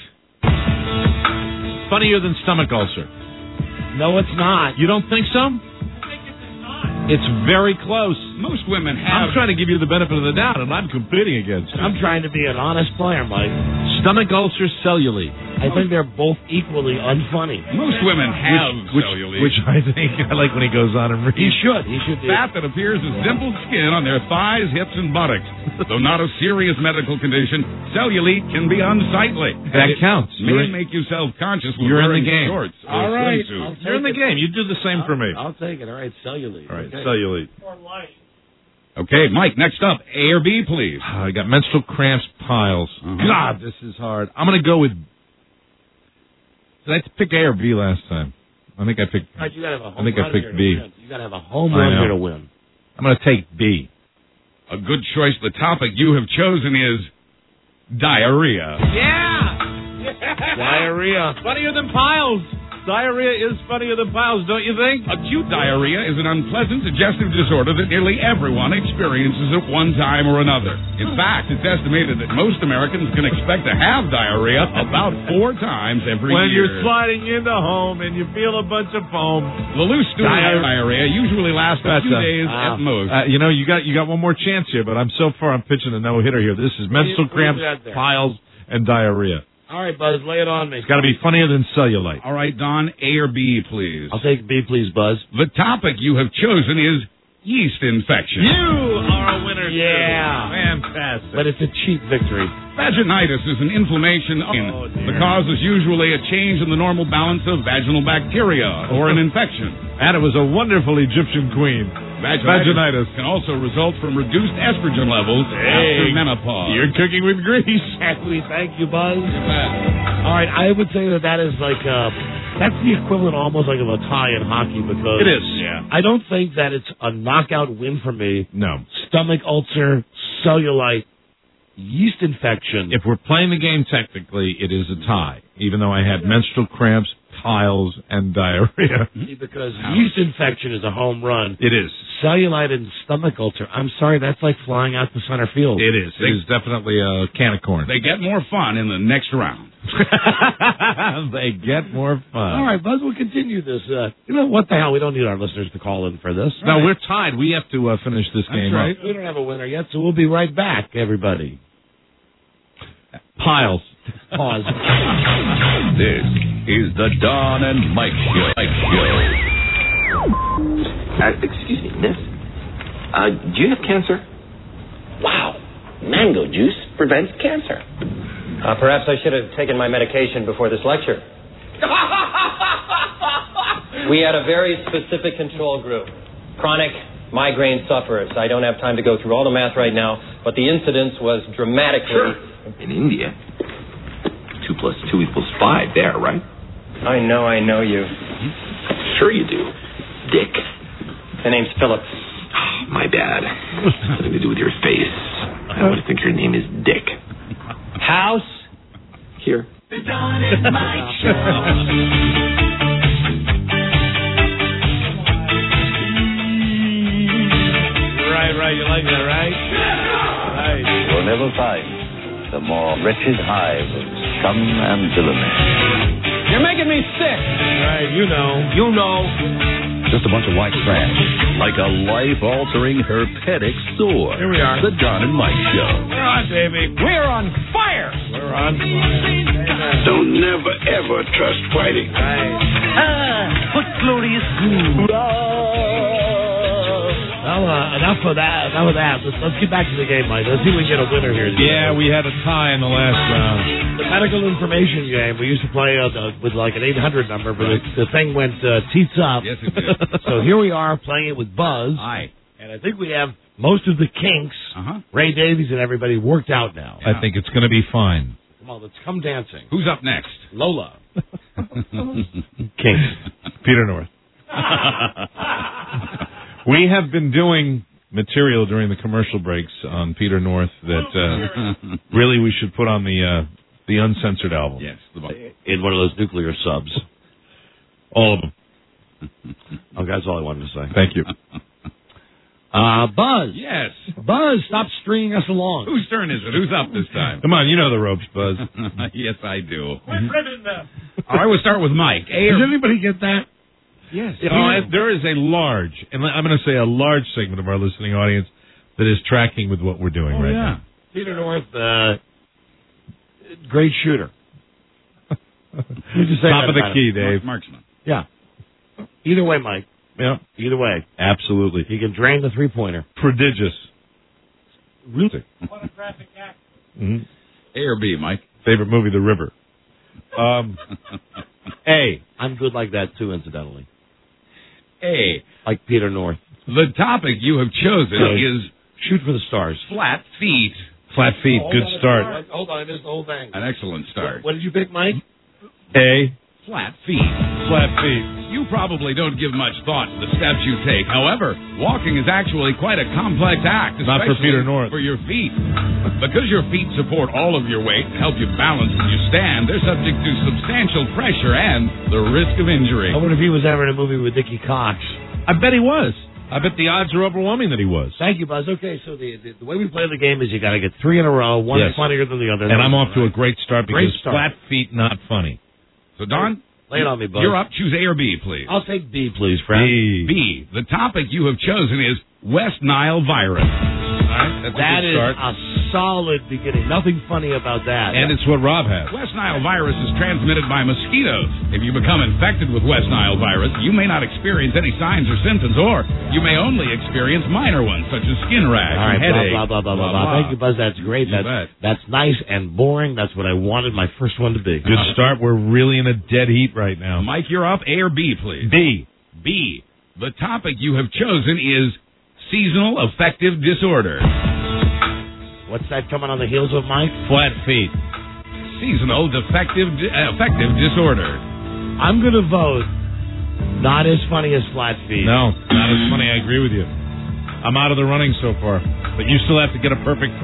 Funnier than stomach ulcer. No, it's not. You don't think so? It's very close. Most women have... I'm trying to give you the benefit of the doubt, and I'm competing against you. I'm trying to be an honest player, Mike. Stomach ulcer, cellulite. I think they're both equally unfunny. Most women have cellulite. Which I think I like when he goes on and reads. He should. Fat that appears as dimpled skin on their thighs, hips, and buttocks. Though not a serious medical condition, cellulite can be unsightly. That counts. It may make you self-conscious when You're wearing in the game. shorts. All right. You're in the game. You do the same for me. I'll take it. All right, cellulite. All right, cellulite. Okay, Mike, next up, A or B, please. I got menstrual cramps, piles. God, this is hard. I'm going to go with... Did I pick A or B last time? I think I picked... Right, you gotta have a home I think I run picked here to B. win. You got to have a home run here to win. I'm going to take B. A good choice. The topic you have chosen is diarrhea. Yeah! Diarrhea. Funnier than piles. Diarrhea is funnier than piles, don't you think? Acute diarrhea is an unpleasant digestive disorder that nearly everyone experiences at one time or another. In fact, it's estimated that most Americans can expect to have diarrhea about 4 times every When year. you're sliding into home and you feel a bunch of foam. The loose stool diarrhea usually lasts a few days at most. You got one more chance here, but I'm pitching a no-hitter here. This is menstrual cramps, piles, and diarrhea. All right, Buzz, lay it on me. It's got to be funnier than cellulite. All right, Don, A or B, please. I'll take B, please, Buzz. The topic you have chosen is yeast infection. You are a winner, Yeah. Fantastic. But it's a cheap victory. Vaginitis is an inflammation. The cause is usually a change in the normal balance of vaginal bacteria or an infection. And it was a wonderful Egyptian queen. Vaginitis can also result from reduced estrogen levels after menopause. You're cooking with grease. Exactly. Thank you, Buzz. All right, I would say that is like that's the equivalent almost like of a tie in hockey because It is. Yeah. I don't think that it's a knockout win for me. No. Stomach ulcer, cellulite, yeast infection. If we're playing the game technically, it is a tie, even though I had menstrual cramps, piles, and diarrhea. Because yeast infection is a home run. It is. Cellulite and stomach ulcer, I'm sorry, that's like flying out to center field. It is. It is definitely a can of corn. They get more fun in the next round. They get more fun. All right, Buzz, we'll continue this. What the hell? We don't need our listeners to call in for this. No, we're tied. We have to finish this game right. up. We don't have a winner yet, so we'll be right back, everybody. Piles. Pause. This is the Don and Mike Show. Excuse me, miss. Do you have cancer? Wow. Mango juice prevents cancer. Perhaps I should have taken my medication before this lecture. We had a very specific control group. Chronic migraine sufferers. I don't have time to go through all the math right now, but the incidence was dramatically... In India, 2 + 2 = 5 there, right? I know you. Sure you do. Dick. The name's Philip. Oh, my bad. Nothing to do with your face. I would think your name is Dick. House? Here. The Don and Mike Show. Right. You like that, right? Right. You'll never find the more wretched hive of scum and villainy. You're making me sick. Right, you know. Just a bunch of white trash. Like a life-altering herpetic sore. Here we are. The Don and Mike Show. We're on, baby. We're on fire. We're on fire. Don't never, ever trust Whitey. Right. What glorious goo. Well, enough of that. Let's get back to the game, Mike. Let's see if we can get a winner here. Yeah, we had a tie in the last round. The medical information game, we used to play with like an 800 number, but the thing went teats up. Yes, it did. So here we are playing it with Buzz. Aye. And I think we have most of the kinks, Ray Davies and everybody, worked out now. I think it's going to be fine. Come on, let's come dancing. Who's up next? Lola. Kinks. Peter North. We have been doing material during the commercial breaks on Peter North that really we should put on the uncensored album. Yes. In one of those nuclear subs. All of them. Okay, that's all I wanted to say. Thank you. Buzz. Yes. Buzz, stop stringing us along. Whose turn is it? Who's up this time? Come on, you know the ropes, Buzz. Yes, I do. Quit ribbing them. All right, we'll start with Mike. Does anybody get that? Yes. There is a large, and I'm going to say a large segment of our listening audience that is tracking with what we're doing right now. Peter North, great shooter. You just say Top that of the about key, him. Dave. Marksman. Yeah. Either way, Mike. Yeah. Either way. Absolutely. He can drain the three-pointer. Prodigious. Really? What a graphic act. Mm-hmm. A or B, Mike? Favorite movie, The River. A. I'm good like that, too, incidentally. A. Like Peter North. The topic you have chosen is Shoot for the stars. flat feet. Flat feet. Good start. Hold on, I missed the whole thing. An excellent start. What did you pick, Mike? A. Flat feet. Flat feet. You probably don't give much thought to the steps you take. However, walking is actually quite a complex act, Not for especially Peter North. for your feet. Because your feet support all of your weight and help you balance when you stand, they're subject to substantial pressure and the risk of injury. I wonder if he was ever in a movie with Dickie Cox. I bet he was. I bet the odds are overwhelming that he was. Thank you, Buzz. Okay, so the way we play the game is you got to get 3 in a row, one Yes. funnier than the other. And I'm off to a great start because Great start. flat feet, not funny. So, Don, Lay it on me, Buzz. you're up. Choose A or B, please. I'll take B, please, friend. B. The topic you have chosen is West Nile virus. All right, that's That a good is start. a solid beginning. Nothing funny about that. And it's what Rob has. West Nile virus is transmitted by mosquitoes. If you become infected with West Nile virus, you may not experience any signs or symptoms, or you may only experience minor ones, such as skin rash, All right, headache. blah, blah, blah, blah, blah. Thank you, Buzz. That's great. You bet. That's nice and boring. That's what I wanted my first one to be. Good start. We're really in a dead heat right now. Mike, you're up. A or B, please? B. B. The topic you have chosen is seasonal affective disorder. What's that coming on the heels of, Mike? Flat feet. Seasonal affective disorder. I'm going to vote not as funny as flat feet. No, not as funny. I agree with you. I'm out of the running so far, but you still have to get a perfect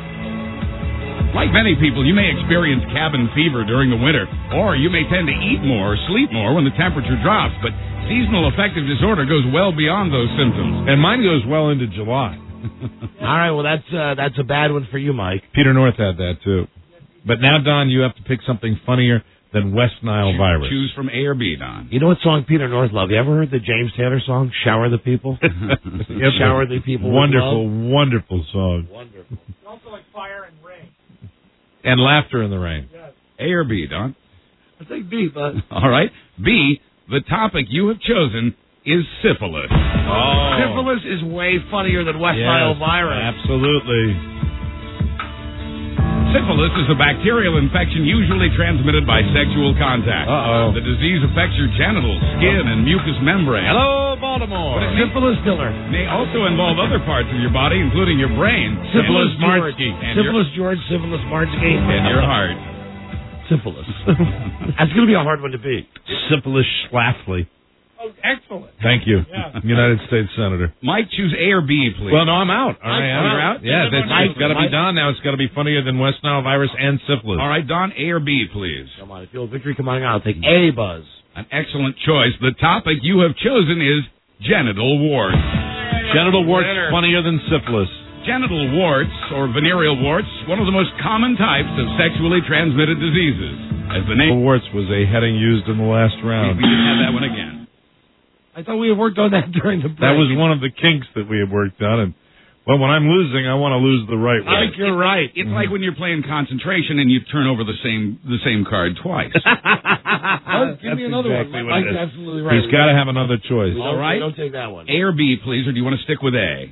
3. Like many people, you may experience cabin fever during the winter, or you may tend to eat more or sleep more when the temperature drops, but seasonal affective disorder goes well beyond those symptoms. And mine goes well into July. All right, well, that's a bad one for you, Mike. Peter North had that, too. But now, Don, you have to pick something funnier than West Nile virus. Choose from A or B, Don. You know what song Peter North loved? You ever heard the James Taylor song, Shower the People? Shower the People with Wonderful, love? wonderful song. Wonderful. Also like fire and rain. And laughter in the rain. Yes. A or B, Don? I think B, but... All right. B, the topic you have chosen is syphilis. Oh. Syphilis is way funnier than West Nile virus. Absolutely. Syphilis is a bacterial infection usually transmitted by sexual contact. Uh-oh. The disease affects your genitals, skin, and mucous membrane. Hello, Baltimore. But it Syphilis killer. may also involve other parts of your body, including your brain, Syphilis George. Martsky, and Syphilis George, Syphilis Martsky. and your heart. Syphilis. That's going to be a hard one to beat. Syphilis Schlafly. Oh, excellent. Thank you. Yeah. United States Senator. Mike, choose A or B, please. Well, no, I'm out. All right, You're out? Yeah, it's got to be Don now. It's got to be funnier than West Nile virus and syphilis. All right, Don, A or B, please. Come on, if you feel victory coming out, I'll take A, Buzz. An excellent choice. The topic you have chosen is genital warts. Genital warts funnier than syphilis. Genital warts, or venereal warts, one of the most common types of sexually transmitted diseases. As the name... Warts was a heading used in the last round. We didn't have that one again. I thought we had worked on that during the break. That was one of the kinks that we had worked on. And, well, when I'm losing, I want to lose the right way. I think you're right. It's like when you're playing concentration and you turn over the same card twice. Give me another exactly one. what it Mike's is. absolutely right. He's got to have another choice. All right. Don't take that one. A or B, please, or do you want to stick with A?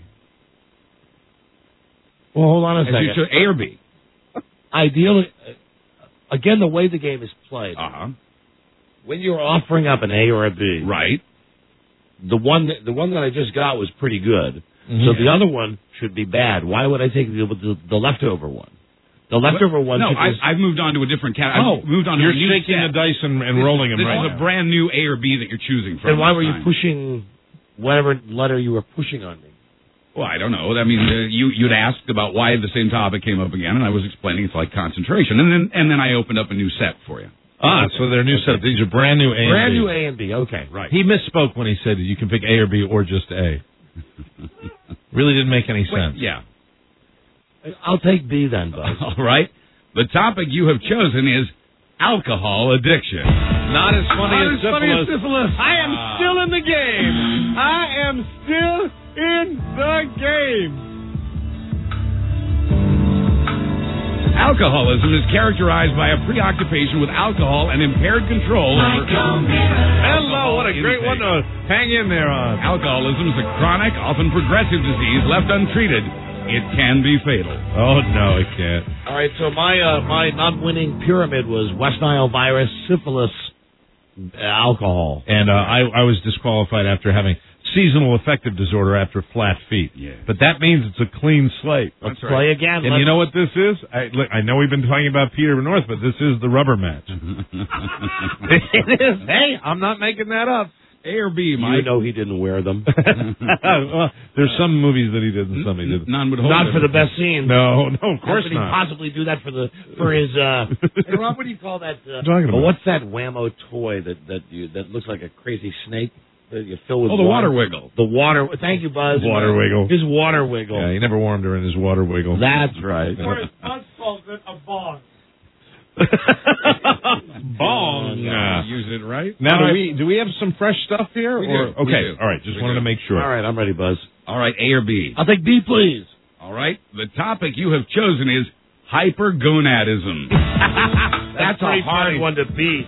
Well, hold on a As you second. A or B? Ideally, again, the way the game is played, when you're offering up an A or a B, right? The one that I just got was pretty good. So the other one should be bad. Why would I take the leftover one? The leftover one. No, I've moved on to a different category. I've moved on to you're a new shaking set. the dice and rolling them This right is now. a brand new A or B that you're choosing from. Then why were this you time. pushing whatever letter you were pushing on me? Well, I don't know. I mean, you'd asked about why the same topic came up again, and I was explaining it's like concentration, and then I opened up a new set for you. Ah, so they're new set. These are brand new A and B. Brand new A and B. Okay, right. He misspoke when he said you can pick A or B or just A. Really didn't make any sense. Yeah. I'll take B then, Buzz. All right. The topic you have chosen is alcohol addiction. Not as funny as syphilis. I am still in the game. I am still in the game. Alcoholism is characterized by a preoccupation with alcohol and impaired control over... Hello, what a great one to hang in there on. Alcoholism is a chronic, often progressive disease. Left untreated, it can be fatal. Oh, no, it can't. All right, so my non-winning pyramid was West Nile virus, syphilis, alcohol. And I was disqualified after having seasonal affective disorder after flat feet. Yeah. But that means it's a clean slate. Let's play again. And you know what this is? I know we've been talking about Peter North, but this is the rubber match. It is. Hey, I'm not making that up. A or B, Mike? You know he didn't wear them. Well, there's some movies that he did and some he didn't. None would hold Not him. for the best scene. No, of course How could he not. possibly do that for his? Hey, Rob, what do you call that? Talking about? What's that whammo toy that looks like a crazy snake that you fill with? Oh, the water wiggle. The water. Thank you, Buzz. Water wiggle. His water wiggle. Yeah, he never warmed her in his water wiggle. That's right. Or as Buzz calls it, a bong. Bong. Use it right. Now, All do we have some fresh stuff here? We or do. Okay, We do. all right. Just We wanted do. to make sure. All right, I'm ready, Buzz. All right, A or B? I'll take B, please. All right, the topic you have chosen is hypergonadism. That's a pretty hard funny. one to beat.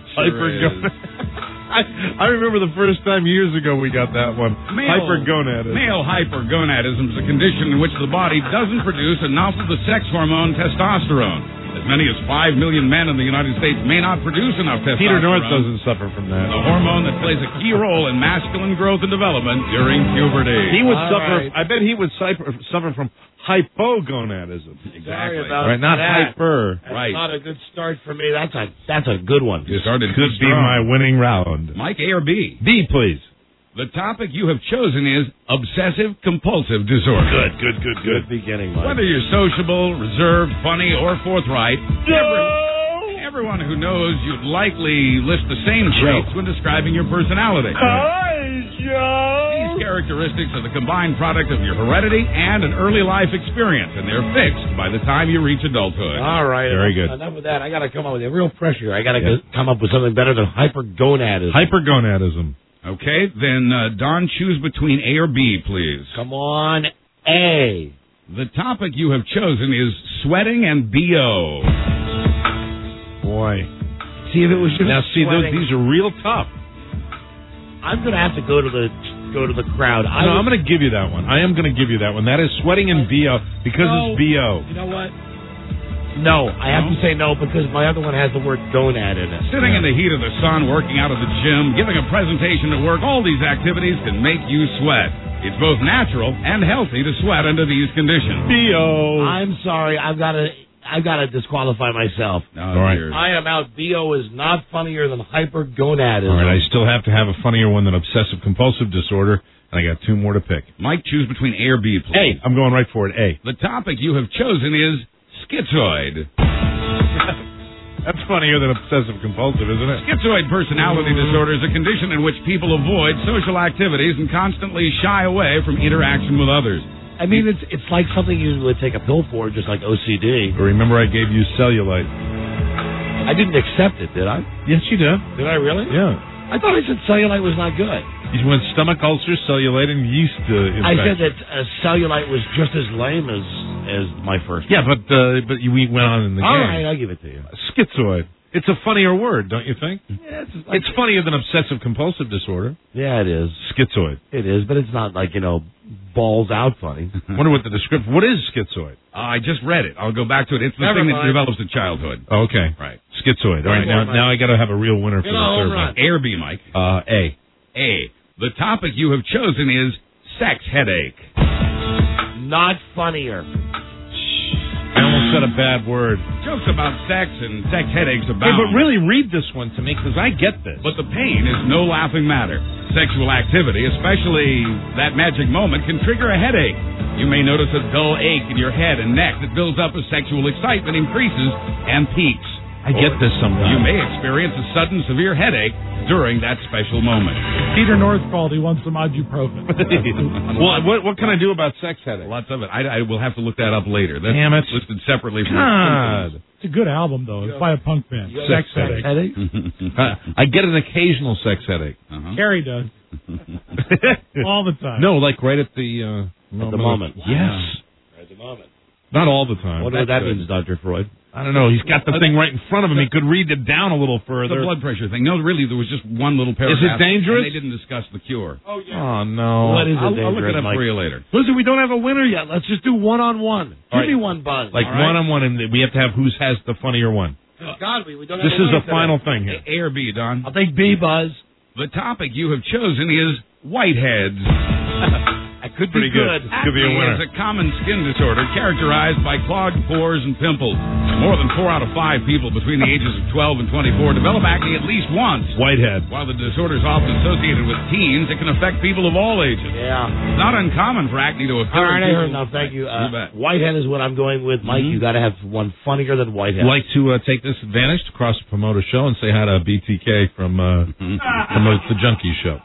I remember the first time years ago we got that one. Hypergonadism. Male hypergonadism is a condition in which the body doesn't produce enough of the sex hormone testosterone. As many as 5 million men in the United States may not produce enough testosterone. Peter North doesn't suffer from that. The hormone that plays a key role in masculine growth and development during puberty. He would All suffer. right. I bet he would suffer from hypogonadism. Exactly. Sorry about Right, not that. hyper. That's Right. not a good start for me. That's a good one. You started Could be my winning round. Mike, A or B? B, please. The topic you have chosen is obsessive-compulsive disorder. Good beginning, Mike. Whether you're sociable, reserved, funny, or forthright, everyone who knows you'd likely list the same traits when describing your personality. These characteristics are the combined product of your heredity and an early life experience, and they're fixed by the time you reach adulthood. All right. Very good. Enough of that. I got to come up with a real pressure. I got to come up with something better than hypergonadism. Hypergonadism. Okay, then, Don, choose between A or B, please. Come on, A. The topic you have chosen is sweating and BO. Boy. See, if it was just Now, see, sweating, these are real tough. I'm going to have to go to the crowd. I'm going to give you that one. I am going to give you that one. That is sweating and BO because it's BO. You know what? No, I have to say no because my other one has the word gonad in it. Sitting in the heat of the sun, working out at the gym, giving a presentation at work, all these activities can make you sweat. It's both natural and healthy to sweat under these conditions. BO. I'm sorry. I've got to disqualify myself. All right. I am out. BO is not funnier than hypergonadism. All right, I still have to have a funnier one than obsessive-compulsive disorder, and I got two more to pick. Mike, choose between A or B, please. I'm going right for it, A. The topic you have chosen is schizoid. That's funnier than obsessive-compulsive, isn't it? Schizoid personality disorder is a condition in which people avoid social activities and constantly shy away from interaction with others. I mean, it's like something you would take a pill for, just like OCD. Remember I gave you cellulite. I didn't accept it, did I? Yes, you did. Did I really? Yeah. I thought I said cellulite was not good. You went stomach ulcers, cellulite, and yeast infection. I said that cellulite was just as lame as my first. Yeah, but we went on in the game. All right, I'll give it to you. Schizoid. It's a funnier word, don't you think? Yeah, It's funnier than obsessive-compulsive disorder. Yeah, it is. Schizoid. It is, but it's not like, balls out funny. Wonder what the description. What is schizoid? I just read it. I'll go back to it. It's the Never thing that mind. develops in childhood. Oh, okay. Right. Schizoid. All right, now I got to have a real winner for the third one. A or B, Mike? A. A. The topic you have chosen is sex headache. Not funnier. I almost said a bad word. Jokes about sex and sex headaches abound. Hey, but really read this one to me because I get this. But the pain is no laughing matter. Sexual activity, especially that magic moment, can trigger a headache. You may notice a dull ache in your head and neck that builds up as sexual excitement increases and peaks. I get this sometimes. You may experience a sudden severe headache during that special moment. Peter North called. He wants some ibuprofen. Well, what can I do about sex headache? Lots of it. I will have to look that up later. That's Damn it. listed separately from God. It's a good album, though. It's by a punk band. Sex headache. I get an occasional sex headache. Carrie does. All the time. No, like right at the moment. Yes. At the moment. Not all the time. What that means, Dr. Freud? I don't know. He's got the thing right in front of him. He could read it down a little further. The blood pressure thing. No, really, there was just one little paragraph. Is it dangerous? And they didn't discuss the cure. Oh, yeah. Oh, no. What is it, I'll look it up Mike? for you later. Listen, we don't have a winner yet. Let's just do one-on-one. Give me one, Buzz. Like all right? one-on-one, and we have to have who has the funnier one. God, we don't This have is a the final thing here. A or B, Don? I'll take B, Buzz. The topic you have chosen is whiteheads. That could Pretty be good. good. Could be a Acne winner. is a common skin disorder characterized by clogged pores and pimples. More than 4 out of 5 people between the ages of 12 and 24 develop acne at least once. Whitehead. While the disorder is often associated with teens, it can affect people of all ages. Yeah. It's not uncommon for acne to occur. All right, I in heard people- enough. Thank you. You bet. Whitehead is what I'm going with. Mike, you got to have one funnier than Whitehead. Like to take this advantage to cross promote a show and say hi to BTK from the Junkie Show.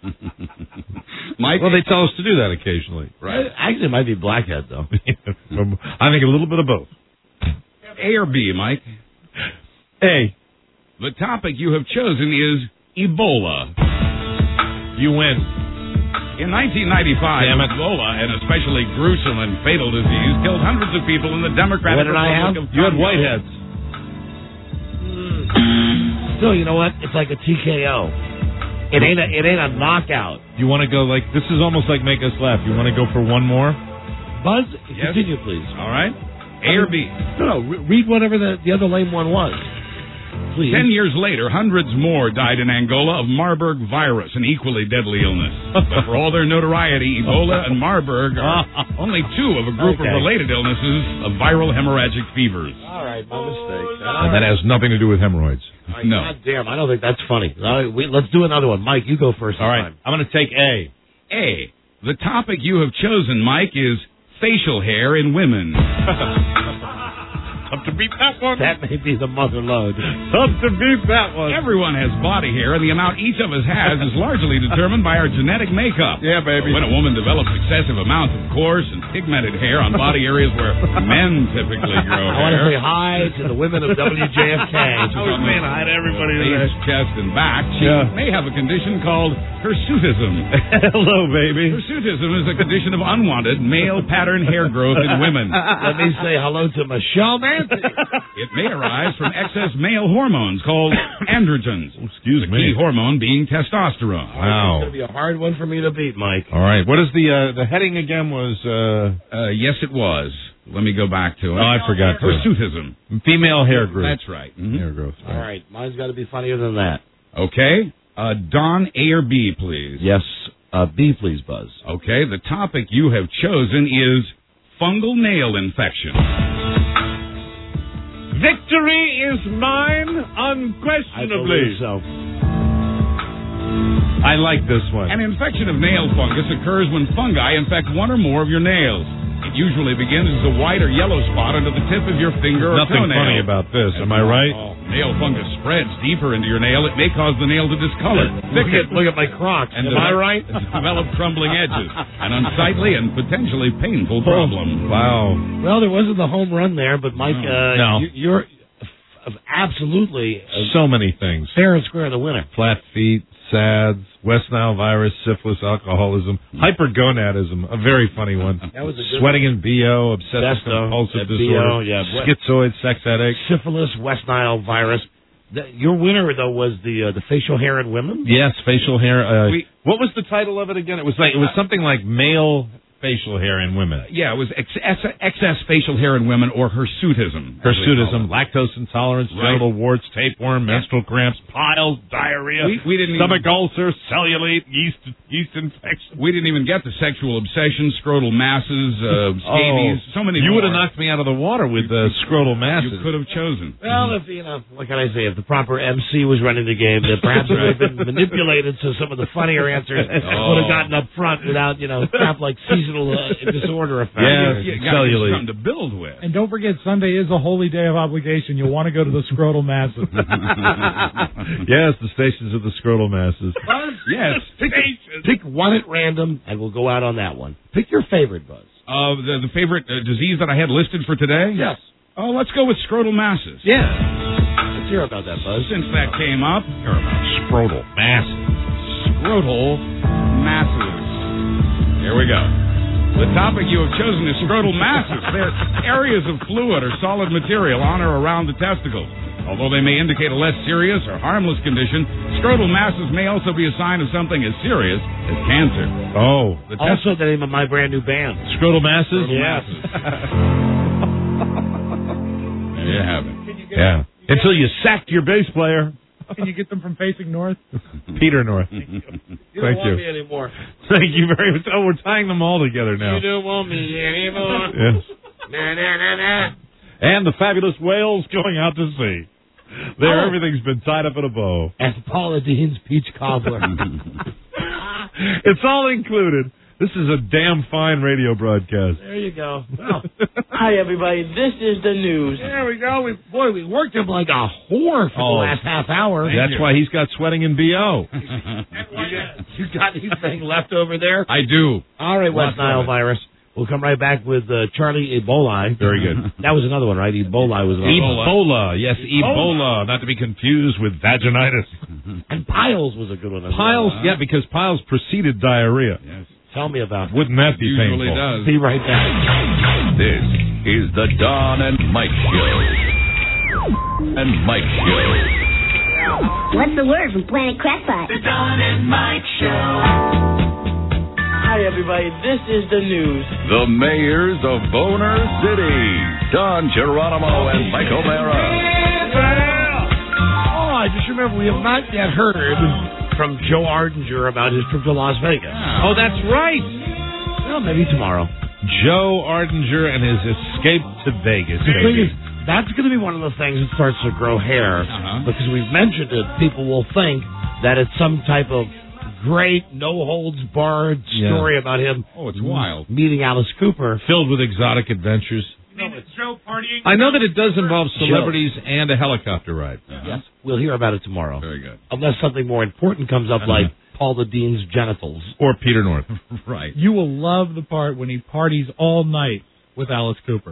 Mike? Well, they tell us to do that occasionally. Right. Actually, it might be Blackhead, though. I think a little bit of both. A or B, Mike? A. The topic you have chosen is Ebola. You win. In 1995, Damn it. Ebola, an especially gruesome and fatal disease, killed hundreds of people in the Democratic What did I Republic have? of You had Congo. Whiteheads. Still, you know what? It's like a TKO. It ain't a knockout. You want to go like, this is almost like Make Us Laugh. You want to go for one more? Buzz, Yes? continue, please. All right. A or B? No, read whatever the other lame one was. Please. 10 years later, hundreds more died in Angola of Marburg virus, an equally deadly illness. But for all their notoriety, Ebola and Marburg are only 2 of a group Okay. of related illnesses of viral hemorrhagic fevers. All right, my mistake. And that has nothing to do with hemorrhoids. No. God damn, I don't think that's funny. All right, let's do another one. Mike, you go first. All right, I'm going to take A. A. The topic you have chosen, Mike, is facial hair in women. Tough to beat that one. That may be the mother load. Tough to beat that one. Everyone has body hair, and the amount each of us has is largely determined by our genetic makeup. Yeah, baby. When a woman develops excessive amounts of coarse and pigmented hair on body areas where men typically grow I want to say hair, hi to the women of WJFK. I was saying hi to everybody face, chest, and back, she may have a condition called hirsutism. Hello, baby. Hirsutism is a condition of unwanted male pattern hair growth in women. Let me say hello to Michelle Mancy. It may arise from excess male hormones called androgens. Excuse the me. key hormone being testosterone. It's Wow. going to be a hard one for me to beat, Mike. All right. What is the heading again? Was Yes, it was. Let me go back to it. Oh, I forgot to. Hirsutism. Female hair growth. That's right. Mhm. Hair growth. All right, mine's got to be funnier than that. Okay. Don, A or B, please. Yes, B, please, Buzz. Okay. The topic you have chosen is fungal nail infection. Victory is mine, I unquestionably. believe so. I like this one. An infection of nail fungus occurs when fungi infect one or more of your nails. It usually begins as a white or yellow spot under the tip of your finger or Nothing toenail. funny about this. Am I right? Nail fungus spreads deeper into your nail. It may cause the nail to discolor, thicken, Look at my Crocs. and Am I right? develop crumbling edges, an unsightly and potentially painful problem. Wow. Well, there wasn't the home run there, but Mike, No. you're absolutely So many things. fair and square the winner. Flat feet, SADS, West Nile virus, syphilis, alcoholism, hypergonadism, a very funny one. That was a good Sweating and BO, obsessive Besto, compulsive BO, disorder, yeah. schizoid, sex addict. Syphilis, West Nile virus. Your winner though was the facial hair in women. Yes, facial hair. We- What was the title of it again? It was something like male facial hair in women. Yeah, it was excess facial hair in women, or hirsutism. Hirsutism, lactose intolerance, Right. genital warts, tapeworm, menstrual cramps, piles, diarrhea, We didn't stomach ulcer, cellulite, yeast infection. We didn't even get the sexual obsession, scrotal masses, scabies, so many. You more. would have knocked me out of the water with scrotal masses. You could have chosen. Well, if what can I say? If the proper MC was running the game, then perhaps it would have been manipulated so some of the funnier answers would have gotten up front without crap like seasonal disorder effect. Yes, You got cellulite. something to build with. And don't forget, Sunday is a holy day of obligation. You'll want to go to the scrotal masses. Yes, the stations of the scrotal masses. Yes. Pick one at random, and we'll go out on that one. Pick your favorite, Buzz. The favorite disease that I had listed for today? Yes. Oh, let's go with scrotal masses. Yeah. Let's hear about that, Buzz. Since that came up, hear about Scrotal masses. scrotal masses. Here we go. The topic you have chosen is scrotal masses. They're areas of fluid or solid material on or around the testicles. Although they may indicate a less serious or harmless condition, scrotal masses may also be a sign of something as serious as cancer. Oh. Also the name of my brand new band. Scrotal masses? Scrotal Yes. masses. There you have it. Yeah. Until you sacked your bass player. Can you get them from facing north? Peter North. You don't Thank want you. me anymore. Thank you very much. Oh, we're tying them all together now. You don't want me anymore. Yes. Na, na, na, na. And the fabulous whales going out to sea. There, Oh. everything's been tied up in a bow. And Paula Dean's peach cobbler. It's all included. This is a damn fine radio broadcast. There you go. Well, Hi, everybody. This is the news. there we go. We worked him like a whore for the last half hour. That's why he's got sweating in B.O. You got anything left over there? I do. All right, West Lots Nile of it. virus. We'll come right back with Charlie Ebola. Very good. That was another one, right? Ebola was another one. Ebola. Yes, Ebola. Not to be confused with vaginitis. And Piles was a good one. as Piles, well. yeah, because Piles preceded diarrhea. Yes. Tell me about it. Wouldn't that be Usually painful? does. Be right back. This is the Don and Mike Show. And Mike Show. What's the word from Planet Crackpot? The Don and Mike Show. Hi, everybody. This is the news. The mayors of Boner City, Don Geronimo and Mike O'Mara. Oh, I just remember we have not yet heard from Joe Ardinger about his trip to Las Vegas. Oh, that's right. Well, maybe tomorrow. Joe Ardinger and his escape to Vegas. The thing baby. is, that's going to be one of the things that starts to grow hair because we've mentioned it. People will think that it's some type of great, no-holds-barred story about him. Oh, it's wild. Meeting Alice Cooper. Filled with exotic adventures. You mean it's Joe partying? I know that it does involve celebrities and a helicopter ride. Yes, we'll hear about it tomorrow. Very good. Unless something more important comes up like Paula Dean's genitals. Or Peter North. Right. You will love the part when he parties all night with Alice Cooper.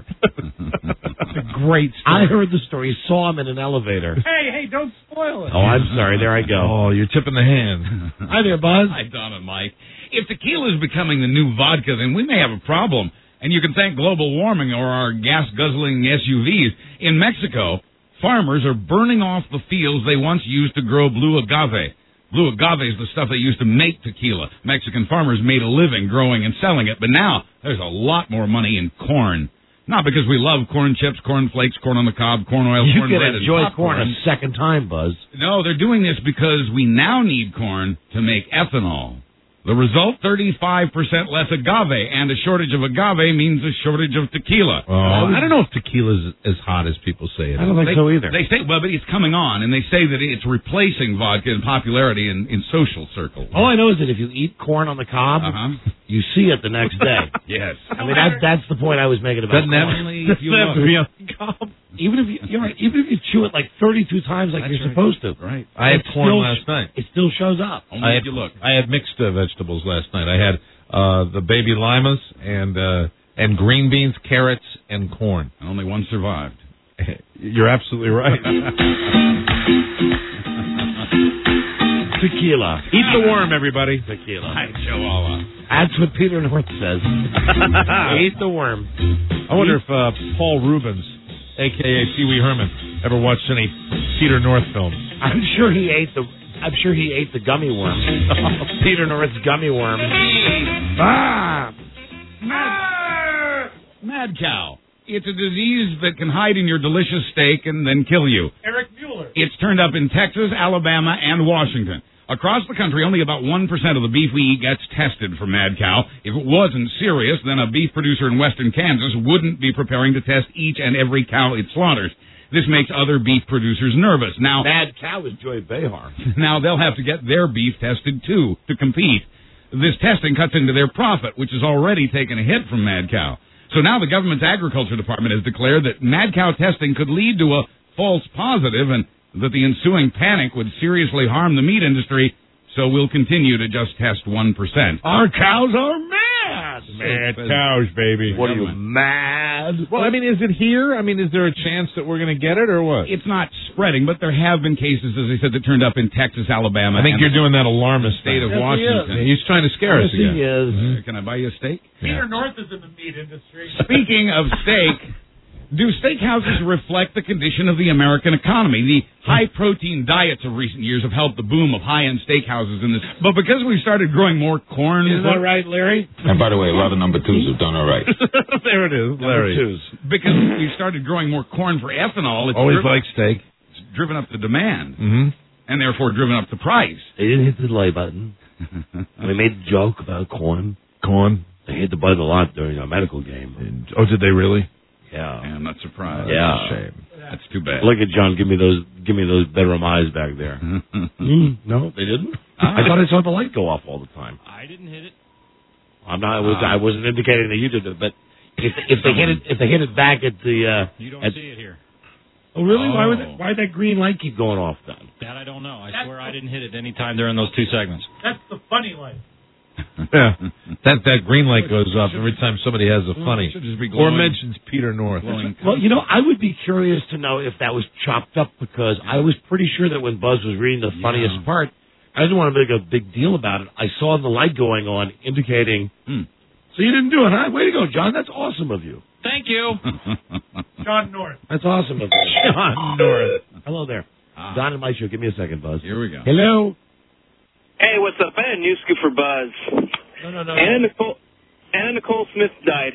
It's a great story. I heard the story, saw him in an elevator. Hey, don't spoil it. Oh, I'm sorry. There I go. Oh, you're tipping the hand. Hi there, Buzz. Hi, Don and Mike. If tequila is becoming the new vodka, then we may have a problem. And you can thank global warming or our gas-guzzling SUVs. In Mexico, farmers are burning off the fields they once used to grow blue agave. Blue agave is the stuff they used to make tequila. Mexican farmers made a living growing and selling it, but now there's a lot more money in corn. Not because we love corn chips, corn flakes, corn on the cob, corn oil, You corn can bread, and enjoy popcorn. corn a second time, Buzz. No, they're doing this because we now need corn to make ethanol. The result, 35% less agave, and a shortage of agave means a shortage of tequila. I don't know if tequila's as hot as people say it. I don't think so either. They say, well, but it's coming on, and they say that it's replacing vodka in popularity in social circles. All I know is that if you eat corn on the cob, you see it the next day. Yes. I mean, that's the point I was making about Doesn't have corn. to be on the cob. Even if you chew it like 32 times like you're supposed to. Right. I had It corn still- last night. It still shows up. Only if you look. I had mixed vegetables last night. I had the baby limas and green beans, carrots, and corn. And only one survived. You're absolutely right. Tequila. Eat the worm, everybody. Tequila. Hi, Chihuahua. That's what Peter North says. Eat the worm. I wonder if Paul Rubens, a.k.a. Pee Wee Herman, ever watched any Peter North films. I'm sure he ate the gummy worm. Peter North's gummy worm. Mad cow. It's a disease that can hide in your delicious steak and then kill you. Eric Mueller. It's turned up in Texas, Alabama, and Washington. Across the country, only about 1% of the beef we eat gets tested for mad cow. If it wasn't serious, then a beef producer in western Kansas wouldn't be preparing to test each and every cow it slaughters. This makes other beef producers nervous. Now, Mad cow is Joy Behar. now they'll have to get their beef tested too to compete. This testing cuts into their profit, which has already taken a hit from mad cow. So now the government's agriculture department has declared that mad cow testing could lead to a false positive and that the ensuing panic would seriously harm the meat industry, so we'll continue to just test 1%. Our cows are mad. Mad cows, baby. What are you, mad? Well, I mean, is it here? I mean, is there a chance that we're going to get it or what? It's not spreading, but there have been cases, as I said, that turned up in Texas, Alabama. I think and you're doing that alarmist the state of Yes, he Washington. He's trying to scare us Yes, he again. is. Can I buy you a steak? Peter North is in the meat industry. Speaking of steak, do steakhouses reflect the condition of the American economy? The high-protein diets of recent years have helped the boom of high-end steakhouses in this. But because we started growing more corn... Is that right, Larry? And by the way, a lot of number twos have done all right. There it is, Larry. Because we started growing more corn for ethanol, it's Always driven, like steak. it's driven up the demand. Mm-hmm. And therefore driven up the price. They didn't hit the delay button. They made a joke about corn. Corn? They hit the button a lot during our medical game. Oh, did they really? Yeah. I'm not surprised. Yeah. That's a shame. That's too bad. Look at John. Give me those bedroom eyes back there. No, they didn't. I thought I saw the light go off all the time. I didn't hit it. I wasn't indicating that you did it, but if they hit it back at the You don't see it here. Oh really? Why'd that green light keep going off then? That I don't know. I swear I didn't hit it any time during those 2 segments. That's the funny light. Yeah, that green light goes off every time somebody has a funny or mentions Peter North. Well, I would be curious to know if that was chopped up because I was pretty sure that when Buzz was reading the funniest part, I didn't want to make a big deal about it. I saw the light going on, indicating. So you didn't do it, huh? Way to go, John. That's awesome of you. Thank you. John North. That's awesome of you. John North. Hello there. Don and Mike Show. Give me a second, Buzz. Here we go. Hello. Hey, what's up? I had news scoop for Buzz. No. Anna Nicole Smith died.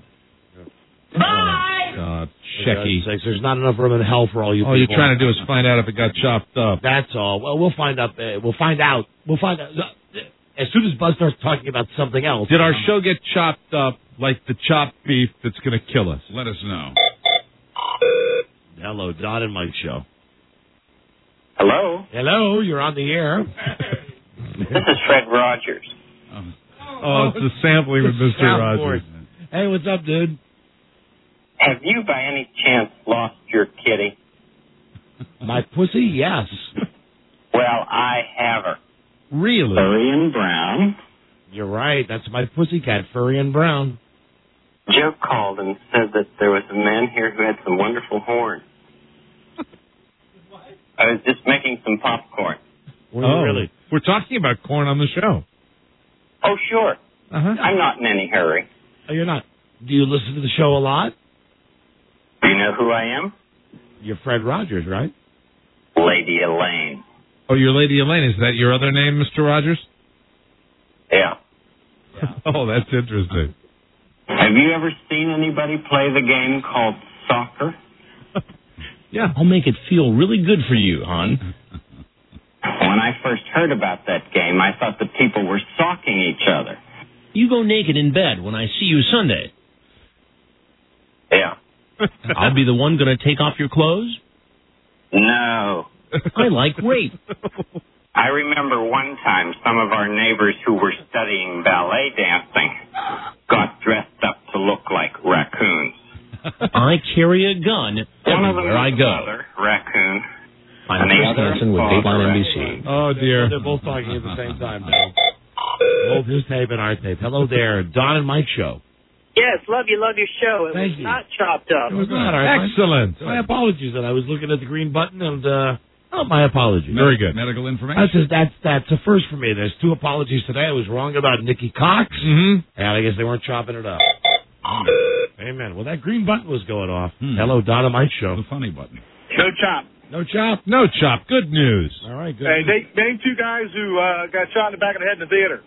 Bye! God, Shecky. There's not enough room in hell for all you people. All you're trying to do is find out if it got chopped up. That's all. Well, we'll find out. We'll find out. As soon as Buzz starts talking about something else. Did our show get chopped up like the chopped beef that's going to kill us? Let us know. Hello, Don and Mike Show. Hello? Hello, you're on the air. This is Fred Rogers. Oh, it's a sampling with Mr. Rogers. Hey, what's up, dude? Have you by any chance lost your kitty? My pussy? Yes. Well, I have her. Really? Furry and brown. You're right. That's my pussycat, Furry and Brown. Joe called and said that there was a man here who had some wonderful horn. I was just making some popcorn. Really? We're talking about corn on the show. Oh, sure. Uh-huh. I'm not in any hurry. Oh, you're not. Do you listen to the show a lot? Do you know who I am? You're Fred Rogers, right? Lady Elaine. Oh, you're Lady Elaine. Is that your other name, Mr. Rogers? Yeah. Oh, that's interesting. Have you ever seen anybody play the game called soccer? Yeah. I'll make it feel really good for you, hon. When I first heard about that game, I thought the people were socking each other. You go naked in bed when I see you Sunday. Yeah. I'll be the one going to take off your clothes? No. I like rape. I remember one time some of our neighbors who were studying ballet dancing got dressed up to look like raccoons. I carry a gun One of them everywhere I was go. Mother, raccoon. I'm Chris Hansen with Dateline NBC. Oh, dear. They're both talking at the same time now. Both his tape and our tape. Hello there, Don and Mike Show. Yes, love your show. It Thank was you. not chopped up. It was not. All right. Excellent. My apologies that I was looking at the green button and, my apologies. Very good. Medical information. That's a first for me. There's 2 apologies today. I was wrong about Nikki Cox, and I guess they weren't chopping it up. Amen. Well, that green button was going off. Hello, Don and Mike Show. The funny button. No chop. No chop. No chop. Good news. All right, good. Hey, name 2 guys who got shot in the back of the head in the theater.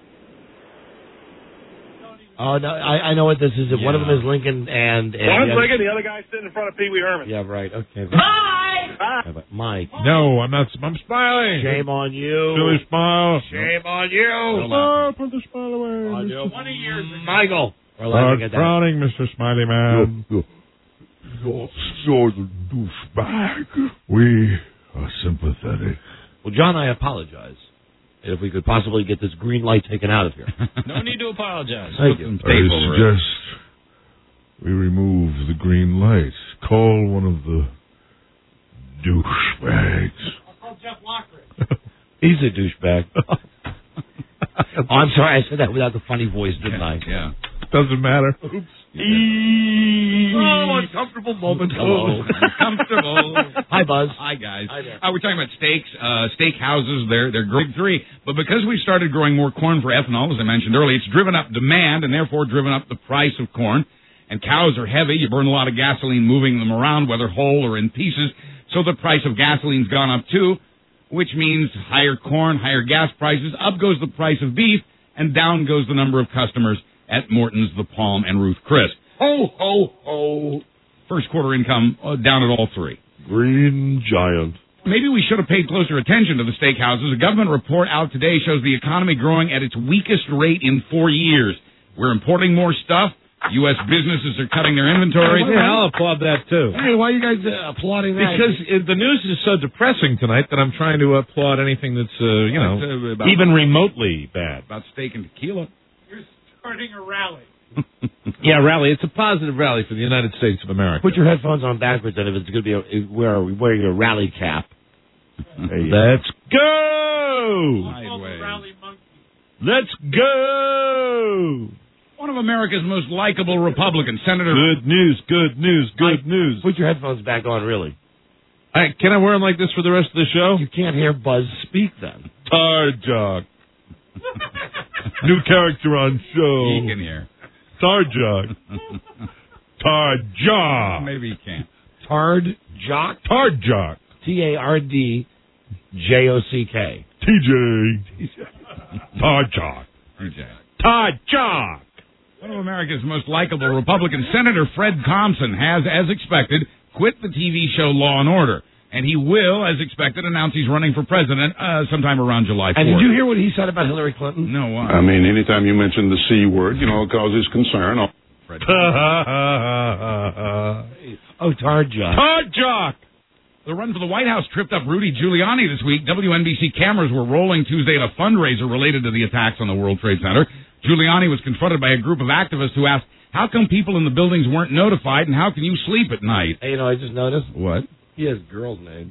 Oh, no, I know what this is. One of them is Lincoln and One's Lincoln, the other guy's sitting in front of Pee Wee Herman. Yeah, right. Okay. Bye! Mike. No, I'm not. I'm smiling. Shame on you. Silly smile. Shame on you. Oh, put the smile away. On you. 20 years ago. Michael. Start frowning, Mr. Smiley Man. You're the douchebag. We are sympathetic. Well, John, I apologize. If we could possibly get this green light taken out of here. No need to apologize. Thank you. I suggest we remove the green light. Call one of the douchebags. I'll call Jeff Lockridge. He's a douchebag. Oh, I'm sorry, I said that without the funny voice, didn't I? Yeah. Doesn't matter. Oops. Oh, uncomfortable moment. Hello. Uncomfortable. Hi, Buzz. Hi, guys. Hi there. We're talking about steaks, steak houses. They're grade 3. But because we started growing more corn for ethanol, as I mentioned earlier, it's driven up demand and therefore driven up the price of corn. And cows are heavy. You burn a lot of gasoline moving them around, whether whole or in pieces. So the price of gasoline's gone up too, which means higher corn, higher gas prices. Up goes the price of beef, and down goes the number of customers at Morton's, The Palm, and Ruth Chris. Ho, ho, ho. First quarter income down at all 3. Green Giant. maybe we should have paid closer attention to the steakhouses. A government report out today shows the economy growing at its weakest rate in 4 years. We're importing more stuff. U.S. businesses are cutting their inventories. Yeah, I'll applaud that, too. Hey, why are you guys applauding that? Because the news is so depressing tonight that I'm trying to applaud anything that's, even remotely bad. About steak and tequila. You're starting a rally. Yeah, rally. It's a positive rally for the United States of America. Put your headphones on backwards, and if it's going to be wearing a rally cap. Let's go! Let's go! One of America's most likable Republicans, Senator... Good news, good news, good news. Put your headphones back on, really. Can I wear them like this for the rest of the show? You can't hear Buzz speak then. Tarjok. New character on show. He can hear. Tarjok. Tarjok. Maybe he can't. Tarjok? Tarjok. T-A-R-D-J-O-C-K. TJ. Tarjok. Tarjok. One of America's most likable Republicans, Senator Fred Thompson, has, as expected, quit the TV show Law and Order. And he will, as expected, announce he's running for president sometime around July 4th. And did you hear what he said about Hillary Clinton? No, why? I mean, anytime you mention the C word, it causes concern. Oh, Tarjok. Tarjok! The run for the White House tripped up Rudy Giuliani this week. WNBC cameras were rolling Tuesday at a fundraiser related to the attacks on the World Trade Center. Giuliani was confronted by a group of activists who asked, how come people in the buildings weren't notified, and how can you sleep at night? Hey, I just noticed. What? He has girls' names.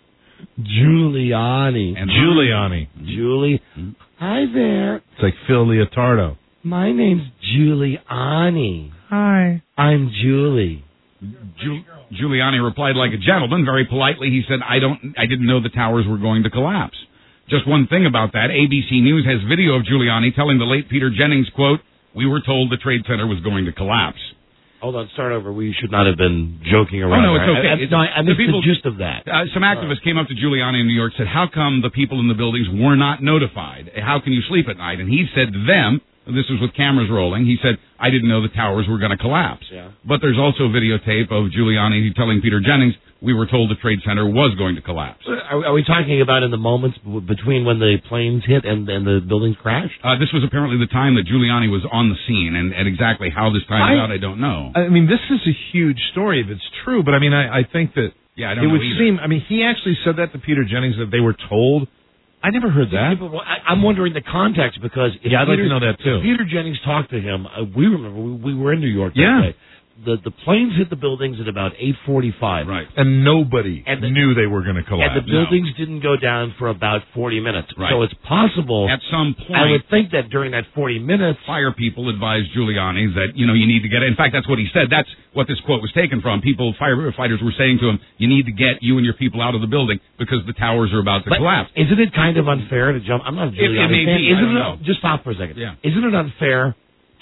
Giuliani. And Giuliani. Julie. Hi there. It's like Phil Leotardo. My name's Giuliani. Hi. I'm Julie. Giuliani replied like a gentleman. Very politely, he said, I didn't know the towers were going to collapse. Just one thing about that, ABC News has video of Giuliani telling the late Peter Jennings, quote, we were told the Trade Center was going to collapse. Hold on, start over. We should not have been joking around. Oh, no, it's okay. I missed the gist of that. Some activists came up to Giuliani in New York and said, how come the people in the buildings were not notified? How can you sleep at night? And he said to them, this was with cameras rolling, he said, I didn't know the towers were going to collapse. Yeah. But there's also videotape of Giuliani telling Peter Jennings, we were told the Trade Center was going to collapse. Are we talking about in the moments between when the planes hit and the buildings crashed? This was apparently the time that Giuliani was on the scene, and exactly how this timed out, I don't know. I mean, this is a huge story if it's true, but I mean, I think that I don't know would seem, I mean, he actually said that to Peter Jennings, that they were told. I never heard that. I'm wondering the context, because I'd like to know that too. Peter Jennings talked to him. We remember we were in New York that day. The planes hit the buildings at about 8:45. Right. And nobody knew they were going to collapse. And the buildings didn't go down for about 40 minutes. Right. So it's possible. At some point, I would think that during that 40 minutes, fire people advised Giuliani that, you need to get it. In fact, that's what he said. That's what this quote was taken from. Firefighters were saying to him, you need to get you and your people out of the building because the towers are about to collapse. Isn't it kind of unfair to jump? I'm not a Giuliani fan. Just stop for a second. Yeah. Isn't it unfair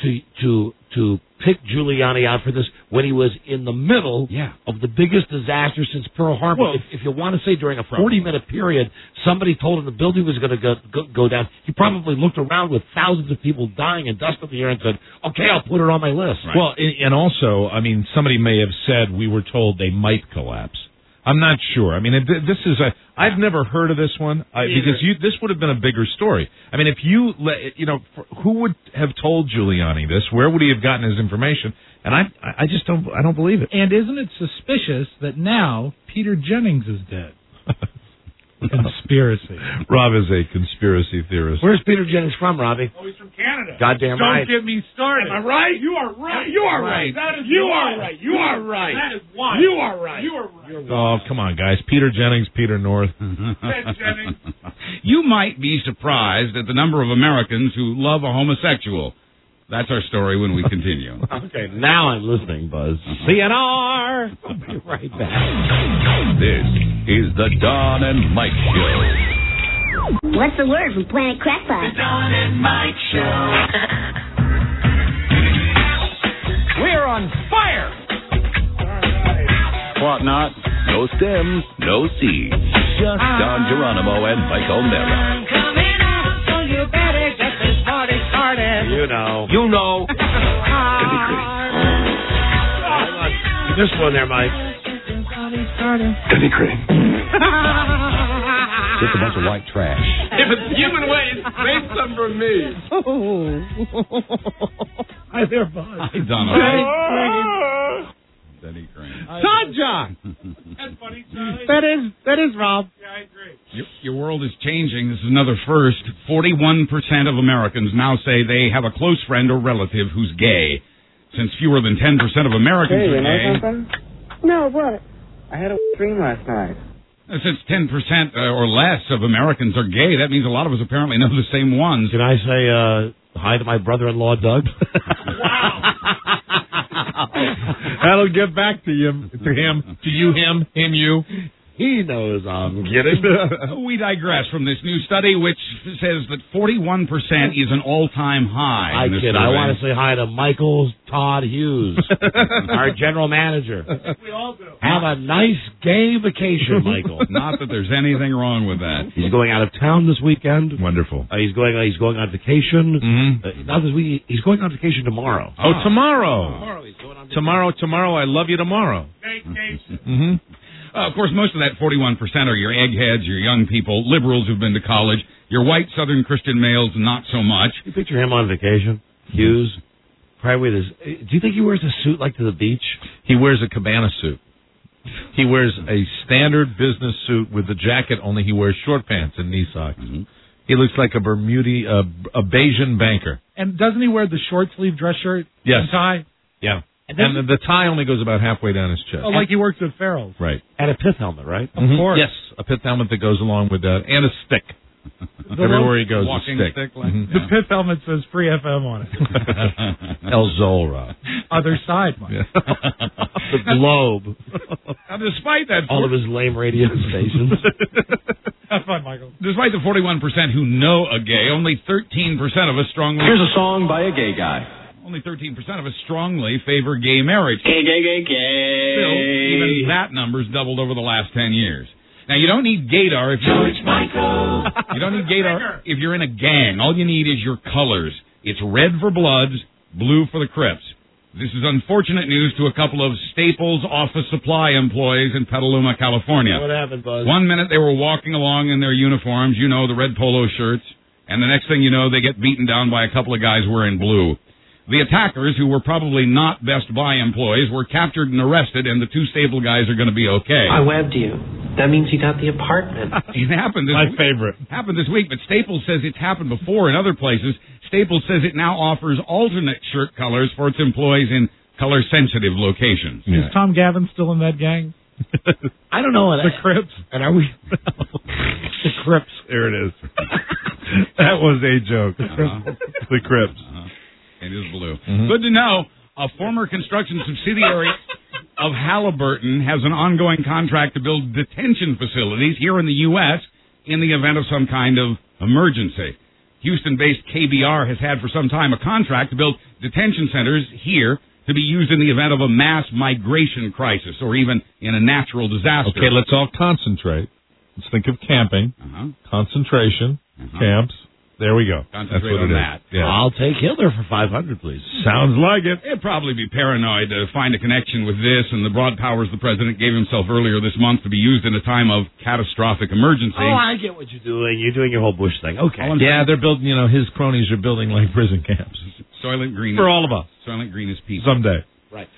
to pick Giuliani out for this when he was in the middle of the biggest disaster since Pearl Harbor? Well, if you want to say during a 40-minute period, somebody told him the building was going to go down, he probably looked around with thousands of people dying and dust in the air and said, okay, I'll put it on my list. Right. Well, and also, I mean, somebody may have said we were told they might collapse. I'm not sure. I mean, this is I've never heard of this one because this would have been a bigger story. I mean, if who would have told Giuliani this? Where would he have gotten his information? And I just don't believe it. And isn't it suspicious that now Peter Jennings is dead? Conspiracy. Rob is a conspiracy theorist. Where's Peter Jennings from, Robbie? Oh, he's from Canada. Goddamn right. Don't get me started. Am I right? You are right. You are right. That is you why. are right. You are right. That is why. You are right. You are right. Oh, come on, guys. Peter Jennings, Peter North. Ted Jennings. You might be surprised at the number of Americans who love a homosexual. That's our story when we continue. Okay, now I'm listening, Buzz. CNR! I'll be right back. This is the Don and Mike Show. What's the word from Planet Crackpot? The Don and Mike Show. We're on fire! What not? No stems, no seeds. Just Don Geronimo and Mike O'Meara. I'm coming out, so you better get this party started. You know. You missed one there, Mike. Debbie Crane. Just a bunch of white trash. If it's human waste, save some for me. Hi there, Bud. Hi, Donald. Denny Crane. Todd John. That's funny, Charlie. That is Rob. Yeah, I agree. Your world is changing. This is another first. 41% of Americans now say they have a close friend or relative who's gay. Since fewer than 10% of Americans are gay. Something? No, what? I had a dream last night. Since 10% or less of Americans are gay, that means a lot of us apparently know the same ones. Can I say hi to my brother-in-law, Doug? That'll get back to you, to you, him, you. He knows I'm kidding. We digress from this new study, which says that 41% is an all-time high. I kid. I want to say hi to Michael Todd Hughes, our general manager. We all do. Have a nice gay vacation, Michael. Not that there's anything wrong with that. He's going out of town this weekend. Wonderful. He's going on vacation. Mm-hmm. Not this week. He's going on vacation tomorrow. Oh, tomorrow. Tomorrow he's going on vacation. Tomorrow. I love you tomorrow. Vacation. Mm-hmm. Of course, most of that 41% are your eggheads, your young people, liberals who've been to college, your white Southern Christian males, not so much. You picture him on vacation, Hughes. Probably with his. Do you think he wears a suit like to the beach? He wears a cabana suit. He wears a standard business suit with the jacket, only he wears short pants and knee socks. Mm-hmm. He looks like a Bayesian banker. And doesn't he wear the short sleeve dress shirt and tie? Yeah. And the tie only goes about halfway down his chest. Oh, like he works at Farrell's. Right. And a pith helmet, right? Of course. Yes, a pith helmet that goes along with that, and a stick. Everywhere he goes, walking a stick. The pith helmet says Free FM on it. El Zolra. Other side, Mike. Yeah. The Globe. Now, despite that, all of his lame radio stations. Have fun, Michael. Despite the 41% who know a gay, only 13% of us strongly. Here's a song by a gay guy. Only 13% of us strongly favor gay marriage. Gay, gay, gay, gay. Still, even that number's doubled over the last 10 years. Now, you don't need gaydar if you're... George Michael. You don't need gaydar if you're in a gang. All you need is your colors. It's red for Bloods, blue for the Crips. This is unfortunate news to a couple of Staples office supply employees in Petaluma, California. What happened, Buzz? 1 minute they were walking along in their uniforms, you know, the red polo shirts, and the next thing you know, they get beaten down by a couple of guys wearing blue. The attackers, who were probably not Best Buy employees, were captured and arrested, and the two Staples guys are going to be okay. I webbed you. That means you got the apartment. It happened this My favorite. Happened this week, but Staples says it's happened before in other places. Staples says it now offers alternate shirt colors for its employees in color-sensitive locations. Is Tom Gavin still in that gang? I don't know. The Crips. And are we... The Crips. There it is. That was a joke. The Crips. It is blue. Mm-hmm. Good to know. A former construction subsidiary of Halliburton has an ongoing contract to build detention facilities here in the U.S. in the event of some kind of emergency. Houston-based KBR has had for some time a contract to build detention centers here to be used in the event of a mass migration crisis or even in a natural disaster. Okay, let's all concentrate. Let's think of camping, concentration, camps. There we go. Concentrate on that. Yeah. I'll take Hitler for 500, please. Sounds like it. It'd probably be paranoid to find a connection with this and the broad powers the president gave himself earlier this month to be used in a time of catastrophic emergency. Oh, I get what you're doing. You're doing your whole Bush thing. Okay. Yeah, they're building, his cronies are building like prison camps. Soylent Green. For all of us. Soylent Green is peace. Someday. Right.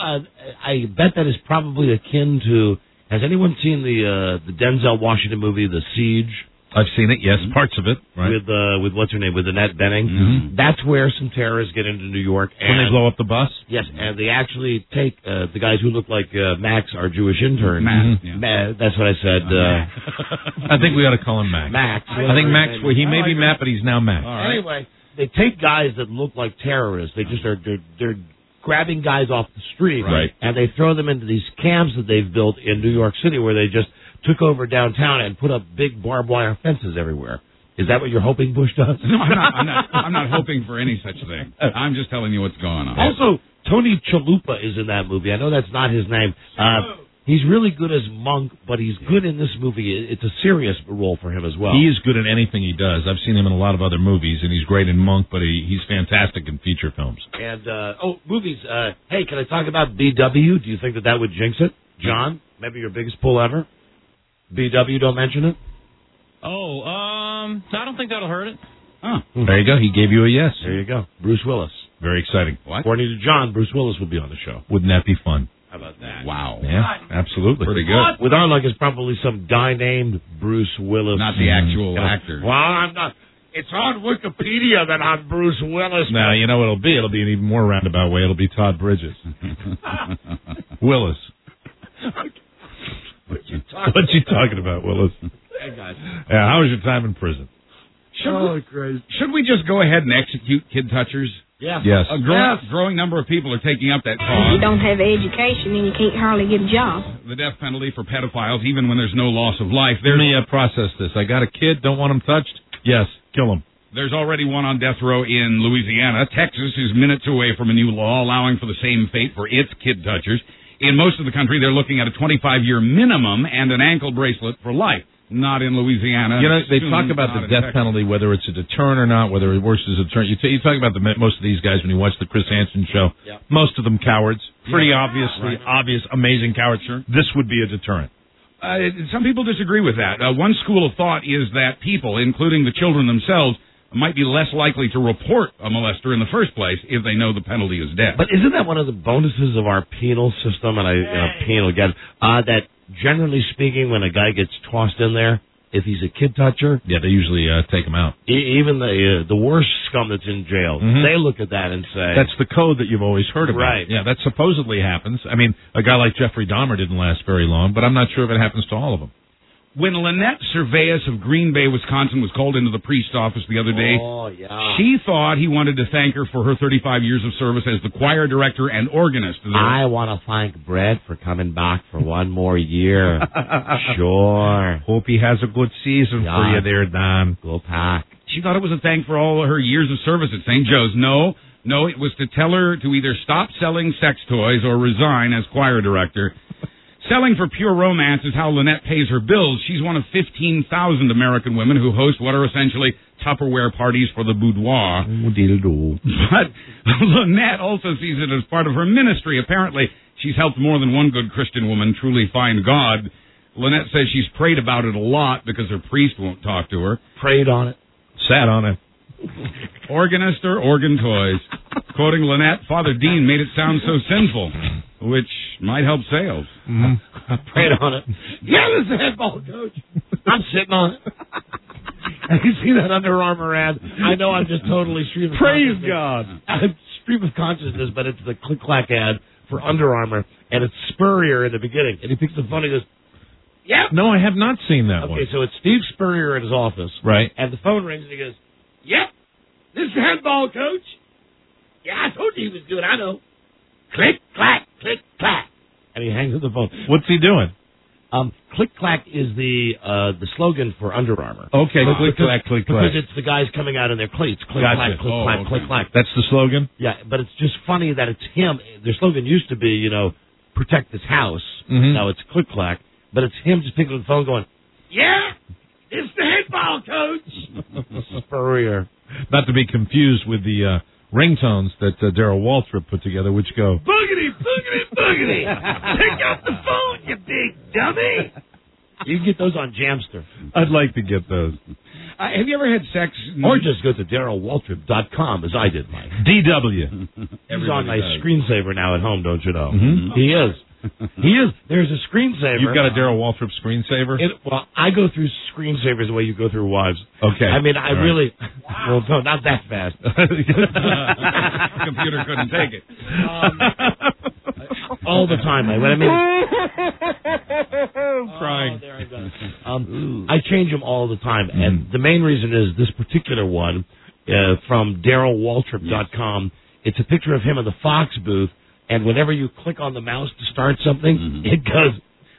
I bet that is probably akin to, has anyone seen the Denzel Washington movie, The Siege? I've seen it, yes, parts of it, right? With what's her name, with Annette Bening. Mm-hmm. That's where some terrorists get into New York. When they blow up the bus? Yes, and they actually take the guys who look like Max, our Jewish intern. That's what I said. I think we ought to call him Max. Max. I think Max, he may be Matt, but he's now Max. Right. Anyway, they take guys that look like terrorists. They just they're grabbing guys off the street, right, and they throw them into these camps that they've built in New York City where they just took over downtown and put up big barbed wire fences everywhere. Is that what you're hoping Bush does? No, I'm not hoping for any such thing. I'm just telling you what's going on. Also, Tony Chalupa is in that movie. I know that's not his name. He's really good as Monk, but he's good in this movie. It's a serious role for him as well. He is good in anything he does. I've seen him in a lot of other movies, and he's great in Monk, but he's fantastic in feature films. And, movies. Hey, can I talk about BW? Do you think that would jinx it? John, maybe your biggest pull ever? BW, don't mention it? Oh, I don't think that'll hurt it. Oh, there you go. He gave you a yes. There you go. Bruce Willis. Very exciting. What? According to John, Bruce Willis will be on the show. Wouldn't that be fun? How about that? Wow. Yeah, absolutely. Pretty good. With our luck, it's probably some guy named Bruce Willis. Not the actual actor. Well, I'm not. It's on Wikipedia that I'm Bruce Willis. Now, you know what it'll be? It'll be an even more roundabout way. It'll be Todd Bridges. Willis. What you talking about, Willis? Hey, guys. Yeah, how was your time in prison? Should we just go ahead and execute kid touchers? Yeah. Yes. A growing number of people are taking up that If cause. you don't have education, then you can't hardly get a job. The death penalty for pedophiles, even when there's no loss of life. Let me process this. I got a kid, don't want him touched? Yes, kill him. There's already one on death row in Louisiana. Texas is minutes away from a new law allowing for the same fate for its kid touchers. In most of the country, they're looking at a 25-year minimum and an ankle bracelet for life. Not in Louisiana. You know, they talk about the death penalty, whether it's a deterrent or not, whether it works as a deterrent. You talk about most of these guys when you watch the Chris Hansen show. Yeah. Most of them cowards. Pretty obvious, amazing cowards. Sure. This would be a deterrent. Some people disagree with that. One school of thought is that people, including the children themselves, might be less likely to report a molester in the first place if they know the penalty is death. But isn't that one of the bonuses of our penal system? And penal again, that generally speaking, when a guy gets tossed in there, if he's a kid toucher, yeah, they usually take him out. Even the worst scum that's in jail, they look at that and say, that's the code that you've always heard about. Right. Yeah, that supposedly happens. I mean, a guy like Jeffrey Dahmer didn't last very long, but I'm not sure if it happens to all of them. When Lynette Cerveas of Green Bay, Wisconsin, was called into the priest's office the other day, she thought he wanted to thank her for her 35 years of service as the choir director and organist. I want to thank Brett for coming back for one more year. Sure. Hope he has a good season for you there, Don. Go Pack. She thought it was a thank for all her years of service at St. Joe's. No, it was to tell her to either stop selling sex toys or resign as choir director. Selling for pure romance is how Lynette pays her bills. She's one of 15,000 American women who host what are essentially Tupperware parties for the boudoir. But Lynette also sees it as part of her ministry. Apparently, she's helped more than one good Christian woman truly find God. Lynette says she's prayed about it a lot because her priest won't talk to her. Prayed on it. Sat on it. Organist or organ toys. Quoting Lynette, Father Dean made it sound so sinful, which might help sales. Prayed on it. Yeah, this is a headball, coach. I'm sitting on it. Have you seen that Under Armour ad? I know I'm just totally stream of Praise consciousness. God. Stream of consciousness, but it's the click-clack ad for Under Armour, and it's Spurrier in the beginning, and he picks the phone and goes, yep. No, I have not seen that one. Okay, so it's Steve Spurrier in his office. Right. And the phone rings and he goes, yep, this is headball, coach. Yeah, I told you he was good, I know. Click, clack, click, clack. And he hangs up the phone. What's he doing? Click, clack is the slogan for Under Armour. Okay, click, clack, click, clack. Because it's the guys coming out in their cleats. Click, Gotcha. clack, click, clack, click, clack. That's the slogan? Yeah, but it's just funny that it's him. Their slogan used to be, protect this house. Now it's click, clack. But it's him just picking up the phone going, yeah, it's the headball, coach. Spurrier. Not to be confused with the ringtones that Darrell Waltrip put together, which go, boogity, boogity, boogity. Pick up the phone, you big dummy. You can get those on Jamster. I'd like to get those. Have you ever had sex? Or just go to DarrellWaltrip.com, as I did, Mike. DW. He's on my screensaver now at home, don't you know? Mm-hmm. He is. He is. There's a screensaver. You've got a Darrell Waltrip screensaver? Well, I go through screensavers the way you go through wives. Okay. I mean, I really... Well, no, not that fast. Computer couldn't take it. All the time. What I mean... I'm crying. There I go. I change them all the time. And the main reason is this particular one from DarrellWaltrip.com. It's a picture of him in the Fox booth. And whenever you click on the mouse to start something, it goes...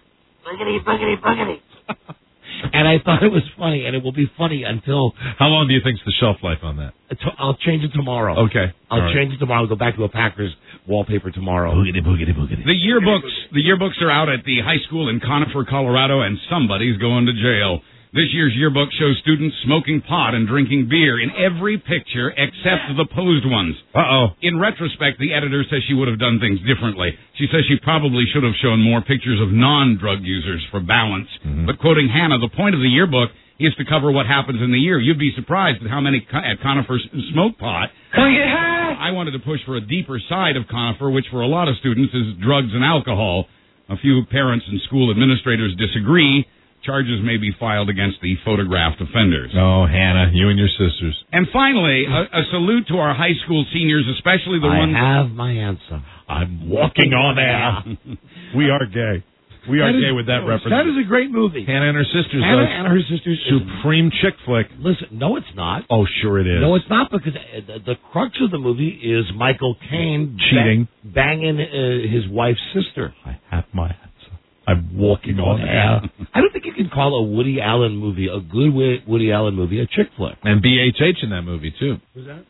And I thought it was funny, and it will be funny until... How long do you think's the shelf life on that? I'll change it tomorrow. Okay. I'll change it tomorrow. I'll go back to a Packers wallpaper tomorrow. Boogity, boogity, boogity. The yearbooks are out at the high school in Conifer, Colorado, and somebody's going to jail. This year's yearbook shows students smoking pot and drinking beer in every picture except the posed ones. Uh-oh. In retrospect, the editor says she would have done things differently. She says she probably should have shown more pictures of non-drug users for balance. But quoting Hannah, the point of the yearbook is to cover what happens in the year. You'd be surprised at how many at Conifer smoke pot. I wanted to push for a deeper side of Conifer, which for a lot of students is drugs and alcohol. A few parents and school administrators disagree. Charges may be filed against the photographed offenders. Oh, Hannah, you and your sisters. And finally, a salute to our high school seniors, especially the ones... I have my answer. I'm walking on air. We are gay. We are gay with that reference. That is a great movie. Hannah and Her Sisters. Hannah and Her Sisters. Supreme chick flick. Listen, no, it's not. Oh, sure it is. No, it's not, because the crux of the movie is Michael Caine cheating, banging his wife's sister. I have my answer. I'm walking on air. I don't think you can call a Woody Allen movie, a good Woody Allen movie, a chick flick. And BHH in that movie, too. Who's that?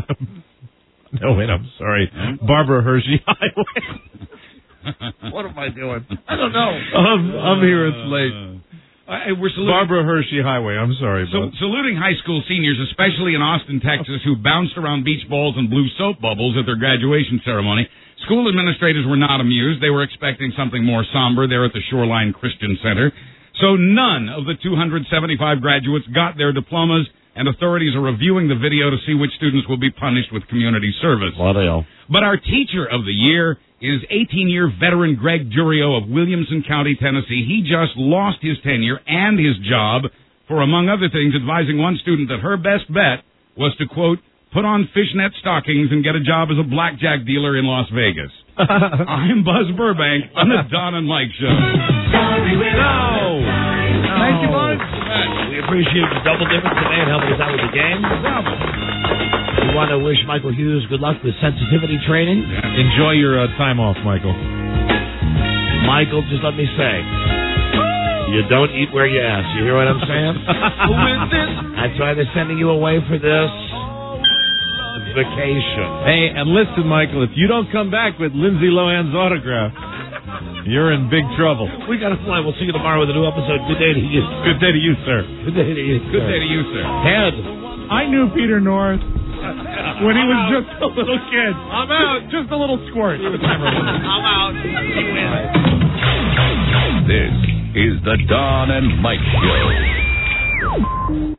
No, wait, I'm sorry. Barbara Hershey Highway. What am I doing? I don't know. I'm here. It's late. We're saluting Barbara Hershey Highway. I'm sorry. Saluting high school seniors, especially in Austin, Texas, who bounced around beach balls and blew soap bubbles at their graduation ceremony. School administrators were not amused. They were expecting something more somber there at the Shoreline Christian Center. So none of the 275 graduates got their diplomas, and authorities are reviewing the video to see which students will be punished with community service. But our teacher of the year is 18-year veteran Greg Durio of Williamson County, Tennessee. He just lost his tenure and his job for, among other things, advising one student that her best bet was to, quote, put on fishnet stockings and get a job as a blackjack dealer in Las Vegas. I'm Buzz Burbank on the Don and Mike Show. Sorry, Thank you, Buzz. We appreciate the double difference today and helping us out with the game. We want to wish Michael Hughes good luck with sensitivity training. Enjoy your time off, Michael. Michael, just let me say, you don't eat where you ask. You hear what I'm saying? That's why they're sending you away for this vacation. Hey, and listen, Michael, if you don't come back with Lindsay Lohan's autograph, you're in big trouble. We got to fly. We'll see you tomorrow with a new episode. Good day to you. Good day to you, sir. Good day to you, sir. Good day to you, sir. Ted. I knew Peter North when he was just a little kid. I'm out. Just a little squirt. I'm out. He wins. This is the Don and Mike Show.